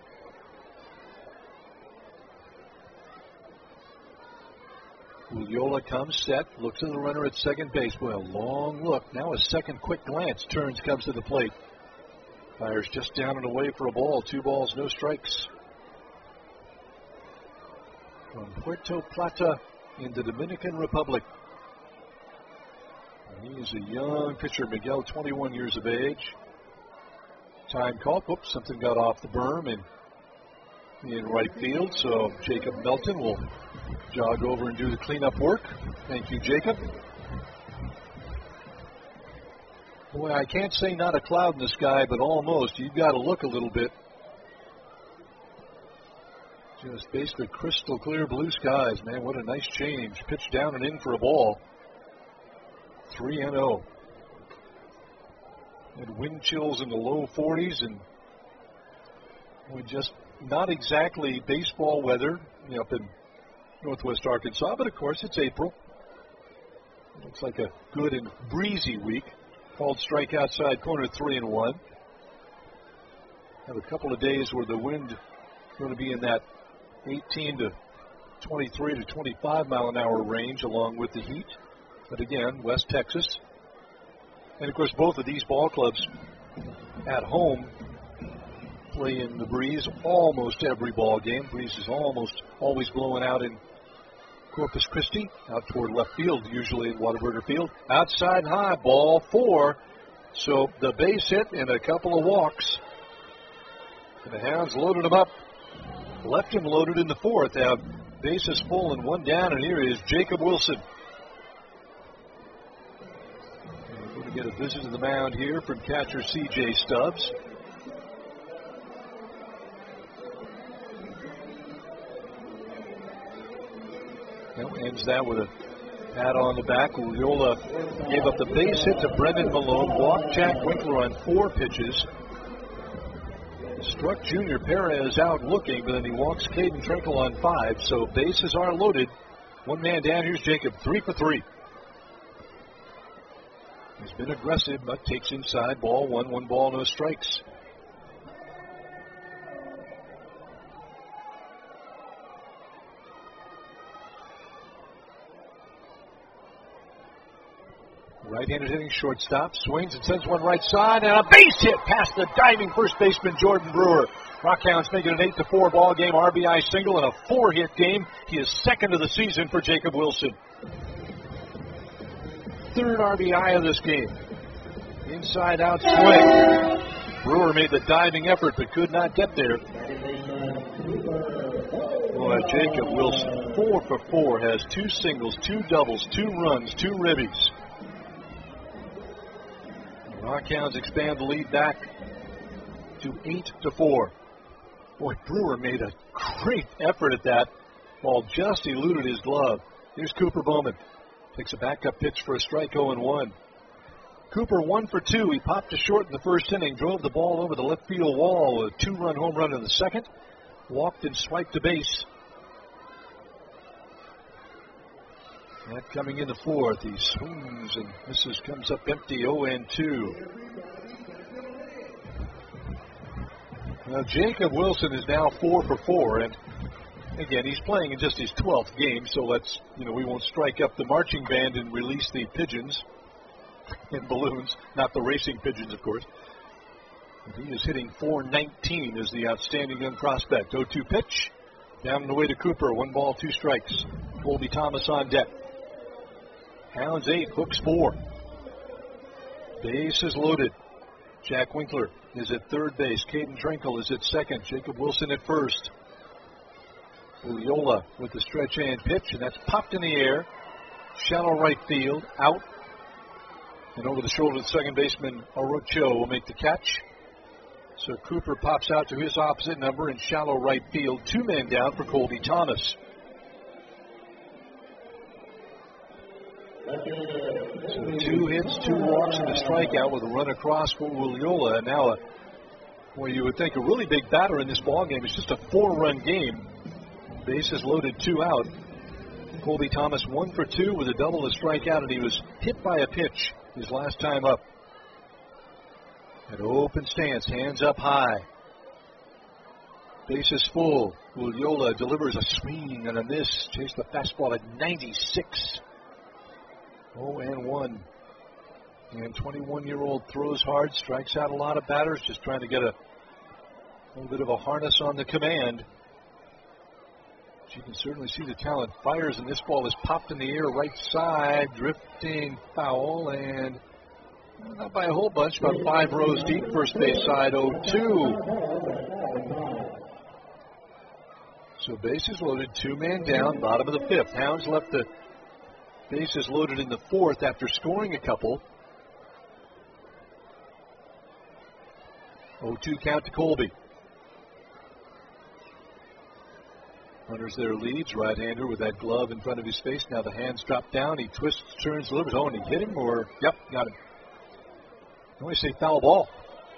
S8: Uliola comes set, looks at the runner at second base. Well, long look. Now a second quick glance. Turns, comes to the plate. Fires just down and away for a ball. Two balls, no strikes. From Puerto Plata in the Dominican Republic. He is a young pitcher. Miguel, twenty-one years of age. Time call. Whoops, something got off the berm, and in right field, so Jacob Melton will jog over and do the cleanup work. Thank you, Jacob. Boy, I can't say not a cloud in the sky, but almost. You've got to look a little bit. Just basically crystal clear blue skies, man. What a nice change. Pitch down and in for a ball. three and oh. And wind chills in the low forties, and we just not exactly baseball weather you know, up in northwest Arkansas, but of course it's April. It looks like a good and breezy week. Called strike outside corner three and one. Have a couple of days where the wind is going to be in that eighteen to twenty-three to twenty-five mile an hour range along with the heat. But again, West Texas. And of course, both of these ball clubs at home play in the breeze almost every ball game. Breeze is almost always blowing out in Corpus Christi, out toward left field, usually at Whataburger Field. Outside and high, ball four. So the base hit and a couple of walks. And the Hounds loaded him up. Left him loaded in the fourth. They have bases full and one down, and here is Jacob Wilson. And we're going to get a visit to the mound here from catcher C J Stubbs. Well, ends that with a pat on the back. Ulloa gave up the base hit to Brendan Malone, walked Jack Winkler on four pitches. Struck Junior Perez out looking, but then he walks Caden Trinkle on five, so bases are loaded. One man down. Here's Jacob, three for three. He's been aggressive, but takes inside, ball one, one ball, no strikes. Right-handed hitting shortstop, swings and sends one right side, and a base hit past the diving first baseman Jordan Brewer. Rockhounds make it an eight to four ball game, R B I single, and a four-hit game. He is second of the season for Jacob Wilson. Third R B I of this game. Inside-out swing. Brewer made the diving effort, but could not get there. Boy, Jacob Wilson, four for four, has two singles, two doubles, two runs, two ribbies. Rockhounds expand the lead back to eight to four. Boy, Brewer made a great effort at that. Ball just eluded his glove. Here's Cooper Bowman. Takes a backup pitch for a strike, oh and one. Cooper one for two. He popped to short in the first inning, drove the ball over the left field wall with a two-run home run in the second. Walked and swiped a base. That coming in the fourth. He swings and misses, comes up empty, oh and two. Now, Jacob Wilson is now four for four, and again, he's playing in just his twelfth game, so let's, you know, we won't strike up the marching band and release the pigeons and balloons, not the racing pigeons, of course. And he is hitting four nineteen as the outstanding young prospect. oh two pitch, down and away to Cooper, one ball, two strikes. Colby Thomas on deck. Hounds eight, hooks four. Base is loaded. Jack Winkler is at third base. Caden Trinkle is at second. Jacob Wilson at first. Ulloa with the stretch hand pitch, and that's popped in the air. Shallow right field, out. And over the shoulder of the second baseman, Orocho will make the catch. So Cooper pops out to his opposite number in shallow right field. Two men down for Colby Thomas. So two hits, two walks, and a strikeout with a run across for Ulloa. And now, a, well, you would think a really big batter in this ballgame. It's just a four-run game. Bases loaded, two out. Colby Thomas one for two with a double, a strikeout, and he was hit by a pitch his last time up. An open stance, hands up high. Bases full. Ulloa delivers a swing and a miss. Chase the fastball at ninety-six. oh and one. And twenty-one-year-old throws hard, strikes out a lot of batters, just trying to get a little bit of a harness on the command. But you can certainly see the talent. Fires, and this ball is popped in the air right side, drifting foul, and not by a whole bunch, about five rows deep, first base side, oh two. So bases loaded, two man down, bottom of the fifth. Hounds left the bases loaded in the fourth after scoring a couple. oh two count to Colby. Runners there leads, right-hander with that glove in front of his face. Now the hands drop down. He twists, turns, delivers. Oh, and he hit him, or, yep, got him. I always say foul ball.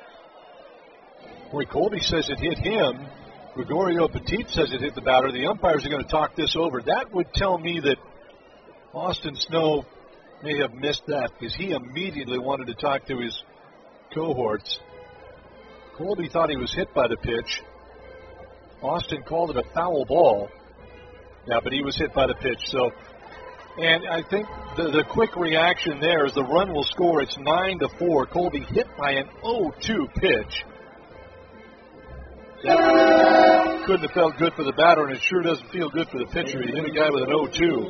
S8: Boy, Colby says it hit him. Gregorio Petit says it hit the batter. The umpires are going to talk this over. That would tell me that Austin Snow may have missed that because he immediately wanted to talk to his cohorts. Colby thought he was hit by the pitch. Austin called it a foul ball. Yeah, but he was hit by the pitch. So, and I think the, the quick reaction there is the run will score. It's nine to four. Colby hit by an oh two pitch. That couldn't have felt good for the batter, and it sure doesn't feel good for the pitcher. He hit a guy with an oh two.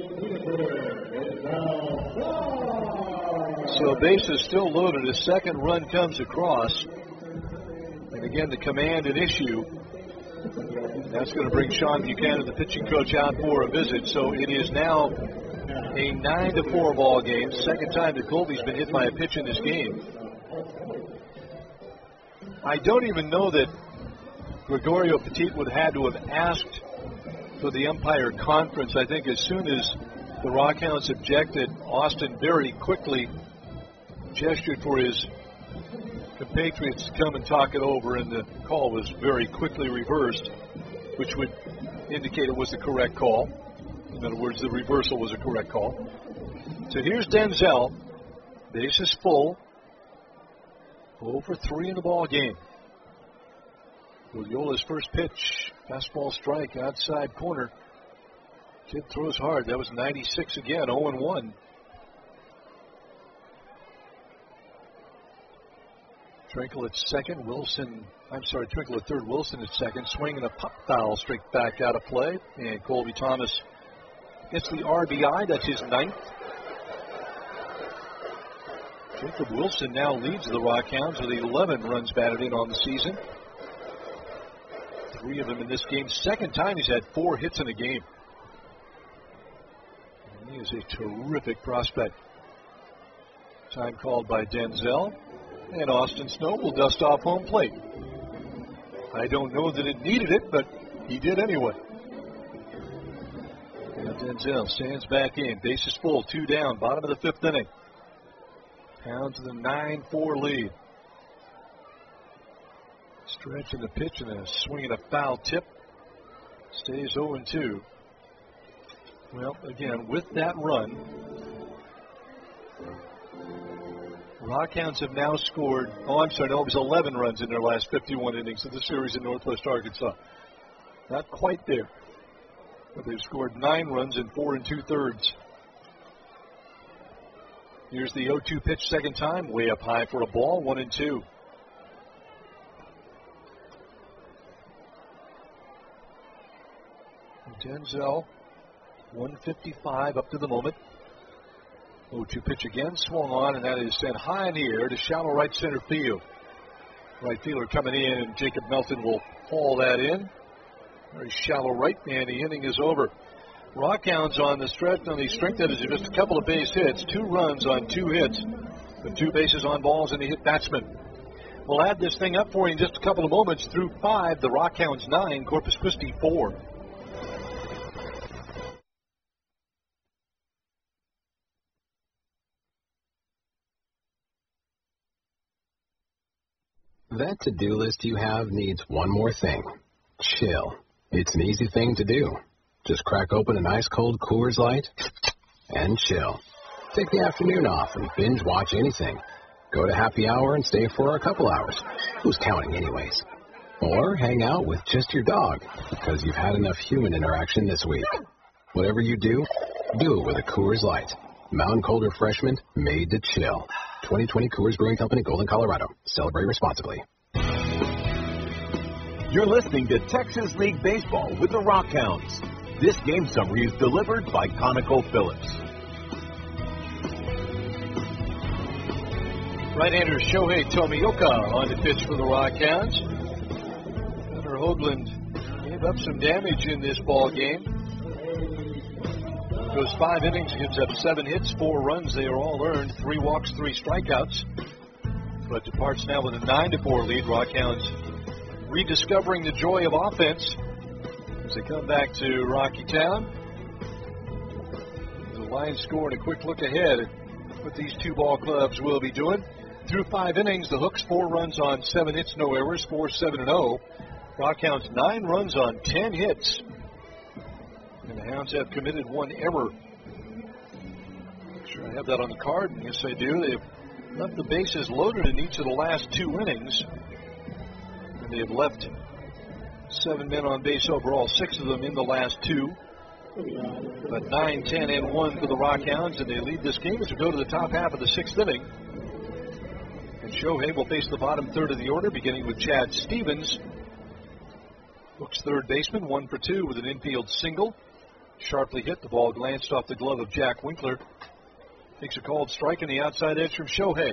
S8: So bases still loaded. A second run comes across. And again, the command and issue. That's going to bring Sean Buchanan, the pitching coach, out for a visit. So it is now a nine to four ball game. Second time that Colby's been hit by a pitch in this game. I don't even know that Gregorio Petit would have had to have asked for the umpire conference. I think as soon as the Rockhounds objected, Austin very quickly gestured for his compatriots to come and talk it over, and the call was very quickly reversed, which would indicate it was the correct call. In other words, the reversal was a correct call. So here's Denzel. Bases full. oh for three in the ball game. Uliola's first pitch, fastball strike, outside corner. Kid throws hard. That was ninety-six again, oh and one. Trinkle at second, Wilson, I'm sorry, Trinkle at third, Wilson at second, swinging a pop foul straight back out of play. And Colby Thomas gets the R B I, that's his ninth. Jacob Wilson now leads the Rockhounds with eleven runs batted in on the season. Three of them in this game. Second time he's had four hits in a game. And he is a terrific prospect. Time called by Denzel. And Austin Snow will dust off home plate. I don't know that it needed it, but he did anyway. And Denzel stands back in. Bases full, two down, bottom of the fifth inning. Pounds the nine four lead. Stretching the pitch and a swing and a foul tip. Stays oh and two. Well, again, with that run, Rockhounds have now scored, oh, I'm sorry, no, it was eleven runs in their last fifty-one innings of the series in Northwest Arkansas. Not quite there, but they've scored nine runs in four and two-thirds. Here's the oh two pitch second time, way up high for a ball, one and two. Denzel, one fifty-five up to the moment. oh two pitch again, swung on, and that is sent high in the air to shallow right center field. Right fielder coming in, and Jacob Melton will haul that in. Very shallow right, and the inning is over. Rockhounds on the stretch, on the strength of it, is just a couple of base hits, two runs on two hits, with two bases on balls and a hit batsman. We'll add this thing up for you in just a couple of moments. Through five, the Rockhounds nine, Corpus Christi four.
S20: That to-do list you have needs one more thing. Chill. It's an easy thing to do. Just crack open an ice-cold Coors Light and chill. Take the afternoon off and binge watch anything. Go to happy hour and stay for a couple hours. Who's counting anyways? Or hang out with just your dog because you've had enough human interaction this week. Whatever you do, do it with a Coors Light. Mountain Cold Refreshment made to chill. twenty twenty Coors Brewing Company, Golden, Colorado. Celebrate responsibly.
S7: You're listening to Texas League Baseball with the Rockhounds. This game summary is delivered by ConocoPhillips.
S8: Right-hander Shohei Tomioka on the pitch for the Rockhounds. Hunter Hoagland in Gave up some damage in this ball game. Goes five innings, gives up seven hits, four runs. They are all earned. Three walks, three strikeouts. But departs now with a nine to four lead. Rockhounds rediscovering the joy of offense as they come back to Rocky Town. The Lions scored a quick look ahead at what these two ball clubs will be doing. Through five innings, the Hooks four runs on seven hits, no errors, four seven and oh. Rockhounds nine runs on ten hits. And the Hounds have committed one error. Make sure I have that on the card. And yes, I do. They've left the bases loaded in each of the last two innings. And they have left seven men on base overall, six of them in the last two. But nine, ten, and one for the Rockhounds, and they lead this game as we go to the top half of the sixth inning. And Shohei will face the bottom third of the order, beginning with Chad Stevens. Hooks third baseman, one for two with an infield single. Sharply hit. The ball glanced off the glove of Jack Winkler. Takes a called strike on the outside edge from Shohei.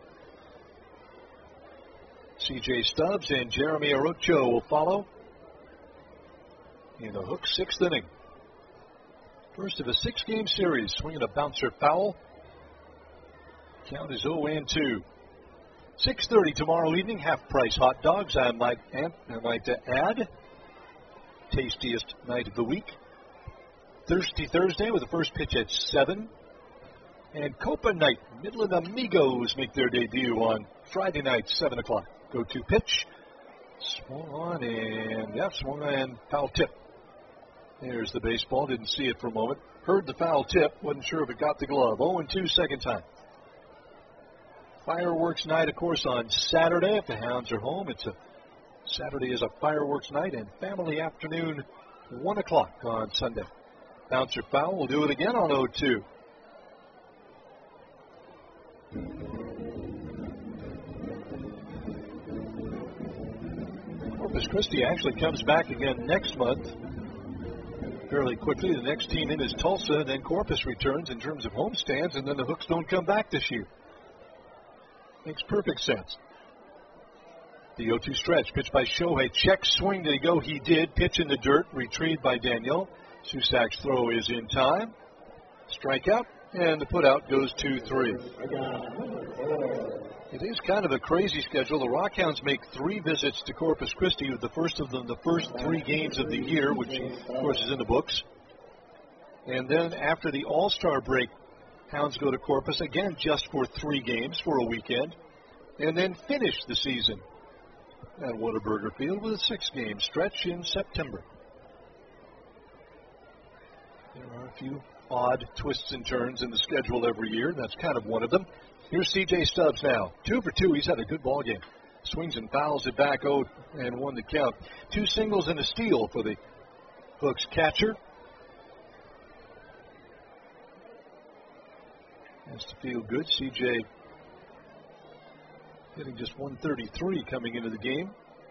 S8: C J Stubbs and Jeremy Arocho will follow in the Hooks sixth inning. First of a six-game series. Swinging a bouncer foul. Count is oh and two. six thirty tomorrow evening. Half-price hot dogs. I might, I might add. Tastiest night of the week. Thirsty Thursday with the first pitch at seven. And Copa Night, Midland Amigos make their debut on Friday night, seven o'clock. Go-to pitch. Swung on and, yeah, swung on and foul tip. There's the baseball. Didn't see it for a moment. Heard the foul tip. Wasn't sure if it got the glove. oh and two second time. Fireworks night, of course, on Saturday. If the Hounds are home, it's a Saturday is a fireworks night, and family afternoon, one o'clock on Sunday. Bouncer foul. We'll do it again on oh two. Corpus Christi actually comes back again next month. Fairly quickly. The next team in is Tulsa, and then Corpus returns in terms of homestands, and then the Hooks don't come back this year. Makes perfect sense. The oh two stretch, pitched by Shohei. Check swing, did he go? He did. Pitch in the dirt, retrieved by Daniel. Susak's throw is in time. Strikeout, and the putout goes two three. It is kind of a crazy schedule. The Rockhounds make three visits to Corpus Christi, with the first of them the first three games of the year, which, of course, is in the books. And then after the All-Star break, Hounds go to Corpus again just for three games for a weekend, and then finish the season at Whataburger Field with a six-game stretch in September. There are a few odd twists and turns in the schedule every year. That's kind of one of them. Here's C J Stubbs now. Two for two. He's had a good ball game. Swings and fouls it back oh and one to count. Two singles and a steal for the Hooks catcher. Has to feel good. C J hitting just one thirty-three coming into the game.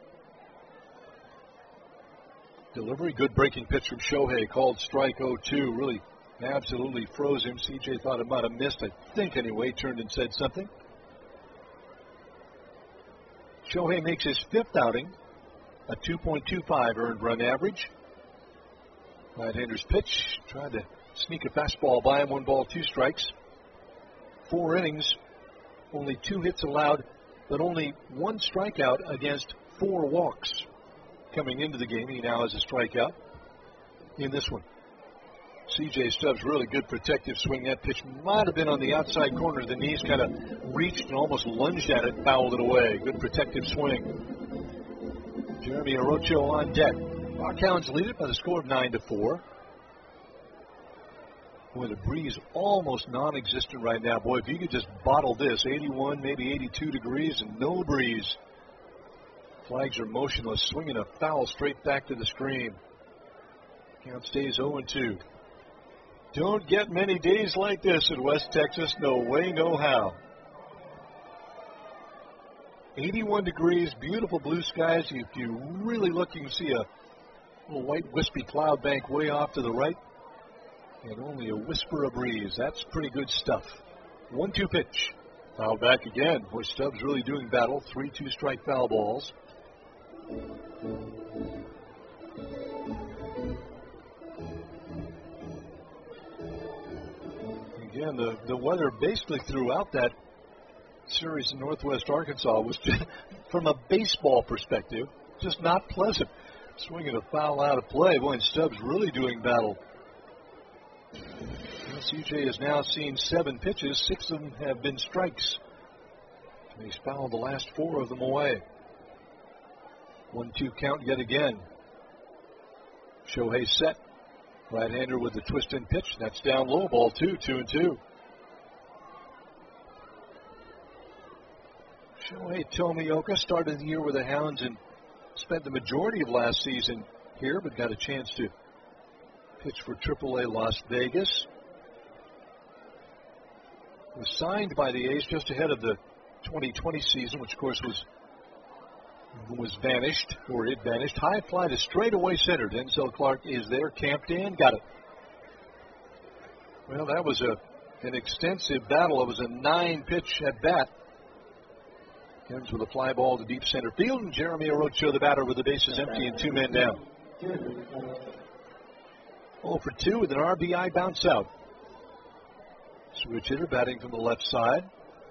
S8: Delivery, good breaking pitch from Shohei. Called strike oh two. Really absolutely froze him. C J thought it might have missed. I think anyway. Turned and said something. Shohei makes his fifth outing. A two point two five earned run average. Right-hander's pitch. Tried to sneak a fastball by him. One ball, two strikes. Four innings. Only two hits allowed, but only one strikeout against four walks. Coming into the game, he now has a strikeout in this one. C J Stubbs, really good protective swing. That pitch might have been on the outside corner of the knees, kind of reached and almost lunged at it, fouled it away. Good protective swing. Jeremy Arocho on deck. Rockhounds lead it by the score of nine to four. Boy, the breeze almost non-existent right now. Boy, if you could just bottle this, eighty-one, maybe eighty-two degrees and no breeze. Flags are motionless, swinging a foul straight back to the screen. Count stays oh and two. Don't get many days like this in West Texas. No way, no how. eighty-one degrees, beautiful blue skies. If you really look, you can see a little white wispy cloud bank way off to the right. And only a whisper of breeze. That's pretty good stuff. one two pitch. Foul back again. Boy, Stubbs really doing battle. three two strike foul balls. Again, the, the weather basically throughout that series in Northwest Arkansas was, just, from a baseball perspective, just not pleasant. Swinging a foul out of play. Boy, and Stubbs really doing battle. Well, C J has now seen seven pitches. Six of them have been strikes. And he's fouled the last four of them away. one two count yet again. Shohei set. Right-hander with the twist and pitch. That's down low. Ball two, two and two. Shohei Tomioka started the year with the Hounds and spent the majority of last season here, but got a chance to pitch for triple A Las Vegas. Was signed by the A's just ahead of the twenty twenty season, which of course was was vanished, or it vanished. High fly to straightaway center. Denzel Clark is there, camped in, got it. Well, that was a an extensive battle. It was a nine-pitch at bat. Ends with a fly ball to deep center field, and Jeremy Orocho, the batter, with the bases empty and two men down. oh for two with an R B I bounce out. Switch hitter batting from the left side.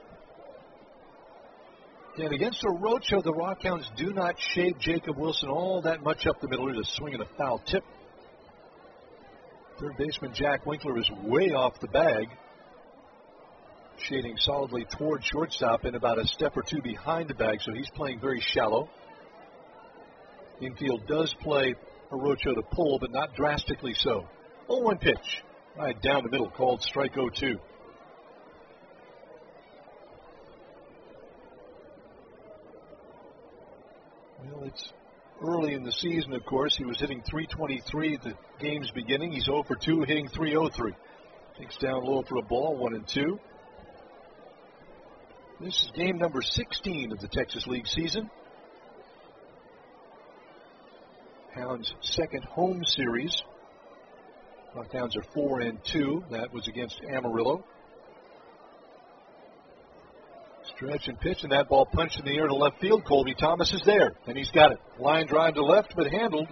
S8: And against Orocho, the Rockhounds do not shade Jacob Wilson all that much up the middle. They're just swinging a foul tip. Third baseman Jack Winkler is way off the bag, shading solidly toward shortstop and about a step or two behind the bag, so he's playing very shallow. Infield does play Orocho to pull, but not drastically so. oh one pitch, right down the middle, called strike oh two. Well, it's early in the season, of course. He was hitting three twenty-three at the game's beginning. He's oh for two, hitting three oh three. Takes down low for a ball, one and two. This is game number sixteen of the Texas League season. Hounds' second home series. Rockhounds are four and two. That was against Amarillo. Stretch and pitch, and that ball punched in the air to left field. Colby Thomas is there, and he's got it. Line drive to left, but handled.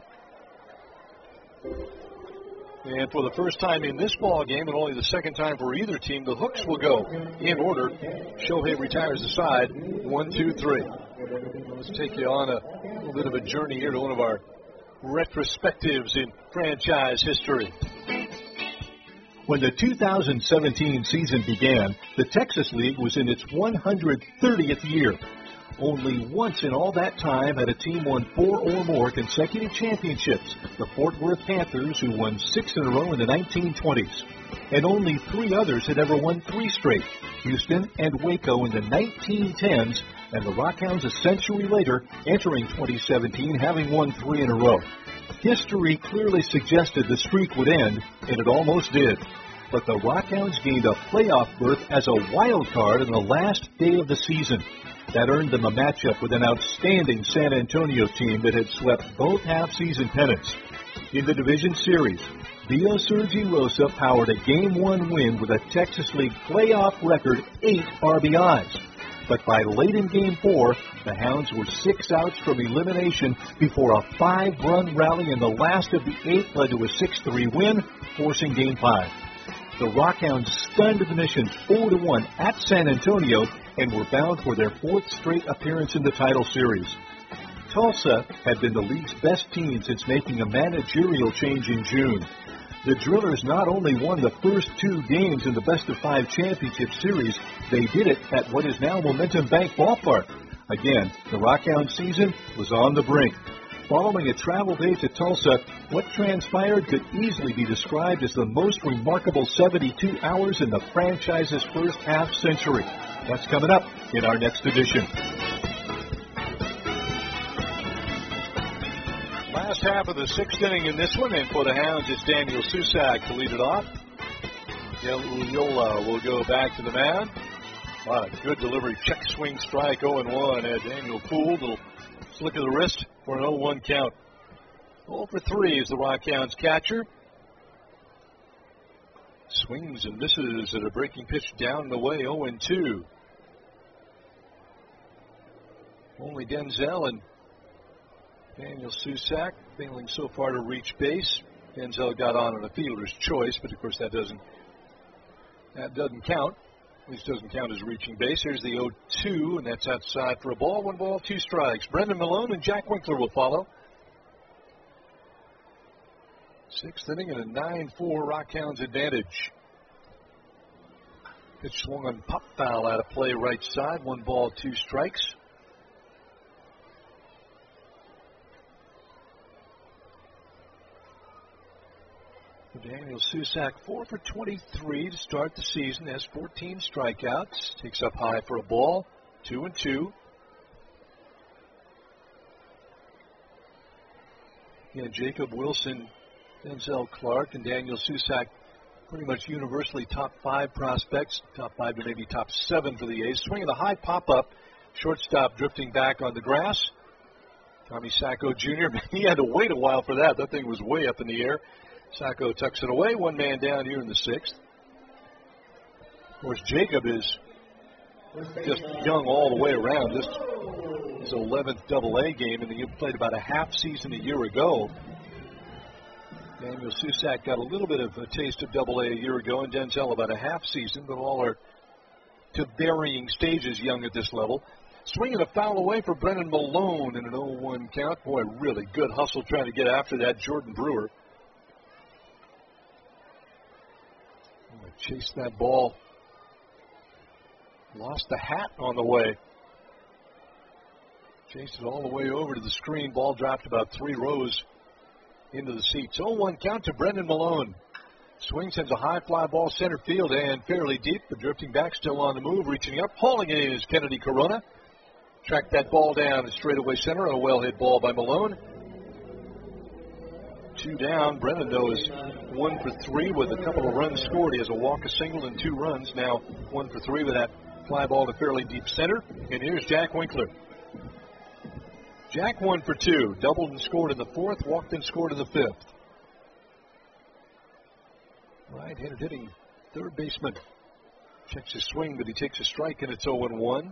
S8: And for the first time in this ball game, and only the second time for either team, the hooks will go in order. Shohei retires the side. One, two, three. Let's take you on a little bit of a journey here to one of our retrospectives in franchise history.
S24: When the two thousand seventeen season began, the Texas League was in its one hundred thirtieth year. Only once in all that time had a team won four or more consecutive championships, the Fort Worth Panthers, who won six in a row in the nineteen twenties. And only three others had ever won three straight, Houston and Waco in the nineteen tens, and the Rockhounds a century later, entering twenty seventeen, having won three in a row. History clearly suggested the streak would end, and it almost did. But the Rockhounds gained a playoff berth as a wild card on the last day of the season. That earned them a matchup with an outstanding San Antonio team that had swept both half-season pennants. In the division series, Vio Sergi Rosa powered a Game one win with a Texas League playoff record eight R B Is. But by late in Game four, the Hounds were six outs from elimination before a five-run rally in the last of the eighth led to a six three win, forcing Game five. The Rockhounds stunned the Mission four to one at San Antonio and were bound for their fourth straight appearance in the title series. Tulsa had been the league's best team since making a managerial change in June. The Drillers not only won the first two games in the best-of-five championship series, they did it at what is now Momentum Bank Ballpark. Again, the Rockhound season was on the brink. Following a travel day to Tulsa, what transpired could easily be described as the most remarkable seventy-two hours in the franchise's first half-century. That's coming up in our next edition.
S8: Last half of the sixth inning in this one, and for the Hounds, it's Daniel Susac to lead it off. Yola will go back to the mound. Wow, good delivery, check swing strike, oh and one. And Daniel Poole, little slick of the wrist for an oh one count. oh for three is the Rockhounds catcher. Swings and misses at a breaking pitch down the way, oh and two. Only Denzel and Daniel Susac failing so far to reach base. Denzel got on on a fielder's choice, but of course that doesn't that doesn't count. At least doesn't count as reaching base. Here's the oh two, and that's outside for a ball. One ball, two strikes. Brendan Malone and Jack Winkler will follow. Sixth inning and a nine four Rockhounds advantage. Pitch swung on pop foul out of play right side. One ball, two strikes. Daniel Susac, four for twenty-three to start the season, has fourteen strikeouts. Takes up high for a ball, two and two. Again, Jacob Wilson, Denzel Clark, and Daniel Susac, pretty much universally top five prospects, top five to maybe top seven for the A's. Swinging a high pop-up, shortstop drifting back on the grass. Tommy Sacco Junior, he had to wait a while for that. That thing was way up in the air. Sacco tucks it away, one man down here in the sixth. Of course, Jacob is just young all the way around. This is his eleventh double A game, and he played about a half season a year ago. Daniel Susac got a little bit of a taste of double A a year ago, and Denzel about a half season, but all are to varying stages young at this level. Swinging a foul away for Brendan Malone in an oh one count. Boy, really good hustle trying to get after that, Jordan Brewer. Chased that ball. Lost the hat on the way. Chased it all the way over to the screen. Ball dropped about three rows into the seats. oh one count to Brendan Malone. Swing sends a high fly ball center field and fairly deep, but drifting back, still on the move, reaching up, hauling it is Kennedy Corona. Tracked that ball down in straightaway center, a well-hit ball by Malone. Two down. Brendan, though, is one for three with a couple of runs scored. He has a walk, a single, and two runs. Now one for three with that fly ball to fairly deep center. And here's Jack Winkler. Jack one for two. Doubled and scored in the fourth, walked and scored in the fifth. Right-handed hitting third baseman. Checks his swing, but he takes a strike, and it's oh one.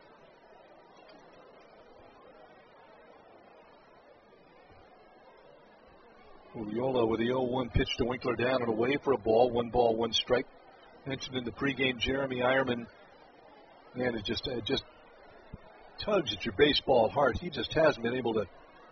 S8: Uriola with the oh one pitch to Winkler, down and away for a ball. One ball, one strike. Mentioned in the pregame, Jeremy Ironman. Man, it just, it just tugs at your baseball heart. He just hasn't been able to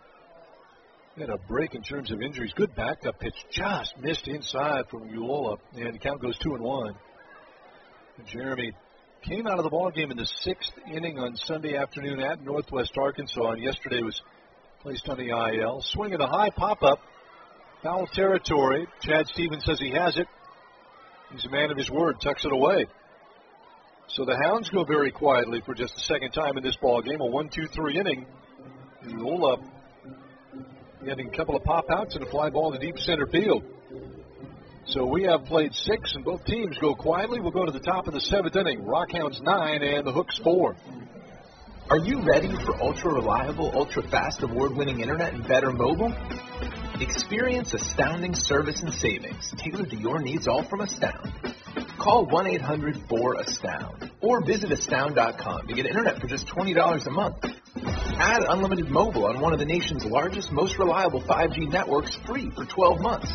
S8: get a break in terms of injuries. Good backup pitch, just missed inside from Uriola, and the count goes two and one. And Jeremy came out of the ball game in the sixth inning on Sunday afternoon at Northwest Arkansas, and yesterday was placed on the I L. Swinging a high pop-up. Foul territory. Chad Stevens says he has it. He's a man of his word, tucks it away. So the Hounds go very quietly for just the second time in this ball game. A one two three inning. Uriola getting a couple of pop-outs and a fly ball to deep center field. So we have played six, and both teams go quietly. We'll go to the top of the seventh inning. Rockhounds nine and the Hooks four.
S13: Are you ready for ultra-reliable, ultra-fast, award-winning internet and better mobile? Experience astounding service and savings tailored to your needs, all from Astound. Call one eight hundred four astound or visit astound dot com to get internet for just twenty dollars a month. Add unlimited mobile on one of the nation's largest, most reliable five G networks free for twelve months.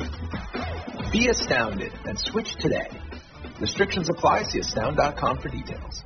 S13: Be astounded and switch today. Restrictions apply. See astound dot com for details.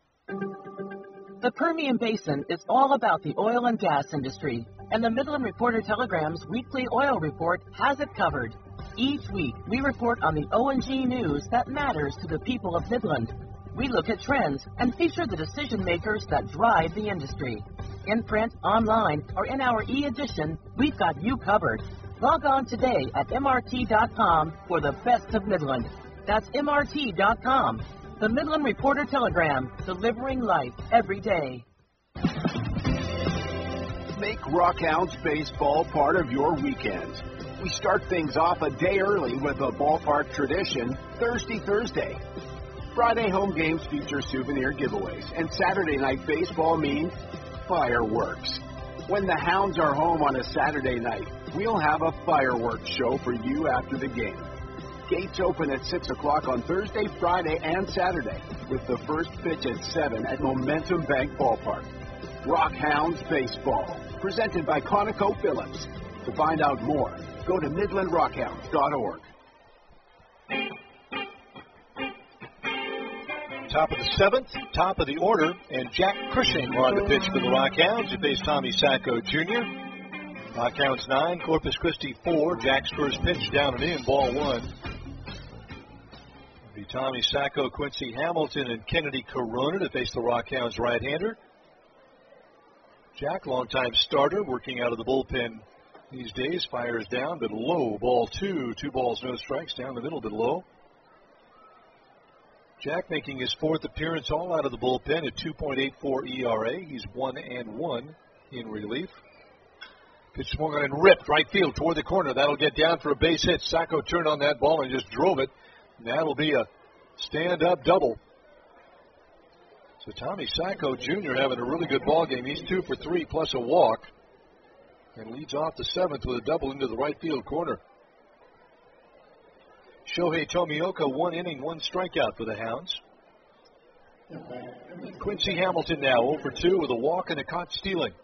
S3: The Permian Basin is all about the oil and gas industry, and the Midland Reporter-Telegram's weekly oil report has it covered. Each week, we report on the O and G news that matters to the people of Midland. We look at trends and feature the decision makers that drive the industry. In print, online, or in our e-edition, we've got you covered. Log on today at M R T dot com for the best of Midland. That's M R T dot com. The Midland Reporter-Telegram, delivering life every day.
S4: Make Rockhounds baseball part of your weekend. We start things off a day early with a ballpark tradition, Thirsty Thursday. Friday home games feature souvenir giveaways, and Saturday night baseball means fireworks. When the Hounds are home on a Saturday night, we'll have a fireworks show for you after the game. Gates open at six o'clock on Thursday, Friday, and Saturday, with the first pitch at seven at Momentum Bank Ballpark. Rockhounds Baseball, presented by ConocoPhillips. To find out more, go to midland rock hounds dot org.
S8: Top of the seventh, top of the order, and Jack Cushing on the pitch for the Rockhounds. He faced Tommy Sacco Junior Rockhounds nine, Corpus Christi four. Jack's first pitch down and in, ball one. It'll be Tommy Sacco, Quincy Hamilton, and Kennedy Corona to face the Rockhounds right-hander. Jack, longtime starter, working out of the bullpen these days, fires down, but low, ball two. Two balls, no strikes, down the middle, but low. Jack making his fourth appearance all out of the bullpen at two point eight four E R A. He's one and one in relief. Pitch swung on and ripped right field toward the corner. That'll get down for a base hit. Sacco turned on that ball and just drove it. And that'll be a stand-up double. So Tommy Sacco Junior having a really good ball game. He's two for three plus a walk. And leads off the seventh with a double into the right field corner. Shohei Tomioka, one inning, one strikeout for the Hounds. Quincy Hamilton now, oh for two with a walk and a caught stealing.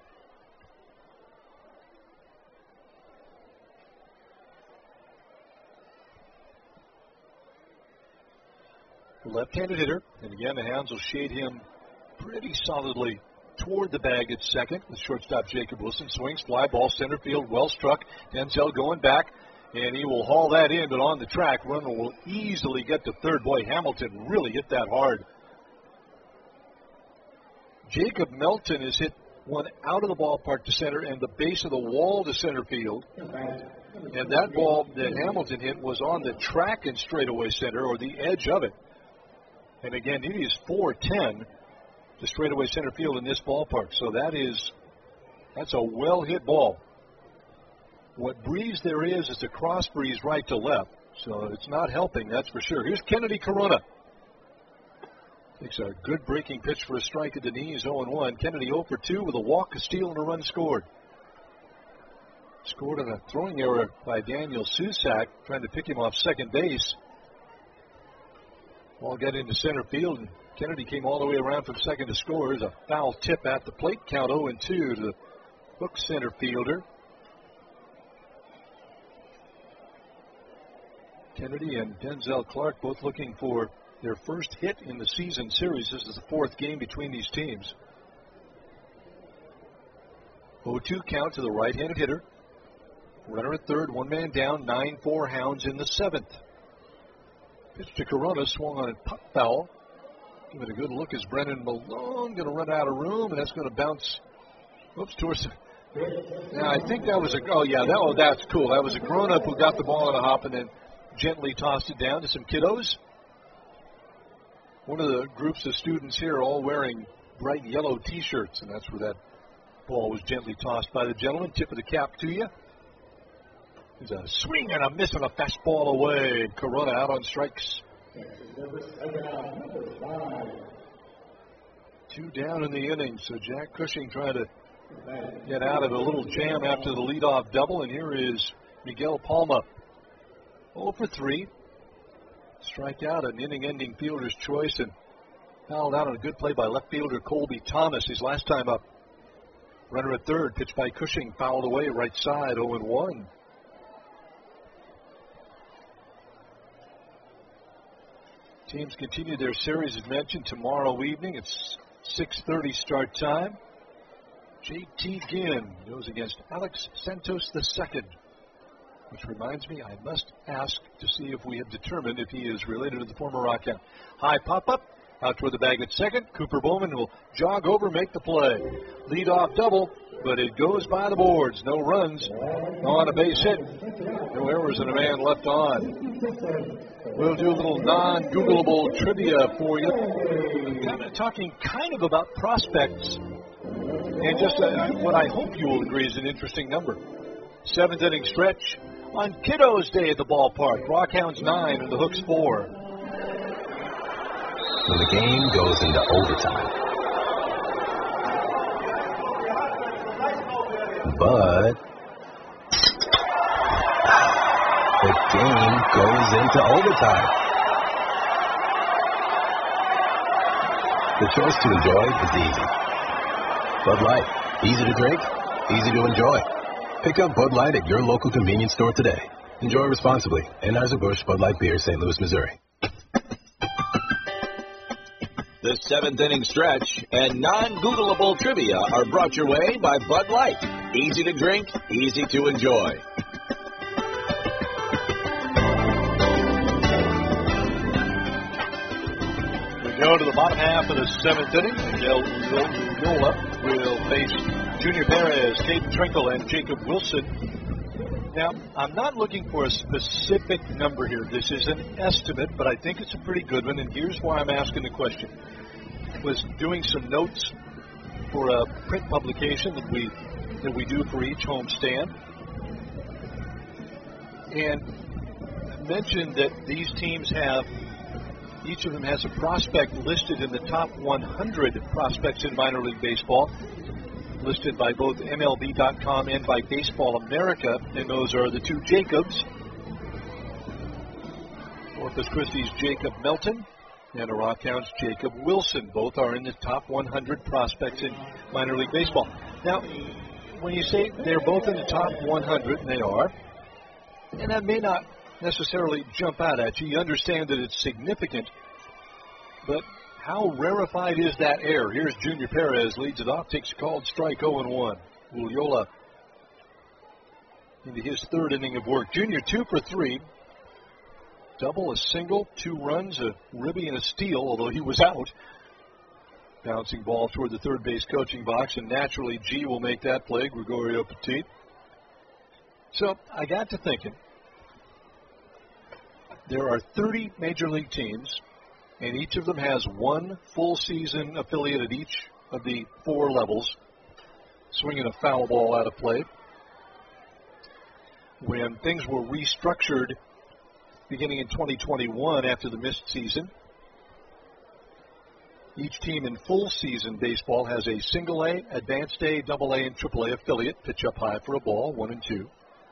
S8: Left-handed hitter, and again the Hounds will shade him pretty solidly toward the bag at second with shortstop Jacob Wilson. Swings, fly ball, center field, well struck. Denzel going back. And he will haul that in, but on the track, runner will easily get to third. Boy, Hamilton really hit that hard. Jacob Melton has hit one out of the ballpark to center and the base of the wall to center field. And that ball that Hamilton hit was on the track in straightaway center, or the edge of it. And again, it is four ten to straightaway center field in this ballpark. So that is, that's a well-hit ball. What breeze there is is a cross breeze right to left, so it's not helping, that's for sure. Here's Kennedy Corona. Takes a good breaking pitch for a strike at the knees, oh and one. Kennedy oh for two with a walk, a steal, and a run scored. Scored on a throwing error by Daniel Susak, trying to pick him off second base. Ball got into center field, and Kennedy came all the way around from second to score. There's a foul tip at the plate, count oh and two to the hook center fielder. Kennedy and Denzel Clark both looking for their first hit in the season series. This is the fourth game between these teams. oh two count to the right-handed hitter. Runner at third, one man down, nine four Hounds in the seventh. Pitch to Corona, swung on and pop foul. Give it a good look as Brennan Malone going to run out of room, and that's going to bounce, oops, towards. Yeah, I think that was a, oh yeah, that, oh, that's cool. That was a grown-up who got the ball in a hop and then gently tossed it down to some kiddos. One of the groups of students here all wearing bright yellow T-shirts, and that's where that ball was gently tossed by the gentleman. Tip of the cap to you. There's a swing and a miss and a fastball away. Corona out on strikes. Two down in the inning, so Jack Cushing trying to get out of a little jam after the leadoff double, and here is Miguel Palma. oh for three. Strike out, an inning-ending fielder's choice, and fouled out on a good play by left fielder Colby Thomas, his last time up. Runner at third, pitched by Cushing, fouled away right side, oh and one. Teams continue their series, as mentioned, tomorrow evening. It's six thirty start time. J T Ginn goes against Alex Santos the second. Which reminds me, I must ask to see if we have determined if he is related to the former Rockhound. High pop-up, out toward the bag at second. Cooper Bowman will jog over, make the play. Lead off double, but it goes by the boards. No runs on a base hit. No errors and a man left on. We'll do a little non-Googleable trivia for you. Kind of talking kind of about prospects, and just uh, what I hope you will agree is an interesting number. Seventh inning stretch on Kiddos Day at the ballpark. Rockhounds nine and the Hooks four.
S20: When the game goes into overtime. But the game goes into overtime. The choice to enjoy is easy. Bud Light, easy to drink, easy to enjoy. Pick up Bud Light at your local convenience store today. Enjoy responsibly. Anheuser-Busch Bud Light Beer, Saint Louis, Missouri.
S7: The seventh inning stretch and non-Googleable trivia are brought your way by Bud Light. Easy to drink, easy to enjoy.
S8: We go to the bottom half of the seventh inning. Miguel Loyola will face Junior Perez, Caden Trinkle, and Jacob Wilson. Now, I'm not looking for a specific number here. This is an estimate, but I think it's a pretty good one, and here's why I'm asking the question. I was doing some notes for a print publication that we that we do for each home stand, and I mentioned that these teams have, each of them has a prospect listed in the top one hundred prospects in minor league baseball, listed by both M L B dot com and by Baseball America, and those are the two Jacobs. Corpus Christi's Jacob Melton and Rockhound's Jacob Wilson. Both are in the top one hundred prospects in minor league baseball. Now, when you say they're both in the top one hundred, and they are, and that may not necessarily jump out at you. You understand that it's significant, but how rarefied is that air? Here's Junior Perez, leads it off, takes a called strike, oh and one. Loyola into his third inning of work. Junior two for three. Double, a single, two runs, a ribby, and a steal, although he was out. Bouncing ball toward the third base coaching box, and naturally G will make that play, Gregorio Petit. So I got to thinking, there are thirty major league teams, and each of them has one full season affiliate at each of the four levels, swinging a foul ball out of play. When things were restructured beginning in twenty twenty-one after the missed season, each team in full season baseball has a single A, advanced A, double A, and triple A affiliate. Pitch up high for a ball, one and two.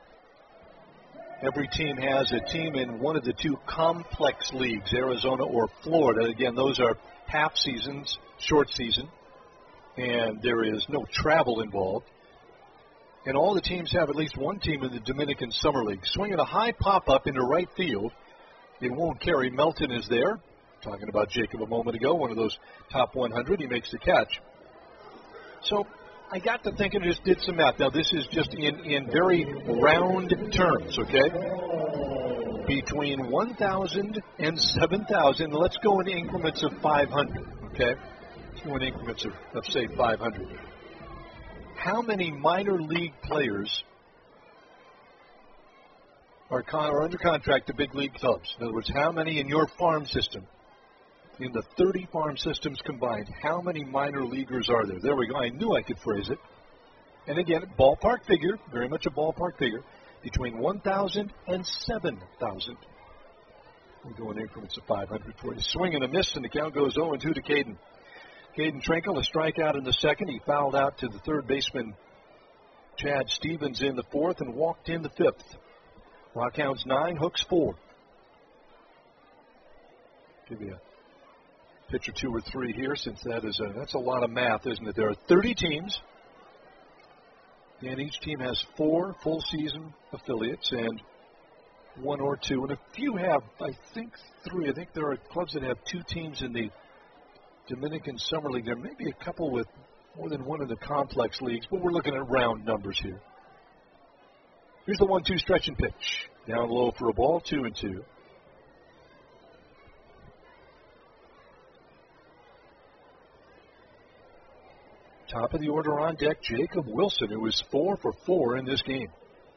S8: Every team has a team in one of the two complex leagues, Arizona or Florida. Again, those are half seasons, short season, and there is no travel involved. And all the teams have at least one team in the Dominican Summer League. Swinging a high pop-up into right field. It won't carry. Melton is there. Talking about Jacob a moment ago, one of those top one hundred. He makes the catch. So I got to thinking, just did some math. Now, this is just in, in very round terms, okay? Between one thousand and seven thousand, let's go in increments of five hundred, okay? Let's go in increments of, of say, five hundred. How many minor league players are, con- are under contract to big league clubs? In other words, how many in your farm system, in the thirty farm systems combined, how many minor leaguers are there? There we go. I knew I could phrase it. And again, ballpark figure, very much a ballpark figure, between one thousand and seven thousand. We go in increments of five hundred for you. Swing and a miss, and the count goes oh and two to Caden. Caden Trinkle, a strikeout in the second. He fouled out to the third baseman, Chad Stevens, in the fourth and walked in the fifth. Rockhounds nine, Hooks four. Give you a pitcher two or three here, since that is a, that's a lot of math, isn't it? There are thirty teams, and each team has four full season affiliates and one or two. And a few have, I think, three. I think there are clubs that have two teams in the Dominican Summer League. There may be a couple with more than one in the complex leagues, but we're looking at round numbers here. Here's the one two stretch and pitch. Down low for a ball, two and two. Top of the order on deck, Jacob Wilson, who is four for four in this game.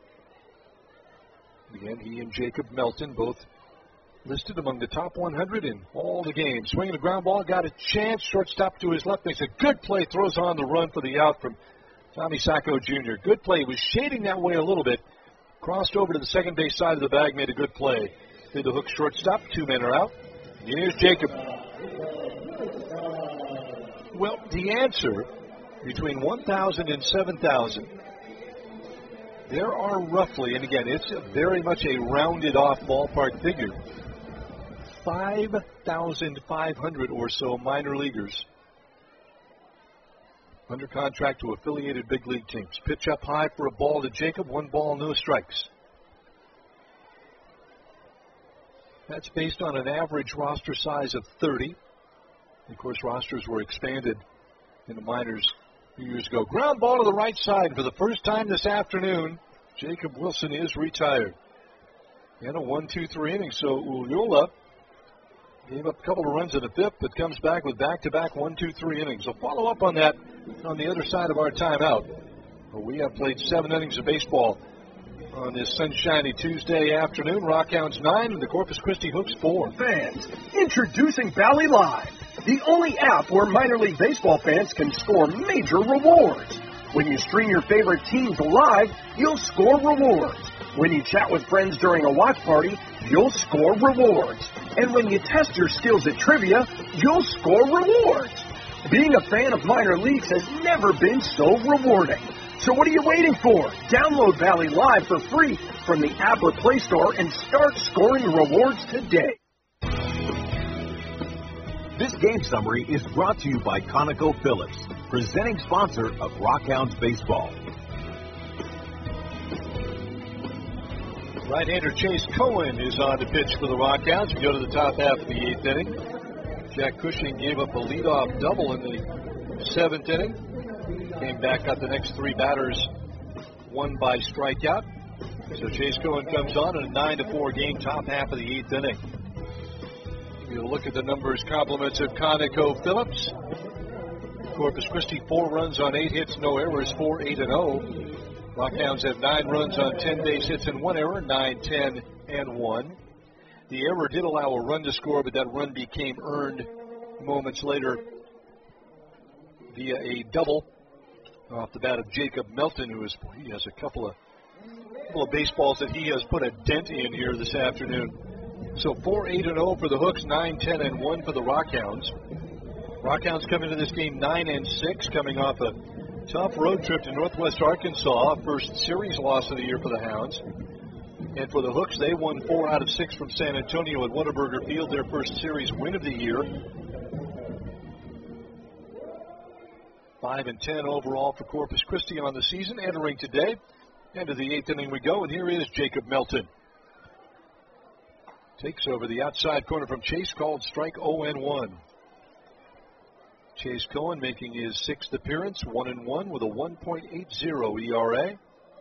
S8: Again, he and Jacob Melton both listed among the top one hundred in all the games. Swinging a ground ball, got a chance. Shortstop to his left, makes a good play, throws on the run for the out from Tommy Sacco Junior Good play. He was shading that way a little bit. Crossed over to the second base side of the bag, made a good play. Did the hook shortstop. Two men are out. Here's Jacob. Well, the answer, between one thousand and seven thousand, there are roughly, and again, it's very much a rounded off ballpark figure, five thousand five hundred or so minor leaguers under contract to affiliated big league teams. Pitch up high for a ball to Jacob. One ball, no strikes. That's based on an average roster size of thirty. Of course, rosters were expanded in the minors a few years ago. Ground ball to the right side for the first time this afternoon. Jacob Wilson is retired. And a one two three inning. So Ullola gave up a couple of runs in the fifth, but comes back with back-to-back one two three innings. So follow up on that on the other side of our timeout. We have played seven innings of baseball on this sunshiny Tuesday afternoon. Rockhounds nine and the Corpus Christi Hooks four.
S15: Fans, introducing Bally Live, the only app where minor league baseball fans can score major rewards. When you stream your favorite teams live, you'll score rewards. When you chat with friends during a watch party, you'll score rewards. And when you test your skills at trivia, you'll score rewards. Being a fan of minor leagues has never been so rewarding. So what are you waiting for? Download Bally Live for free from the App or Play Store and start scoring rewards today.
S7: This game summary is brought to you by ConocoPhillips, presenting sponsor of Rockhounds Baseball.
S8: Right-hander Chase Cohen is on to pitch for the Rockhounds. We go to the top half of the eighth inning. Jack Cushing gave up a leadoff double in the seventh inning. Came back, got the next three batters, one by strikeout. So Chase Cohen comes on in a nine to four game, top half of the eighth inning. We'll look at the numbers, compliments of ConocoPhillips. Corpus Christi, four runs on eight hits, no errors, four eight and oh. Rockhounds have nine runs on ten base hits and one error, nine ten and one. The error did allow a run to score, but that run became earned moments later via a double off the bat of Jacob Melton, who is, he has a couple of, couple of baseballs that he has put a dent in here this afternoon. So four eight and oh for the Hooks, nine ten and one for the Rockhounds. Rockhounds come into this game nine and six, coming off a tough road trip to Northwest Arkansas, first series loss of the year for the Hounds. And for the Hooks, they won four out of six from San Antonio at Whataburger Field, their first series win of the year. Five and ten overall for Corpus Christi on the season. Entering today, into the eighth inning we go, and here is Jacob Melton. Takes over the outside corner from Chase, called strike oh and one. Chase Cohen making his sixth appearance, one and one with a one point eight oh E R A.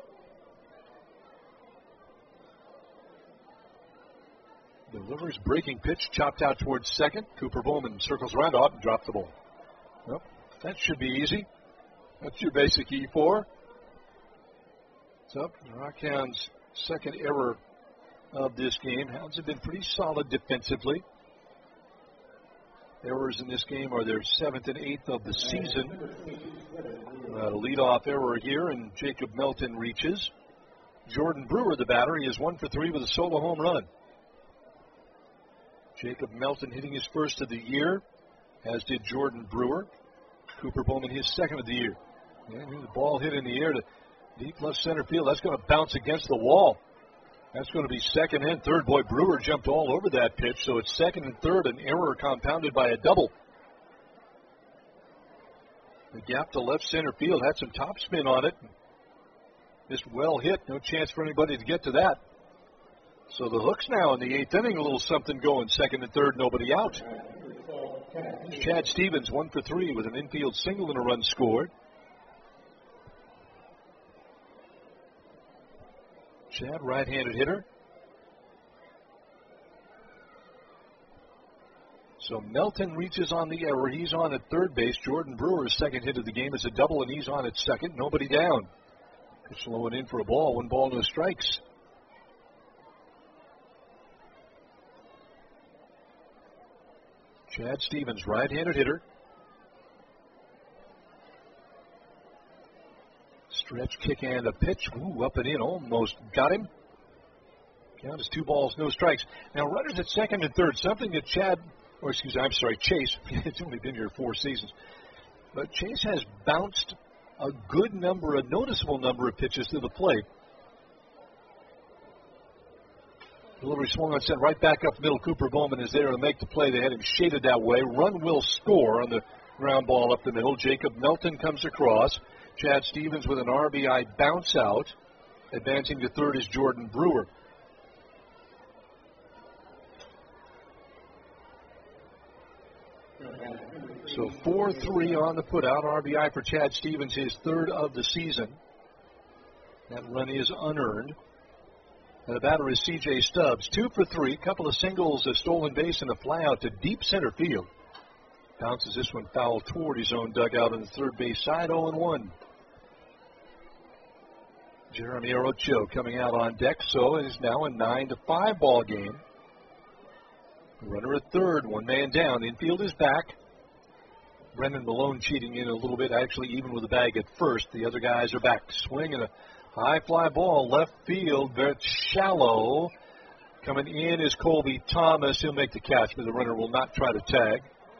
S8: Delivers breaking pitch, chopped out towards second. Cooper Bowman circles around, off and drops the ball. Well, that should be easy. That's your basic E four. So, the Rockhounds' second error of this game. Hounds have been pretty solid defensively. Errors in this game are their seventh and eighth of the season. Uh, a leadoff error here, and Jacob Melton reaches. Jordan Brewer, the batter, he is one for three with a solo home run. Jacob Melton hitting his first of the year, as did Jordan Brewer. Cooper Bowman his second of the year. And the ball hit in the air to deep left center field. That's going to bounce against the wall. That's going to be second and third. Boy, Brewer jumped all over that pitch, so it's second and third, an error compounded by a double. The gap to left center field had some topspin on it. Just well hit, no chance for anybody to get to that. So the Hooks now in the eighth inning, a little something going. Second and third, nobody out. Chad Stevens, one for three with an infield single and a run scored. Chad, right-handed hitter. So Melton reaches on the error. He's on at third base. Jordan Brewer's second hit of the game is a double, and he's on at second. Nobody down. Pitch low and in for a ball. One ball, no strikes. Chad Stevens, right-handed hitter. Stretch, kick, and a pitch. Ooh, up and in, almost got him. Count is two balls, no strikes. Now, runners at second and third, something that Chad, or excuse me, I'm sorry, Chase, it's only been here four seasons, but Chase has bounced a good number, a noticeable number of pitches to the plate. Delivery swung on, sent right back up middle. Cooper Bowman is there to make the play. They had him shaded that way. Run will score on the Ground ball up the middle. Jacob Melton comes across. Chad Stevens with an R B I bounce out. Advancing to third is Jordan Brewer. So four three on the putout. R B I for Chad Stevens, his third of the season. That run is unearned. And the batter is C J Stubbs. Two for three. Couple of singles, a stolen base, and a fly out to deep center field. Bounces this one foul toward his own dugout on the third base side. oh and one. Jeremy Arocho coming out on deck, so it is now a nine to five ball game. Runner at third, one man down. Infield is back. Brendan Malone cheating in a little bit, actually even with the bag at first. The other guys are back. Swinging a high fly ball, left field, very shallow. Coming in is Colby Thomas. He'll make the catch, but the runner will not try to tag.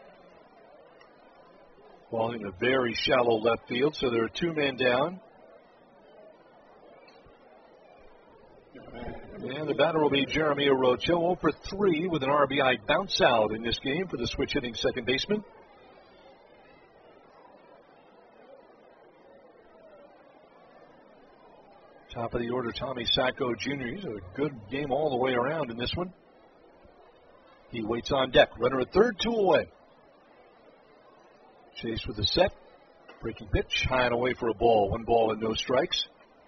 S8: Ball in a very shallow left field, so there are two men down. And the batter will be Jeremy Arocho, oh for three with an R B I bounce out in this game for the switch-hitting second baseman. Top of the order, Tommy Sacco Junior He's a good game all the way around in this one. He waits on deck. Runner at third, two away. Chase with the set. Breaking pitch, high and away for a ball. One ball and no strikes.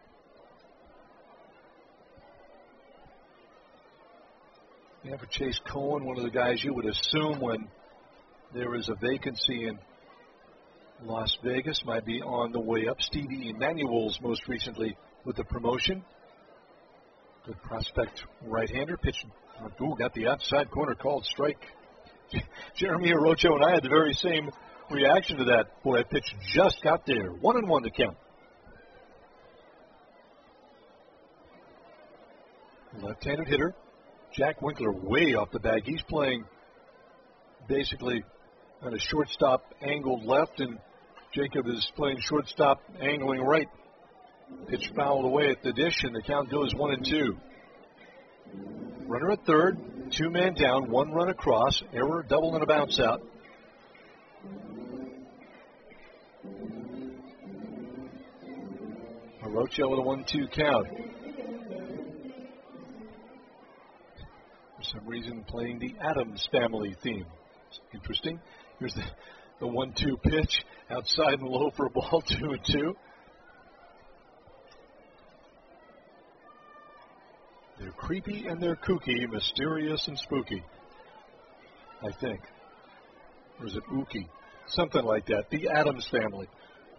S8: Yeah, for Chase Cohen, one of the guys you would assume when there is a vacancy in Las Vegas, might be on the way up. Stevie Emanuel's most recently with the promotion. Good prospect right-hander. Pitch. Ooh, got the outside corner called strike. Jeremy Arocho and I had the very same reaction to that. Boy, that pitch just got there. One and one to count. Left-handed hitter. Jack Winkler way off the bag. He's playing basically on a shortstop angled left, and Jacob is playing shortstop angling right. Pitch fouled away at the dish, and the count goes one and two. Runner at third, two men down, one run across, error, double, and a bounce out. Arocho with a one two count. For some reason, playing the Addams Family theme. It's interesting. Here's the, the one two pitch, outside and low for a ball, two and two. They're creepy and they're kooky, mysterious and spooky, I think. Or is it ooky? Something like that. The Addams Family.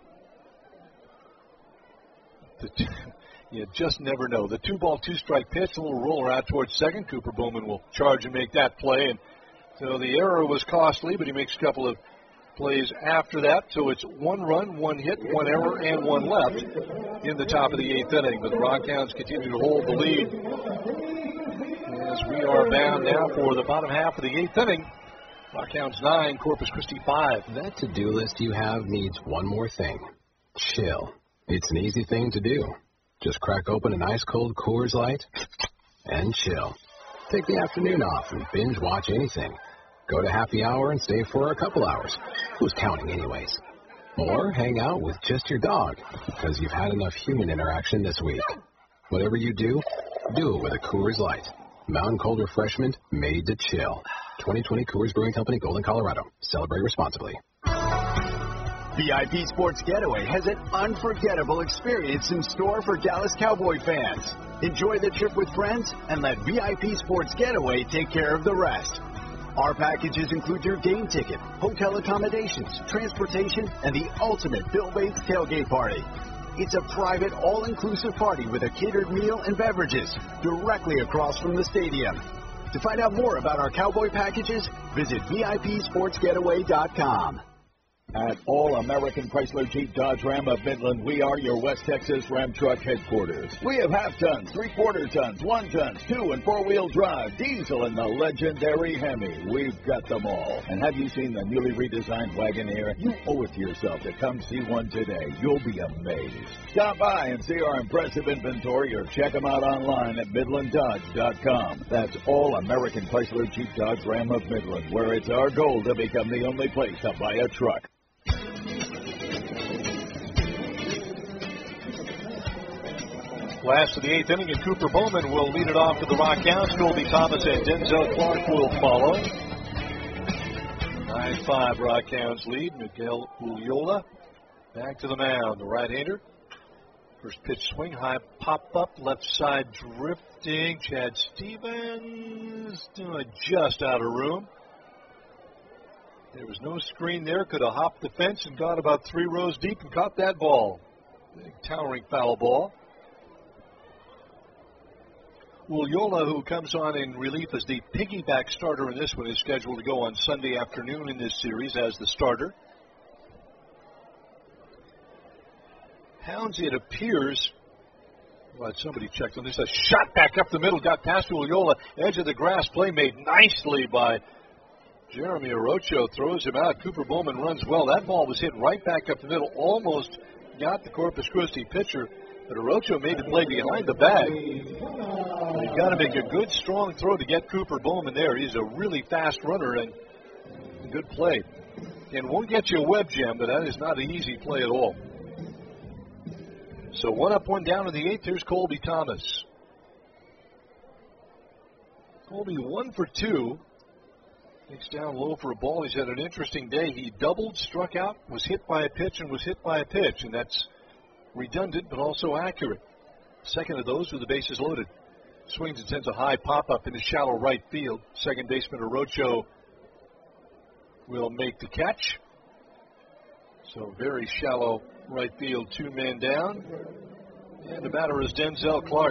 S8: The t- you just never know. The two-ball, two-strike pitch, a little roller out towards second. Cooper Bowman will charge and make that play. And so the error was costly, but he makes a couple of plays after that. So it's one run, one hit, one error, and one left in the top of the eighth inning. But the Rockhounds continue to hold the lead as we are bound now for the bottom half of the eighth inning. Rockhounds nine, Corpus Christi five.
S20: That to-do list you have needs one more thing. Chill. It's an easy thing to do. Just crack open an ice-cold Coors Light and chill. Take the afternoon off and binge watch anything. Go to happy hour and stay for a couple hours. Who's counting anyways? Or hang out with just your dog because you've had enough human interaction this week. Whatever you do, do it with a Coors Light. Mountain Cold Refreshment made to chill. twenty twenty Coors Brewing Company, Golden, Colorado. Celebrate responsibly.
S4: V I P Sports Getaway has an unforgettable experience in store for Dallas Cowboy fans. Enjoy the trip with friends and let V I P Sports Getaway take care of the rest. Our packages include your game ticket, hotel accommodations, transportation, and the ultimate Bill Bates tailgate party. It's a private, all-inclusive party with a catered meal and beverages directly across from the stadium. To find out more about our Cowboy packages, visit V I P sports getaway dot com.
S16: At All American Chrysler Jeep Dodge Ram of Midland, we are your West Texas Ram Truck headquarters. We have half-tons, three-quarter tons, one-tons, two- and four-wheel drive, diesel, and the legendary Hemi. We've got them all. And have you seen the newly redesigned Wagoneer? You owe it to yourself to come see one today. You'll be amazed. Stop by and see our impressive inventory or check them out online at midland dodge dot com. That's All American Chrysler Jeep Dodge Ram of Midland, where it's our goal to become the only place to buy a truck.
S8: Last of the eighth inning, and Cooper Bowman will lead it off to the Rockhounds. Colby Thomas and Denzel Clark will follow. nine five Rockhounds lead. Miguel Ullola back to the mound. The right-hander. First pitch swing, high pop-up, left side drifting. Chad Stevens doing just out of room. There was no screen there. Could have hopped the fence and got about three rows deep and caught that ball. Big towering foul ball. Ullola, who comes on in relief as the piggyback starter in this one, is scheduled to go on Sunday afternoon in this series as the starter. Hounds, it appears, well, somebody checked on this, a shot back up the middle, got past Ullola, edge of the grass, play made nicely by Jeremy Orocho, throws him out. Cooper Bowman runs well. That ball was hit right back up the middle, almost got the Corpus Christi pitcher, but Orocho made the play behind the bag. You've got to make a good, strong throw to get Cooper Bowman there. He's a really fast runner and a good play. And won't get you a web jam, but that is not an easy play at all. So one up, one down in the eighth. Here's Colby Thomas. Colby one for two. Takes down low for a ball. He's had an interesting day. He doubled, struck out, was hit by a pitch, and was hit by a pitch. And that's redundant, but also accurate. Second of those with the bases loaded. Swings and sends a high pop-up into shallow right field. Second baseman Orocho will make the catch. So very shallow right field, two men down. And the batter is Denzel Clark.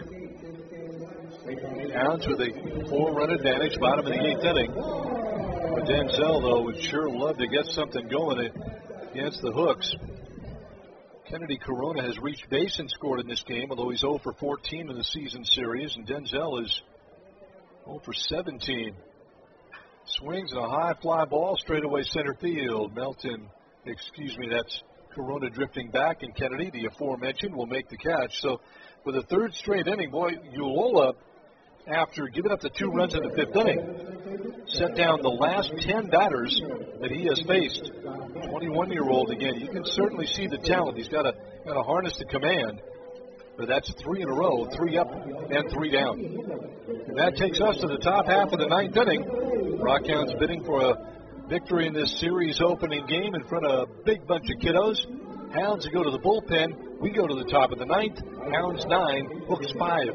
S8: Hounds with a four-run advantage, bottom of the eighth inning. But Denzel, though, would sure love to get something going against the Hooks. Kennedy Corona has reached base and scored in this game, although he's oh for fourteen in the season series, and Denzel is oh for seventeen. Swings and a high fly ball straight away center field. Melton, excuse me, that's Corona drifting back, and Kennedy, the aforementioned, will make the catch. So for the third straight inning, boy, Ullola, after giving up the two runs in the fifth inning, set down the last ten batters that he has faced. twenty-one-year-old again. You can certainly see the talent. He's got to got to harness the command. But that's three in a row, three up and three down. And that takes us to the top half of the ninth inning. Rockhounds bidding for a victory in this series opening game in front of a big bunch of kiddos. Hounds go to the bullpen. We go to the top of the ninth. Hounds nine, Hooks five.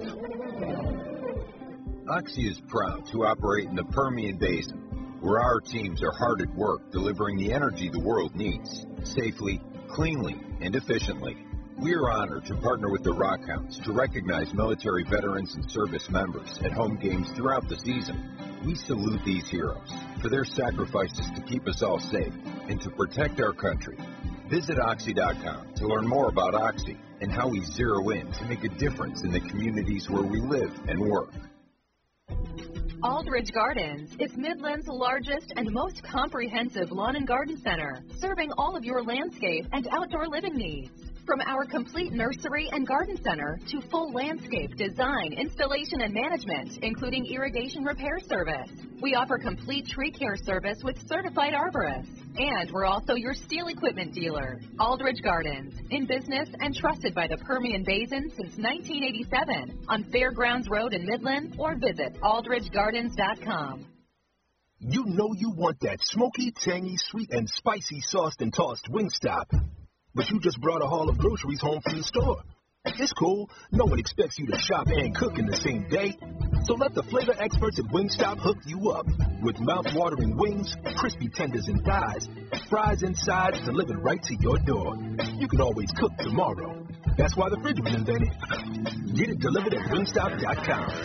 S10: Oxy is proud to operate in the Permian Basin, where our teams are hard at work delivering the energy the world needs, safely, cleanly, and efficiently. We are honored to partner with the Rockhounds to recognize military veterans and service members at home games throughout the season. We salute these heroes for their sacrifices to keep us all safe and to protect our country. Visit Oxy dot com to learn more about Oxy and how we zero in to make a difference in the communities where we live and work.
S11: Aldridge Gardens is Midland's largest and most comprehensive lawn and garden center, serving all of your landscape and outdoor living needs. From our complete nursery and garden center to full landscape design, installation, and management, including irrigation repair service. We offer complete tree care service with certified arborists. And we're also your steel equipment dealer. Aldridge Gardens, in business and trusted by the Permian Basin since nineteen eighty-seven on Fairgrounds Road in Midland, or visit aldridge gardens dot com.
S17: You know you want that smoky, tangy, sweet, and spicy sauced and tossed Wingstop. But you just brought a haul of groceries home from the store. It's cool. No one expects you to shop and cook in the same day. So let the flavor experts at Wingstop hook you up with mouth-watering wings, crispy tenders and thighs, fries and sides delivered right to your door. You can always cook tomorrow. That's why the fridge was invented. Get it delivered at wingstop dot com.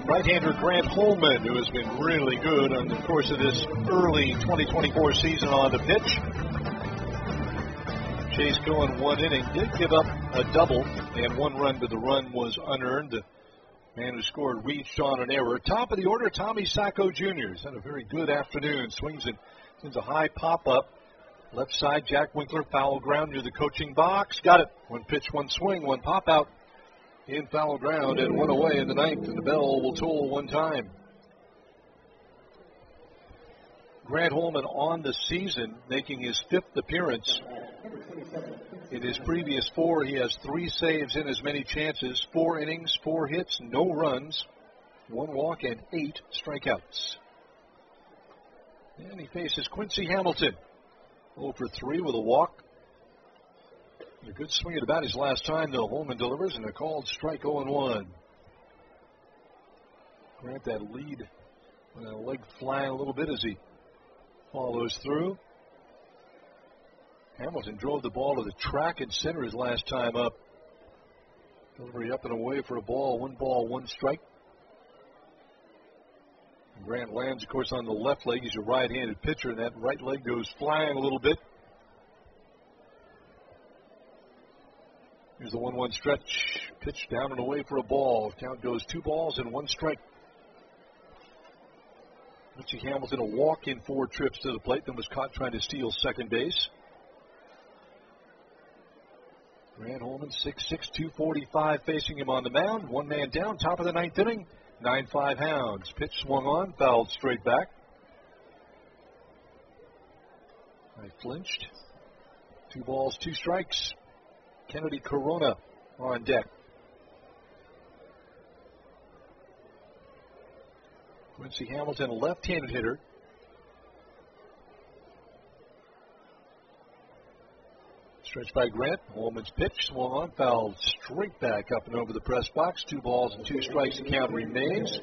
S8: Right-hander Grant Holman, who has been really good on the course of this early twenty twenty-four season on the pitch. Chase going one inning, did give up a double and one run, but the run was unearned. The man who scored reached on an error. Top of the order, Tommy Sacco Junior He's had a very good afternoon. Swings it, sends a high pop-up. Left side, Jack Winkler, foul ground near the coaching box. Got it. One pitch, one swing, one pop-out. In foul ground and one away in the ninth, and the bell will toll one time. Grant Holman on the season, making his fifth appearance. In his previous four, he has three saves in as many chances, four innings, four hits, no runs, one walk, and eight strikeouts. And he faces Quincy Hamilton. oh for three with a walk. A good swing at about his last time, though. Holman delivers, and a called strike oh and one. Grant that lead, uh, leg flying a little bit as he follows through. Hamilton drove the ball to the track and center his last time up. Delivery up and away for a ball. One ball, one strike. And Grant lands, of course, on the left leg. He's a right-handed pitcher, and that right leg goes flying a little bit. Here's the one one stretch. Pitch down and away for a ball. Count goes two balls and one strike. Richie Hamilton, a walk in four trips to the plate, then was caught trying to steal second base. Grant Holman, six six, two forty-five, facing him on the mound. One man down, top of the ninth inning. nine five Hounds. Pitch swung on, fouled straight back. I flinched. Two balls, two strikes. Kennedy Corona on deck. Quincy Hamilton, a left-handed hitter. Stretched by Grant. Holman's pitch swung on, fouled straight back up and over the press box. Two balls and two strikes. The count remains.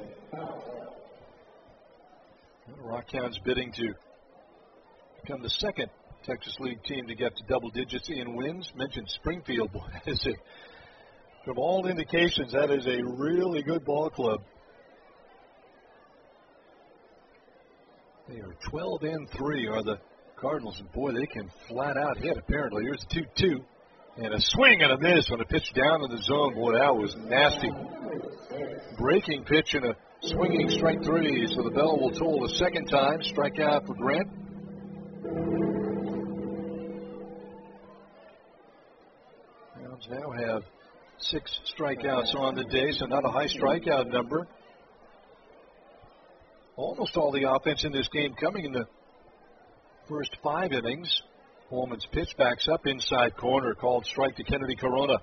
S8: The Rockhounds bidding to become the second Texas League team to get to double digits in wins. Mentioned Springfield. Boy, that is a, from all indications, that is a really good ball club. They are twelve and three are the Cardinals, and boy, they can flat out hit, apparently. Here's a two two, and a swing and a miss on a pitch down in the zone. Boy, that was nasty. Breaking pitch and a swinging strike three, so the bell will toll a second time. Strikeout for Grant. Hounds now have six strikeouts on the day, so not a high strikeout number. Almost all the offense in this game coming in the first five innings. Holman's pitch backs up inside corner, called strike to Kennedy Corona.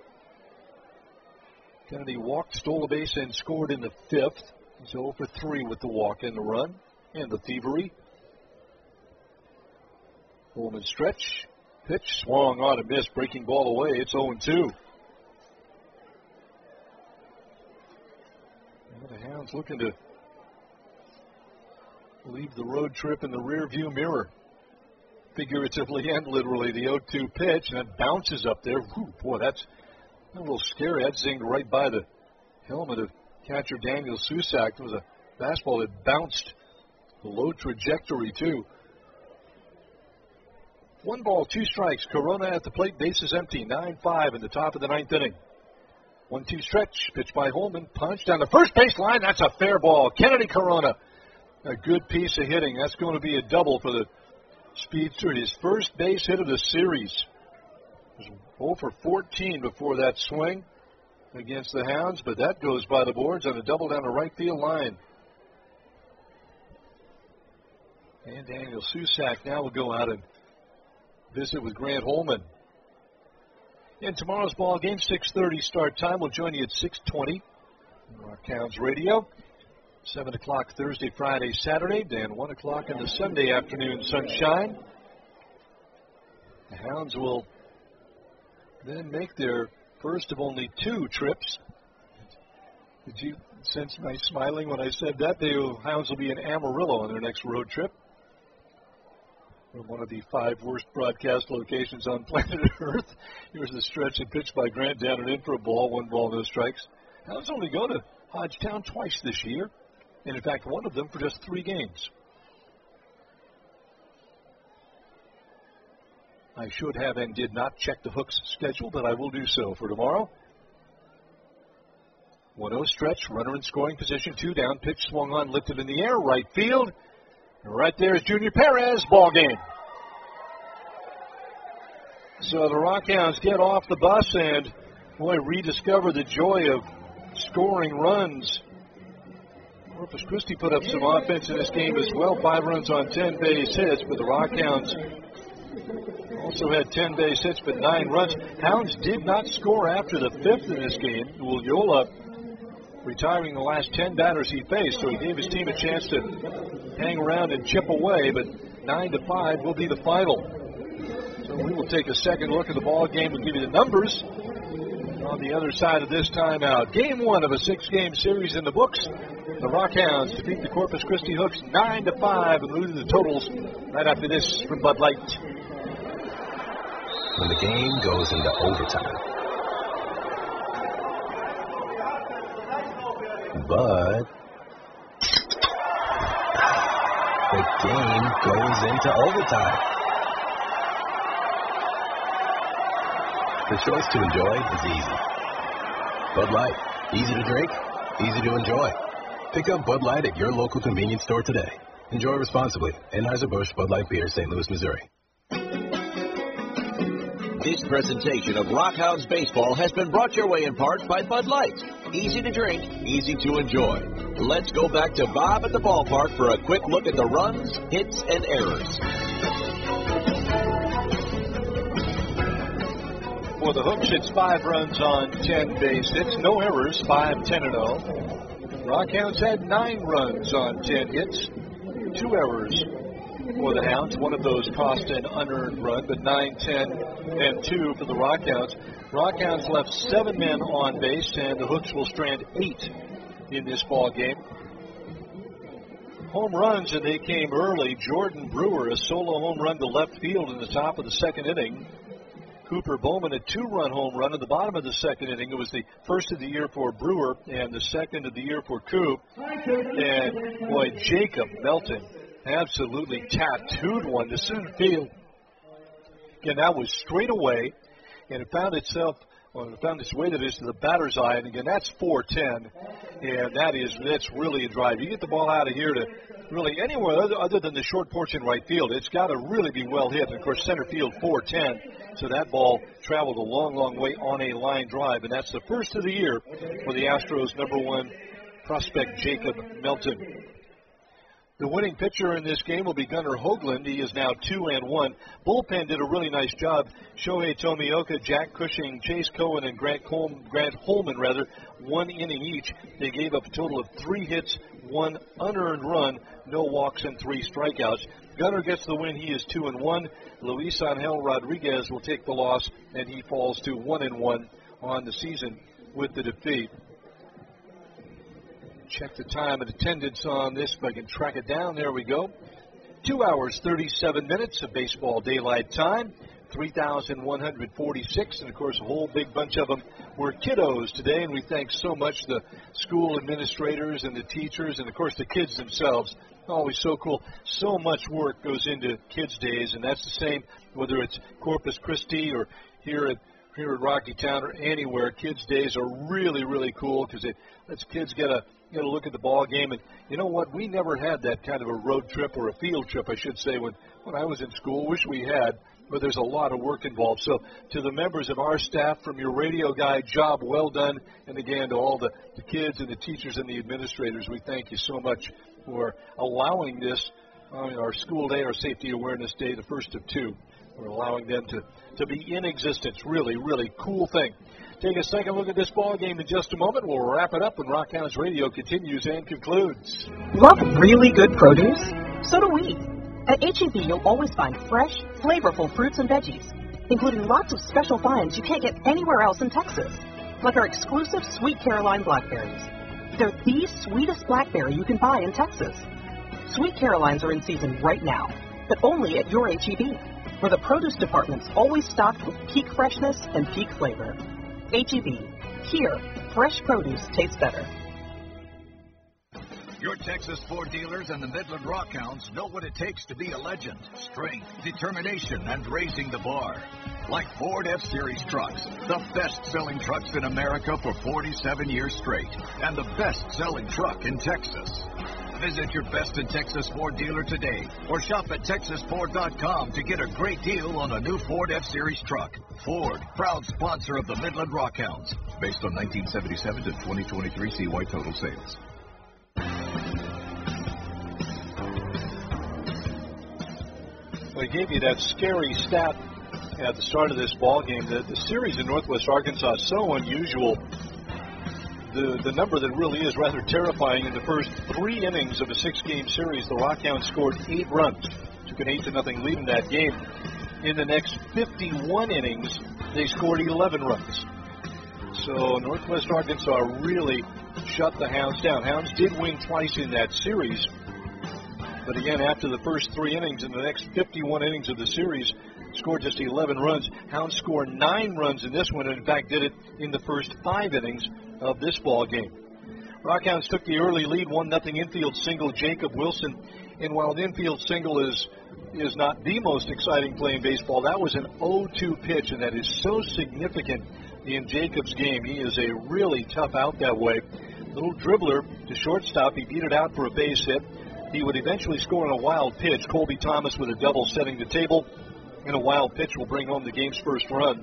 S8: Kennedy walked, stole a base, and scored in the fifth. He's oh for three with the walk and the run and the thievery. Holman stretch. Pitch swung on a miss, breaking ball away. It's oh and two. And the Hounds looking to leave the road trip in the rearview mirror, figuratively and literally. The oh two pitch, and it bounces up there. Whew, boy, that's a little scary. That zinged right by the helmet of catcher Daniel Susak. It was a fastball that bounced the low trajectory, too. One ball, two strikes. Corona at the plate, bases empty. nine five in the top of the ninth inning. one two stretch, pitch by Holman, punch down the first base line. That's a fair ball. Kennedy Corona, a good piece of hitting. That's going to be a double for the speedster. His first base hit of the series. He was oh for fourteen before that swing against the Hounds, but that goes by the boards on a double down the right field line. And Daniel Susak now will go out and visit with Grant Holman. In tomorrow's ball game, six thirty start time. We'll join you at six twenty on Rockhounds Radio. seven o'clock Thursday, Friday, Saturday, and one o'clock in the Sunday afternoon sunshine. The Hounds will then make their first of only two trips. Did you sense my smiling when I said that? The Hounds will be in Amarillo on their next road trip. From one of the five worst broadcast locations on planet Earth. Here's the stretch and pitch by Grant down and in for a ball. One ball, no strikes. Hounds only go to Hodgetown twice this year, and in fact, one of them for just three games. I should have and did not check the Hooks schedule, but I will do so for tomorrow. one oh stretch, runner in scoring position, two down, pitch swung on, lifted in the air, right field. And right there is Junior Perez, ball game. So the Rockhounds get off the bus and, boy, rediscover the joy of scoring runs. Corpus Christi put up some offense in this game as well, five runs on ten base hits, but the Rockhounds also had ten base hits, but nine runs. Hounds did not score after the fifth in this game. Ulloa retiring the last ten batters he faced, so he gave his team a chance to hang around and chip away, but nine to five will be the final. So we will take a second look at the ball game and give you the numbers on the other side of this timeout. Game one of a six-game series in the books. The Rockhounds defeat the Corpus Christi Hooks nine to five, and we'll do the totals right after this from Bud Light.
S20: When the game goes into overtime, but the game goes into overtime. The choice to enjoy is easy. Bud Light, easy to drink, easy to enjoy. Pick up Bud Light at your local convenience store today. Enjoy responsibly. Anheuser-Busch Bud Light Beer, Saint Louis, Missouri.
S7: This presentation of Rockhounds Baseball has been brought your way in part by Bud Light. Easy to drink, easy to enjoy. Let's go back to Bob at the ballpark for a quick look at the runs, hits, and errors.
S8: For the Hooks, it's five runs on ten base hits, no errors, five ten and oh. Rockhounds had nine runs on ten hits, two errors for the Hounds. One of those cost an unearned run, but nine, ten, and two for the Rockhounds. Rockhounds left seven men on base, and the Hooks will strand eight in this ball game. Home runs, and they came early. Jordan Brewer, a solo home run to left field in the top of the second inning. Cooper Bowman, a two-run home run at the bottom of the second inning. It was the first of the year for Brewer and the second of the year for Coop. And, boy, Jacob Melton absolutely tattooed one to center field. Again, that was straight away, and it found itself, well, it found its way to this to the batter's eye. And, again, that's four ten, and that is, that's really a drive. You get the ball out of here to really anywhere other, other than the short porch in right field. It's got to really be well hit. And, of course, center field four ten. So that ball traveled a long, long way on a line drive, and that's the first of the year for the Astros' number one prospect, Jacob Melton. The winning pitcher in this game will be Gunnar Hoagland. He is now two and one. Bullpen did a really nice job. Shohei Tomioka, Jack Cushing, Chase Cohen, and Grant, Col- Grant Holman, rather, one inning each. They gave up a total of three hits, one unearned run, no walks, and three strikeouts. Gunnar gets the win. He is two and one. Luis Angel Rodriguez will take the loss, and he falls to one and one on the season with the defeat. Check the time and attendance on this if I can track it down. There we go. Two hours, thirty-seven minutes of baseball daylight time. three thousand one hundred forty-six, and of course a whole big bunch of them were kiddos today, and we thank so much the school administrators and the teachers and of course the kids themselves. Always so cool. So much work goes into Kids Days, and that's the same whether it's Corpus Christi or here at here at Rocky Town or anywhere. Kids Days are really, really cool because it lets kids get a get a look at the ball game. And you know what? We never had that kind of a road trip or a field trip, I should say, when, when I was in school. Wish we had, but there's a lot of work involved. So to the members of our staff, from your radio guy, job well done. And again, to all the, the kids and the teachers and the administrators, we thank you so much for allowing this on our school day, our safety awareness day, the first of two. We're allowing them to, to be in existence. Really, really cool thing. Take a second look at this ball game in just a moment. We'll wrap it up when Rockhounds Radio continues and concludes.
S9: Love really good produce? So do we. At H E B, you'll always find fresh, flavorful fruits and veggies, including lots of special finds you can't get anywhere else in Texas, like our exclusive Sweet Caroline blackberries. They're the sweetest blackberry you can buy in Texas. Sweet Carolines are in season right now, but only at your H E B, where the produce department's always stocked with peak freshness and peak flavor. H E B. Here, fresh produce tastes better.
S10: Your Texas Ford dealers and the Midland Rockhounds know what it takes to be a legend. Strength, determination, and raising the bar. Like Ford F-Series trucks, the best-selling trucks in America for forty-seven years straight, and the best-selling truck in Texas. Visit your Best in Texas Ford dealer today, or shop at texas ford dot com to get a great deal on a new Ford F-Series truck. Ford, proud sponsor of the Midland Rockhounds. Based on nineteen seventy-seven to twenty twenty-three C Y total sales.
S8: I gave you that scary stat at the start of this ball game. The, the series in Northwest Arkansas is so unusual. The, the number that really is rather terrifying. In the first three innings of a six-game series, the Rockhounds scored eight runs, took an eight to nothing lead in that game. In the next fifty-one innings, they scored eleven runs. So Northwest Arkansas really shut the Hounds down. Hounds did win twice in that series, but again, after the first three innings, in the next fifty-one innings of the series, scored just eleven runs. Hounds scored nine runs in this one, and in fact did it in the first five innings of this ball game. Rockhounds took the early lead, one nothing infield single, Jacob Wilson. And while an infield single is is not the most exciting play in baseball, that was an oh two pitch, and that is so significant in Jacob's game. He is a really tough out that way. Little dribbler to shortstop. He beat it out for a base hit. He would eventually score on a wild pitch. Colby Thomas with a double setting the table, and a wild pitch will bring home the game's first run.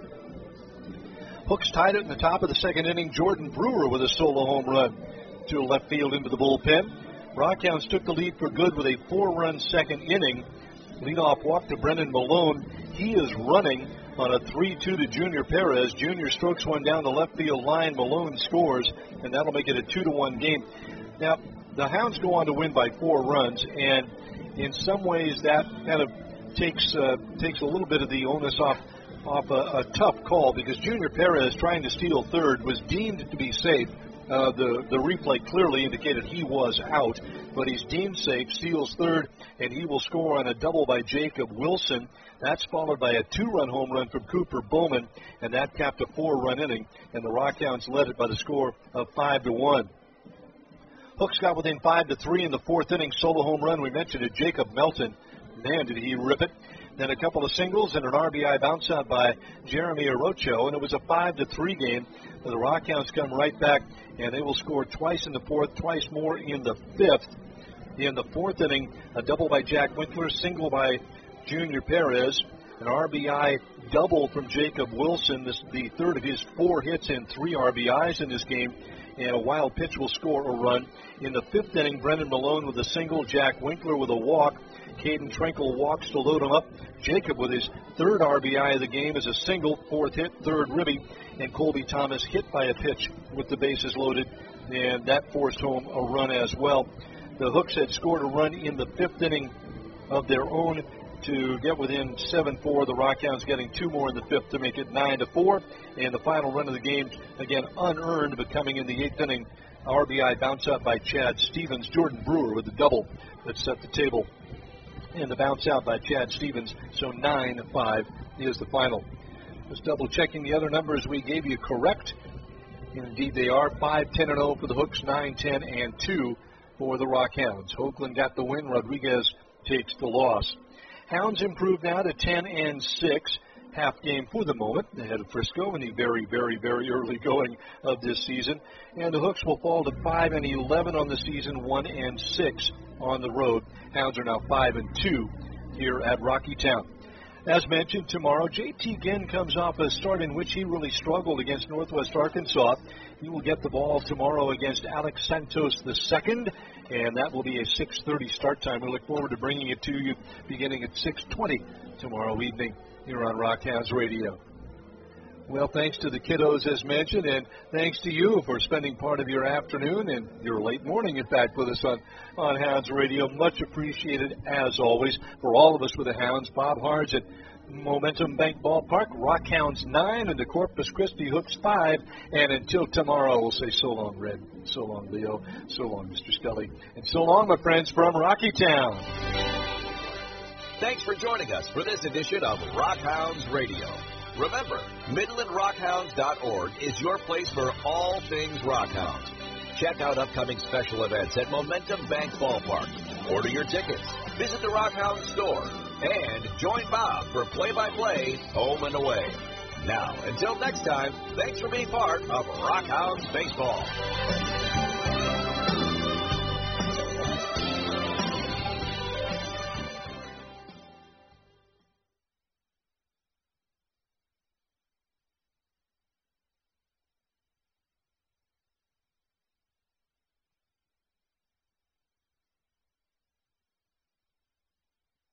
S8: Hooks tied it in the top of the second inning. Jordan Brewer with a solo home run to left field into the bullpen. Rockhounds took the lead for good with a four-run second inning. Leadoff walk to Brennan Malone. He is running on a three two to Junior Perez. Junior strokes one down the left field line. Malone scores, and that'll make it a two to one game. Now, the Hounds go on to win by four runs, and in some ways that kind of takes uh, takes a little bit of the onus off off a, a tough call, because Junior Perez, trying to steal third, was deemed to be safe. Uh, the, the replay clearly indicated he was out, but he's deemed safe, steals third, and he will score on a double by Jacob Wilson. That's followed by a two-run home run from Cooper Bowman, and that capped a four-run inning, and the Rockhounds led it by the score of five to one. Hooks got within five to three in the fourth inning. Solo home run, we mentioned it, Jacob Melton. Man, did he rip it. Then a couple of singles and an R B I bounce out by Jeremy Orocho, and it was a five to three game. The Rockhounds come right back, and they will score twice in the fourth, twice more in the fifth. In the fourth inning, a double by Jack Winkler, single by Junior Perez, an R B I double from Jacob Wilson, this the third of his four hits and three R B Is in this game, and a wild pitch will score a run. In the fifth inning, Brendan Malone with a single, Jack Winkler with a walk, Caden Trenkle walks to load him up. Jacob with his third R B I of the game is a single, fourth hit, third ribby, and Colby Thomas hit by a pitch with the bases loaded, and that forced home a run as well. The Hooks had scored a run in the fifth inning of their own to get within seven four. The Rockhounds getting two more in the fifth to make it nine to four, and the final run of the game, again unearned, but coming in the eighth inning, R B I bounce out by Chad Stevens. Jordan Brewer with the double that set the table. And the bounce out by Chad Stevens, so nine five is the final. Just double checking the other numbers we gave you correct. Indeed they are. five ten and oh for the Hooks, nine ten and two for the Rockhounds. Oakland got the win. Rodriguez takes the loss. Hounds improved now to ten and six. Half game for the moment ahead of Frisco in the very, very, very early going of this season. And the Hooks will fall to five and eleven on the season, one and six on the road. Hounds are now five and two here at Rocky Town. As mentioned, tomorrow, J T Ginn comes off a start in which he really struggled against Northwest Arkansas. He will get the ball tomorrow against Alex Santos the second, and that will be a six thirty start time. We look forward to bringing it to you beginning at six twenty tomorrow evening here on Rockhounds Radio. Well, thanks to the kiddos, as mentioned, and thanks to you for spending part of your afternoon and your late morning, in fact, with us on, on Hounds Radio. Much appreciated, as always, for all of us with the Hounds. Bob Hards at Momentum Bank Ballpark, Rockhounds nine, and the Corpus Christi Hooks five. And until tomorrow, we'll say so long, Red, so long, Leo, so long, Mister Scully, and so long, my friends from Rocky Town.
S7: Thanks for joining us for this edition of Rockhounds Radio. Remember, Midland Rockhounds dot org is your place for all things Rockhounds. check out upcoming special events at Momentum Bank Ballpark. Order your tickets, visit the Rockhounds store, and join Bob for play-by-play home and away. Now, until next time, thanks for being part of Rockhounds Baseball.